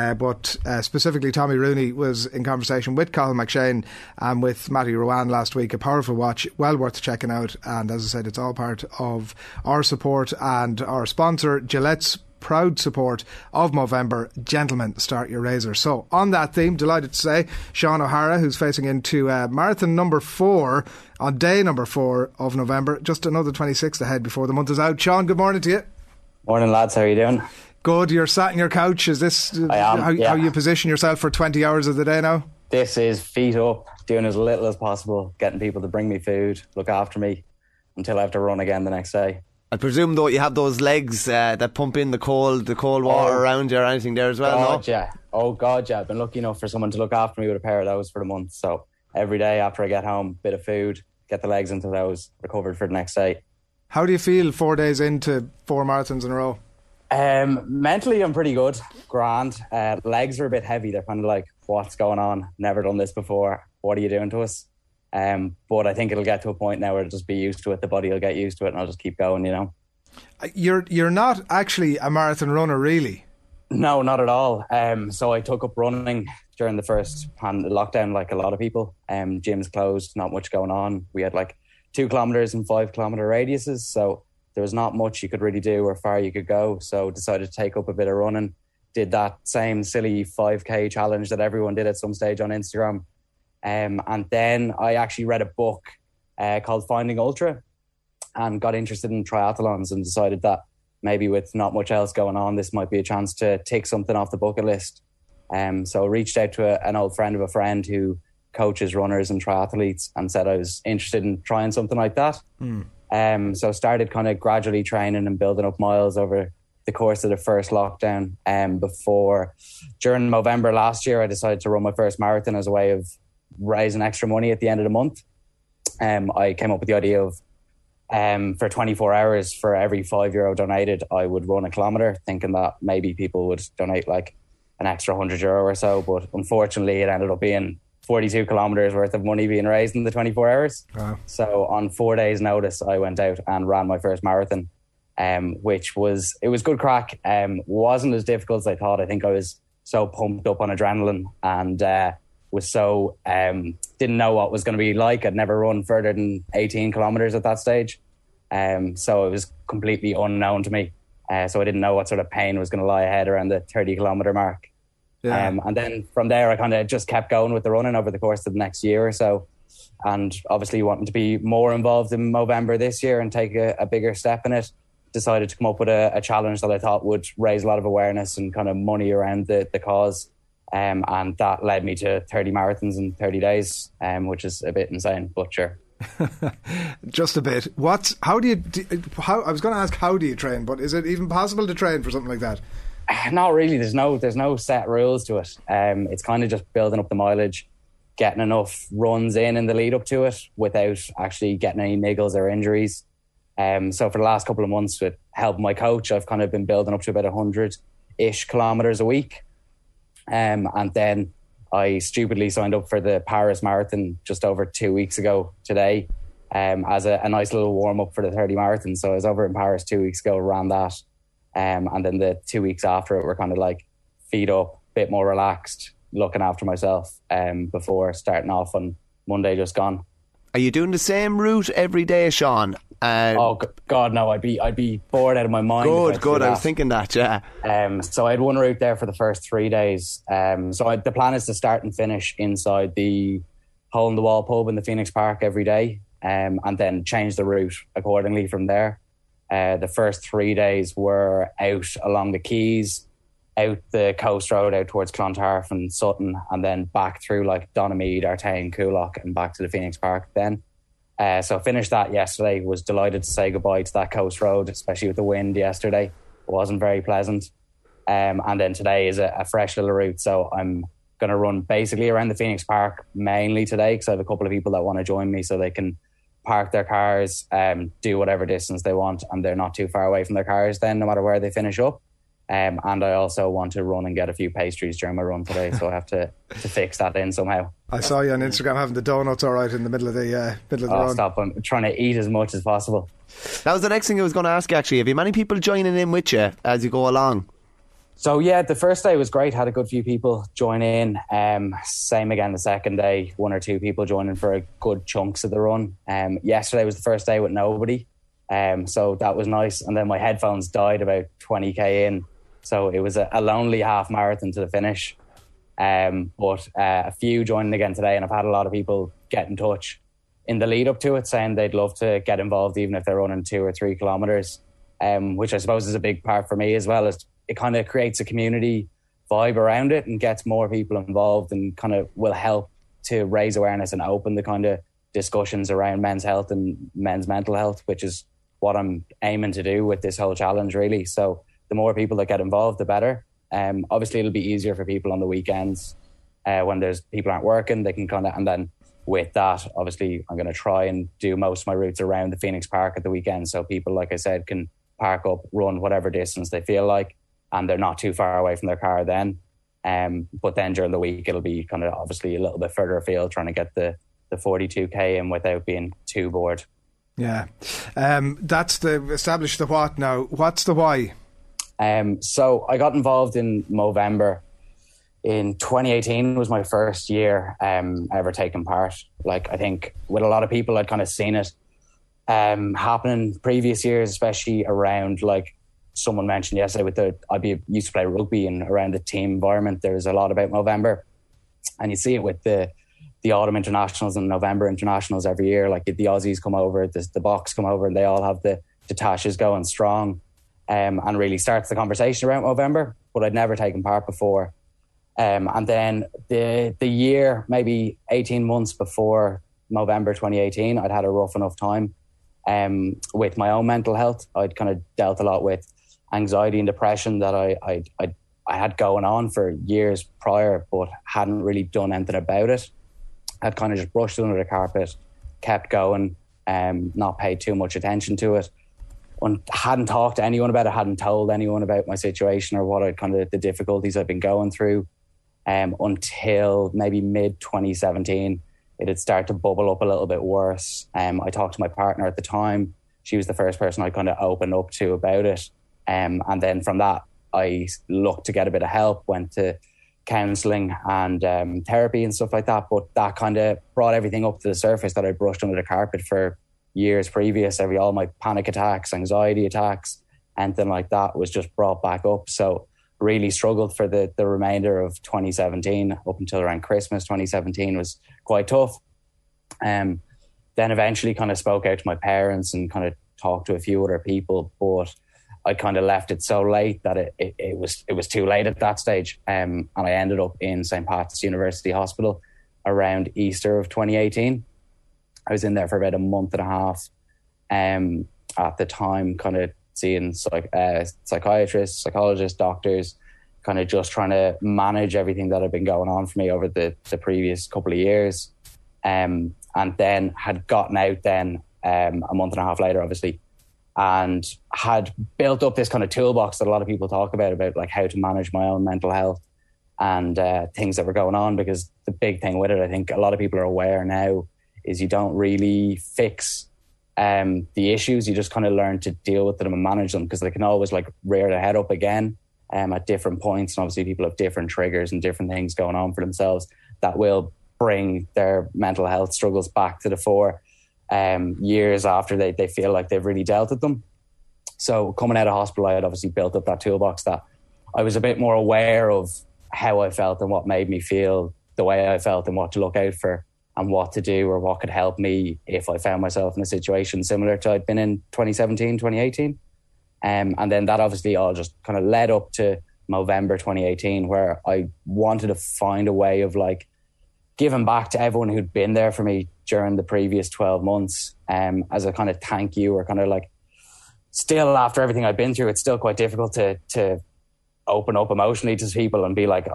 S5: but specifically Tommy Rooney was in conversation with Colin McShane and with Matty Rowan last week. A powerful watch, well worth checking out, and as I said, it's all part of our support and our sponsor Gillette's proud support of Movember. Gentlemen, start your razor. So on that theme, delighted to say Sean O'Hara, who's facing into marathon number 4 on day number 4 of November, just another 26 ahead before the month is out. Sean, good morning to you.
S14: Morning, lads. How are you doing?
S5: Good. You're sat in your couch. Is this
S14: I am,
S5: how you position yourself for 20 hours of the day now?
S14: This is feet up, doing as little as possible, getting people to bring me food, look after me until I have to run again the next day.
S6: I presume, though, you have those legs that pump in the cold water around you or anything there as well,
S14: God, no? Yeah. Oh, God, yeah. I've been lucky enough for someone to look after me with a pair of those for the month. So every day after I get home, bit of food, get the legs into those, recovered for the next day.
S5: How do you feel 4 days into 4 marathons in a row?
S14: Mentally, I'm pretty good. Grand. Legs are a bit heavy. They're kind of like, what's going on? Never done this before. What are you doing to us? But I think it'll get to a point now where it'll just be used to it. The body will get used to it and I'll just keep going, you know.
S5: You're not actually a marathon runner, really?
S14: No, not at all. So I took up running during the first lockdown, like a lot of people. Gyms closed, not much going on. We had like 2 kilometres and 5 kilometre radiuses, so there was not much you could really do or far you could go. So decided to take up a bit of running. Did that same silly 5k challenge that everyone did at some stage on Instagram. And then I actually read a book called Finding Ultra and got interested in triathlons and decided that maybe with not much else going on, this might be a chance to tick something off the bucket list. So I reached out to an old friend of a friend who coaches runners and triathletes and said I was interested in trying something like that. So started kind of gradually training and building up miles over the course of the first lockdown. During November last year, I decided to run my first marathon as a way of raising extra money at the end of the month. I came up with the idea of for 24 hours, for every €5 donated, I would run a kilometre, thinking that maybe people would donate like an extra €100 or so. But unfortunately, it ended up being 42 kilometres worth of money being raised in the 24 hours. Wow. So on 4 days' notice, I went out and ran my first marathon, which was good crack. Wasn't as difficult as I thought. I think I was so pumped up on adrenaline and was so didn't know what was going to be like. I'd never run further than 18 kilometres at that stage. So it was completely unknown to me. So I didn't know what sort of pain was going to lie ahead around the 30 kilometre mark. Yeah. And then from there, I kind of just kept going with the running over the course of the next year or so. And obviously wanting to be more involved in Movember this year and take a bigger step in it, decided to come up with a challenge that I thought would raise a lot of awareness and kind of money around the cause. And that led me to 30 marathons in 30 days, which is a bit insane, but sure.
S5: Just a bit. I was going to ask, how do you train, but is it even possible to train for something like that?
S14: Not really. There's no set rules to it. It's kind of just building up the mileage, getting enough runs in the lead up to it without actually getting any niggles or injuries. So for the last couple of months, with help my coach, I've kind of been building up to about 100-ish kilometres a week. And then I stupidly signed up for the Paris Marathon just over 2 weeks ago today, as a nice little warm-up for the 30 marathon. So I was over in Paris 2 weeks ago, ran that. And then the 2 weeks after it were kind of like feet up, a bit more relaxed, looking after myself before starting off on Monday just gone.
S6: Are you doing the same route every day, Sean?
S14: Oh God, no! I'd be bored out of my mind.
S6: Good. I was thinking that. Yeah.
S14: So I had one route there for the first 3 days. The plan is to start and finish inside the Hole in the Wall pub in the Phoenix Park every day, and then change the route accordingly from there. The first 3 days were out along the quays, out the coast road, out towards Clontarf and Sutton, and then back through like Donamead, Artane, Coolock, and back to the Phoenix Park then. So finished that yesterday. Was delighted to say goodbye to that coast road, especially with the wind yesterday. It wasn't very pleasant. And then today is a fresh little route. So I'm going to run basically around the Phoenix Park mainly today, because I have a couple of people that want to join me so they can park their cars, do whatever distance they want, and they're not too far away from their cars then, no matter where they finish up. And I also want to run and get a few pastries during my run today, so I have to fix that in somehow.
S5: I saw you on Instagram having the donuts all right in the middle of the run.
S14: Stop! I'm trying to eat as much as possible.
S6: That was the next thing I was going to ask you, actually. Have you many people joining in with you as you go along?
S14: So yeah, the first day was great. Had a good few people join in. Same again the second day, 1 or 2 people joining for good chunks of the run. Yesterday was the first day with nobody, so that was nice. And then my headphones died about 20k in. So it was a lonely half marathon to the finish. But a few joining again today, and I've had a lot of people get in touch in the lead up to it saying they'd love to get involved even if they're running 2 or 3 kilometres, which I suppose is a big part for me as well. As it kind of creates a community vibe around it and gets more people involved, and kind of will help to raise awareness and open the kind of discussions around men's health and men's mental health, which is what I'm aiming to do with this whole challenge really. So the more people that get involved, the better. Obviously, it'll be easier for people on the weekends when there's people aren't working. They can kind of, and then with that, obviously, I'm going to try and do most of my routes around the Phoenix Park at the weekend, so people, like I said, can park up, run whatever distance they feel like, and they're not too far away from their car then. But then during the week, it'll be kind of obviously a little bit further afield, trying to get the 42k in without being too bored.
S5: Yeah, that's the establish the what now. What's the why?
S14: So I got involved in Movember in 2018. Was my first year ever taking part. Like, I think with a lot of people, I'd kind of seen it happening previous years, especially around, like someone mentioned yesterday, with used to play rugby, and around the team environment, there's a lot about Movember, and you see it with the autumn internationals and November internationals every year. Like the Aussies come over, the Boks come over, and they all have the Tashes going strong. And really starts the conversation around Movember, but I'd never taken part before. And then the year, maybe 18 months before Movember 2018, I'd had a rough enough time with my own mental health. I'd kind of dealt a lot with anxiety and depression that I had going on for years prior, but hadn't really done anything about it. I'd kind of just brushed it under the carpet, kept going, not paid too much attention to it. And hadn't talked to anyone about it, hadn't told anyone about my situation or what the difficulties I've been going through, until maybe mid 2017. It had started to bubble up a little bit worse. I talked to my partner at the time. She was the first person I kind of opened up to about it. And then from that, I looked to get a bit of help, went to counselling and therapy and stuff like that. But that kind of brought everything up to the surface that I brushed under the carpet for years previous. All my panic attacks, anxiety attacks, anything like that was just brought back up. So really struggled for the remainder of 2017 up until around Christmas 2017 was quite tough. Then eventually kind of spoke out to my parents and kind of talked to a few other people, but I kind of left it so late that it was too late at that stage. And I ended up in St. Pat's University Hospital around Easter of 2018. I was in there for about a month and a half. At the time, kind of seeing psychiatrists, psychologists, doctors, kind of just trying to manage everything that had been going on for me over the previous couple of years. And then had gotten out then a month and a half later, obviously, and had built up this kind of toolbox that a lot of people talk about like how to manage my own mental health and things that were going on. Because the big thing with it, I think a lot of people are aware now, is you don't really fix the issues. You just kind of learn to deal with them and manage them, because they can always like rear their head up again at different points. And obviously people have different triggers and different things going on for themselves that will bring their mental health struggles back to the fore years after they feel like they've really dealt with them. So coming out of hospital, I had obviously built up that toolbox that I was a bit more aware of how I felt and what made me feel the way I felt and what to look out for and what to do or what could help me if I found myself in a situation similar to I'd been in 2017, 2018. And then that obviously all just kind of led up to November 2018, where I wanted to find a way of like giving back to everyone who'd been there for me during the previous 12 months as a kind of thank you, or kind of like, still after everything I've been through, it's still quite difficult to open up emotionally to people and be like,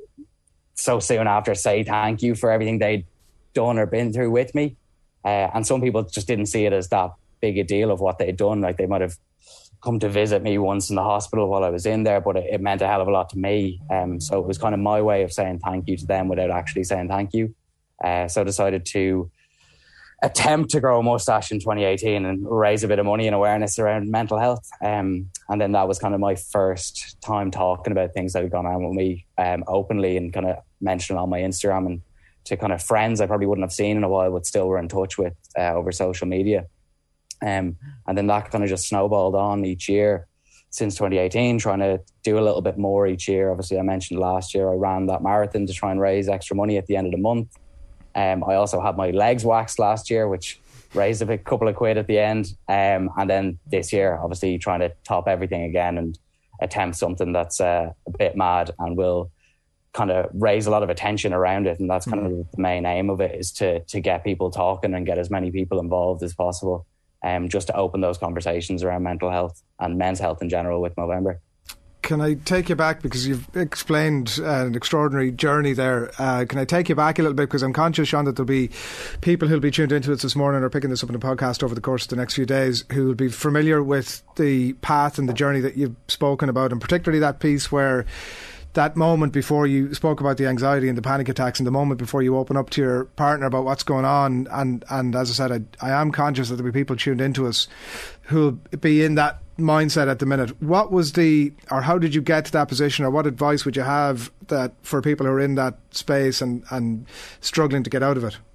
S14: so soon after, say thank you for everything they'd done or been through with me. And some people just didn't see it as that big a deal of what they'd done. Like they might have come to visit me once in the hospital while I was in there, but it meant a hell of a lot to me. So it was kind of my way of saying thank you to them without actually saying thank you. So I decided to attempt to grow a mustache in 2018 and raise a bit of money and awareness around mental health. And then that was kind of my first time talking about things that had gone on with me openly, and kind of mentioning on my Instagram and to kind of friends I probably wouldn't have seen in a while, but still were in touch with over social media. And then that kind of just snowballed on each year since 2018, trying to do a little bit more each year. Obviously, I mentioned last year I ran that marathon to try and raise extra money at the end of the month. I also had my legs waxed last year, which raised a couple of quid at the end. And then this year, obviously, trying to top everything again and attempt something that's a bit mad and will kind of raise a lot of attention around it. And that's kind of the main aim of it, is to get people talking and get as many people involved as possible. Just to open those conversations around mental health and men's health in general with Movember.
S5: Can I take you back, because you've explained an extraordinary journey there. Can I take you back a little bit, because I'm conscious, Sean, that there'll be people who'll be tuned into this morning or picking this up in the podcast over the course of the next few days who will be familiar with the path and the journey that you've spoken about, and particularly that piece where that moment before you spoke about the anxiety and the panic attacks, and the moment before you open up to your partner about what's going on. And as I said, I am conscious that there'll be people tuned into us who'll be in that mindset at the minute. What was how did you get to that position, or what advice would you have that for people who are in that space and struggling to get out of it?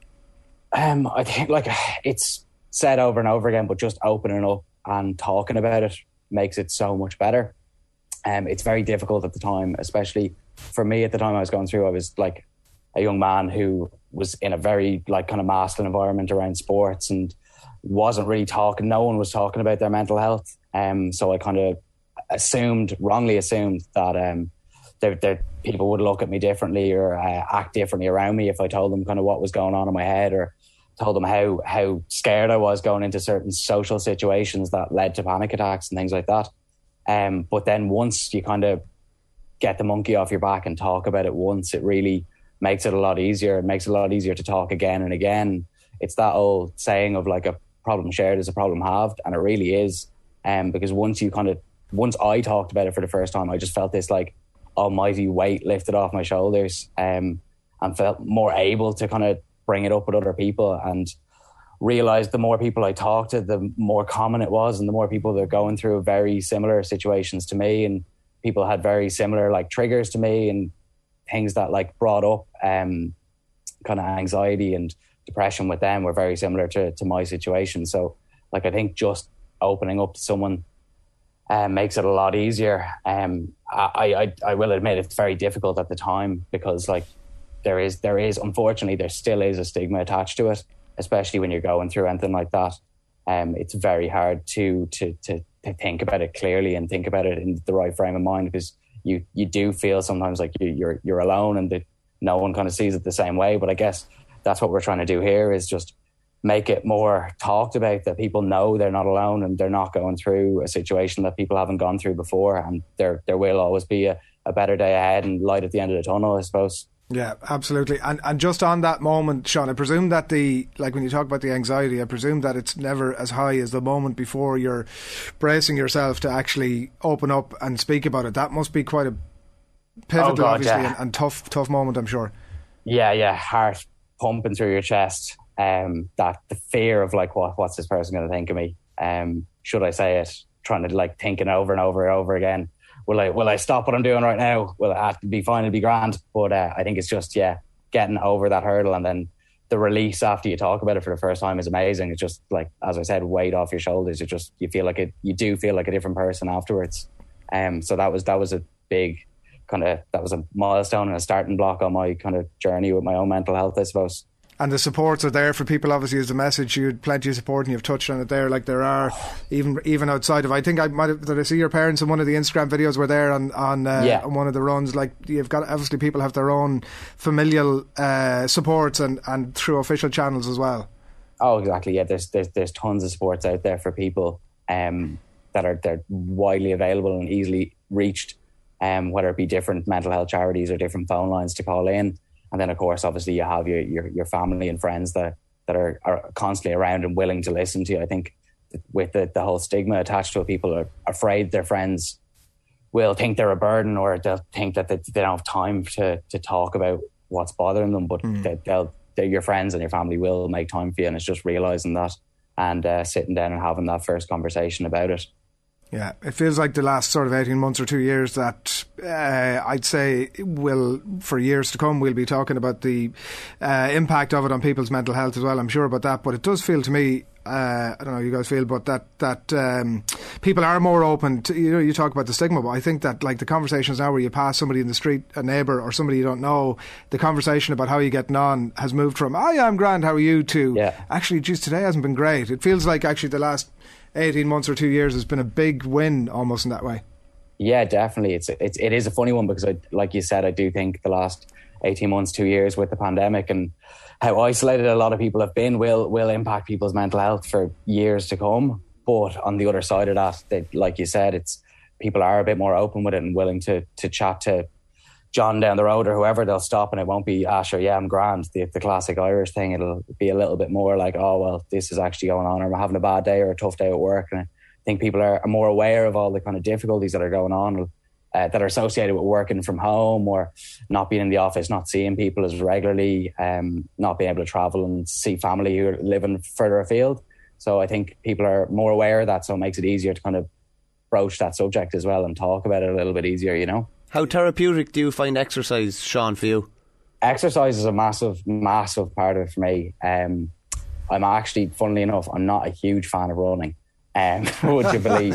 S14: I think like it's said over and over again, but just opening up and talking about it makes it so much better. It's very difficult at the time, especially for me at the time I was going through. I was like a young man who was in a very like kind of masculine environment around sports and wasn't really talking. No one was talking about their mental health. So I kind of wrongly assumed that people would look at me differently or act differently around me if I told them kind of what was going on in my head, or told them how scared I was going into certain social situations that led to panic attacks and things like that. But then once you kind of get the monkey off your back and talk about it once, it really makes it a lot easier. It makes it a lot easier to talk again and again. It's that old saying of like, a problem shared is a problem halved. And it really is. Because once I talked about it for the first time, I just felt this like almighty weight lifted off my shoulders, and felt more able to kind of bring it up with other people, and realized the more people I talked to, the more common it was, and the more people that are going through very similar situations to me, and people had very similar like triggers to me and things that like brought up kind of anxiety and depression with them were very similar to my situation. So like I think just opening up to someone makes it a lot easier. I will admit it's very difficult at the time, because like there is unfortunately there still is a stigma attached to it, especially when you're going through anything like that. It's very hard to think about it clearly and think about it in the right frame of mind, because you do feel sometimes like you're alone and that no one kind of sees it the same way. But I guess that's what we're trying to do here, is just make it more talked about, that people know they're not alone and they're not going through a situation that people haven't gone through before, and there will always be a better day ahead and light at the end of the tunnel, I suppose.
S5: Yeah, absolutely. And just on that moment, Sean, I presume that when you talk about the anxiety, I presume that it's never as high as the moment before you're bracing yourself to actually open up and speak about it. That must be quite a pivotal, obviously, and tough moment, I'm sure.
S14: Yeah, heart pumping through your chest. That the fear of like, what's this person going to think of me? Should I say it? Trying to like thinking over and over and over again. Will I stop what I'm doing right now? Will it have to be fine? It'll be grand. But I think it's just getting over that hurdle, and then the release after you talk about it for the first time is amazing. It's just like, as I said, weight off your shoulders. You feel like you do feel like a different person afterwards. So that was a big that was a milestone and a starting block on my kind of journey with my own mental health, I suppose.
S5: And the supports are there for people, obviously, as the message. You had plenty of support, and you've touched on it there. Like there are, even outside of. I think did I see your parents in one of the Instagram videos were there on one of the runs. Like you've got, obviously, people have their own familial supports and through official channels as well.
S14: Oh, exactly. Yeah, there's tons of supports out there for people they're widely available and easily reached. Whether it be different mental health charities or different phone lines to call in. And then, of course, obviously you have your family and friends that are constantly around and willing to listen to you. I think with the whole stigma attached to it, people are afraid their friends will think they're a burden, or they'll think that they don't have time to talk about what's bothering them. But your friends and your family will make time for you, and it's just realising that and sitting down and having that first conversation about it.
S5: Yeah, it feels like the last sort of 18 months or 2 years that I'd say for years to come, we'll be talking about the impact of it on people's mental health as well. I'm sure about that. But it does feel to me, I don't know how you guys feel, but that people are more open to, you talk about the stigma, but I think that like the conversations now where you pass somebody in the street, a neighbour or somebody you don't know, the conversation about how you're getting on has moved from, yeah, I'm grand, how are you, to actually, geez, today hasn't been great. It feels like actually the last 18 months or 2 years has been a big win almost in that way.
S14: Yeah, definitely. It is a funny one because like you said, I do think the last 18 months, 2 years with the pandemic and how isolated a lot of people have been will impact people's mental health for years to come. But on the other side of that, like you said, people are a bit more open with it and willing to chat to John down the road or whoever. They'll stop and it won't be, sure, yeah, I'm grand, the classic Irish thing. It'll be a little bit more like, oh, well, this is actually going on, or I'm having a bad day or a tough day at work. And I think people are more aware of all the kind of difficulties that are going on that are associated with working from home or not being in the office, not seeing people as regularly, not being able to travel and see family who are living further afield. So I think people are more aware of that, so it makes it easier to kind of broach that subject as well and talk about it a little bit easier, you know.
S6: How therapeutic do you find exercise, Sean, for you?
S14: Exercise is a massive, massive part of it for me. I'm actually, funnily enough, I'm not a huge fan of running. Would you believe?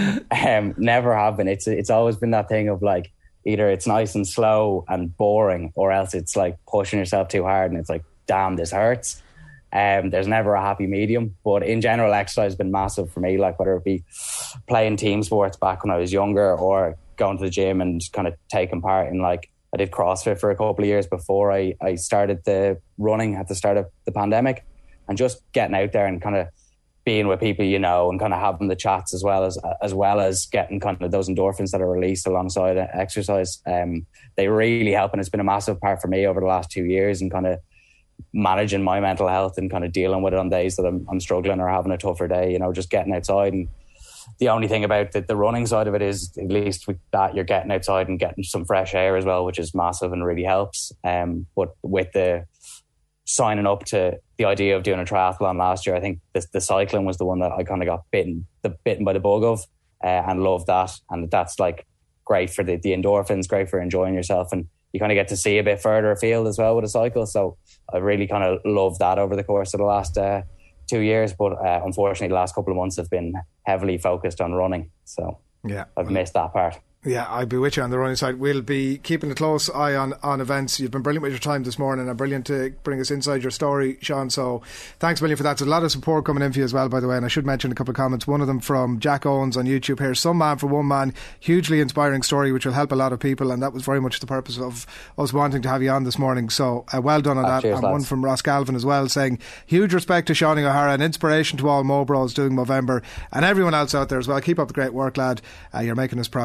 S14: Never have been. It's always been that thing of like, either it's nice and slow and boring, or else it's like pushing yourself too hard and it's like, damn, this hurts. There's never a happy medium. But in general, exercise has been massive for me, like whether it be playing team sports back when I was younger or going to the gym and kind of taking part in, like, I did CrossFit for a couple of years before I started the running at the start of the pandemic, and just getting out there and kind of being with people, you know, and kind of having the chats as well as getting kind of those endorphins that are released alongside exercise. They really help, and it's been a massive part for me over the last 2 years and kind of managing my mental health and kind of dealing with it on days that I'm struggling or having a tougher day, you know, just getting outside. And the only thing about the running side of it is, at least with that, you're getting outside and getting some fresh air as well, which is massive and really helps. But with the signing up to the idea of doing a triathlon last year, I think the cycling was the one that I kind of got bitten by the bug of, and loved that. And that's like great for the endorphins, great for enjoying yourself, and you kind of get to see a bit further afield as well with a cycle. So I really kind of loved that over the course of the last 2 years. But unfortunately, the last couple of months have been heavily focused on running. So yeah, I've missed that part.
S5: Yeah, I'll be with you on the running side. We'll be keeping a close eye on events. You've been brilliant with your time this morning and brilliant to bring us inside your story, Sean. So thanks a million for that. There's a lot of support coming in for you as well, by the way. And I should mention a couple of comments. One of them from Jack Owens on YouTube here. Some man for one man. Hugely inspiring story, which will help a lot of people. And that was very much the purpose of us wanting to have you on this morning. So well done on that.
S14: Cheers,
S5: and
S14: lads.
S5: one from Ross Galvin as well, saying huge respect to Seanie O'Hara, an inspiration to all Mobros doing Movember, and everyone else out there as well. Keep up the great work, lad. You're making us proud. Molo.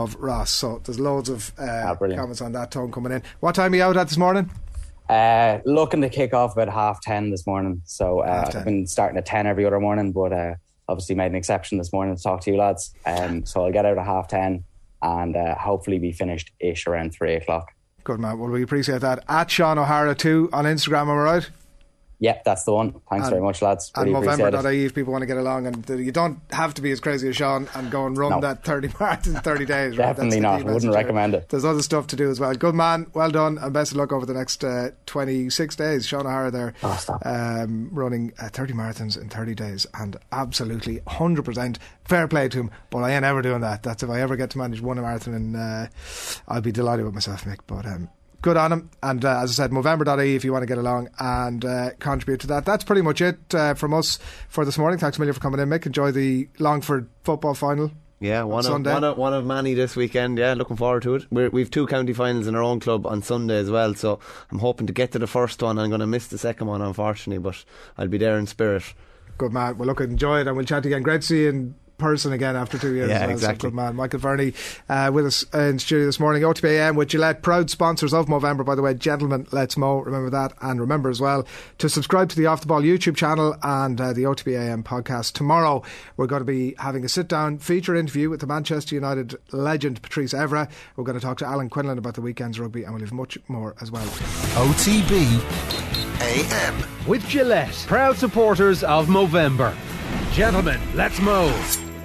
S5: of Ross. So there's loads of comments on that tone coming in. What time are you out at this morning?
S14: Looking to kick off about 10:30 this morning. So I've been starting at 10 every other morning, but obviously made an exception this morning to talk to you lads. So I'll get out at 10:30 and hopefully be finished-ish around 3 o'clock.
S5: Good man, well we appreciate that. At Sean O'Hara 2 on Instagram, am I right?
S14: Yep, that's the one. Thanks very much, lads. Really
S5: and Movember.ie if people want to get along. And you don't have to be as crazy as Sean and go and run that 30 marathons in 30 days. Right?
S14: Definitely not. Wouldn't recommend it.
S5: There's other stuff to do as well. Good man. Well done. And best of luck over the next 26 days. Sean O'Hara there running 30 marathons in 30 days. And absolutely 100% fair play to him. But I ain't ever doing that. That's if I ever get to manage one marathon. And I'll be delighted with myself, Mick. But good on him. And as I said, Movember.ie if you want to get along and contribute to that. That's pretty much it from us for this morning. Thanks a million for coming in, Mick. Enjoy the Longford football final.
S6: Yeah, one of many this weekend. Yeah, looking forward to it. We've 2 county finals in our own club on Sunday as well, so I'm hoping to get to the first one. I'm going to miss the second one, unfortunately, but I'll be there in spirit. Good man. Well, look, enjoy it, and we'll chat again. Great to see you in person again after 2 years. Yeah, as well. Exactly. So good man. Michael Verney with us in studio this morning. OTB AM with Gillette, proud sponsors of Movember, by the way. Gentlemen, let's mow. Remember that, and remember as well to subscribe to the Off the Ball YouTube channel and the OTB AM podcast. Tomorrow we're going to be having a sit down feature interview with the Manchester United legend Patrice Evra. We're going to talk to Alan Quinlan about the weekend's rugby, and we'll have much more as well.
S3: OTB AM
S4: with Gillette, proud supporters of Movember. Gentlemen, let's mow.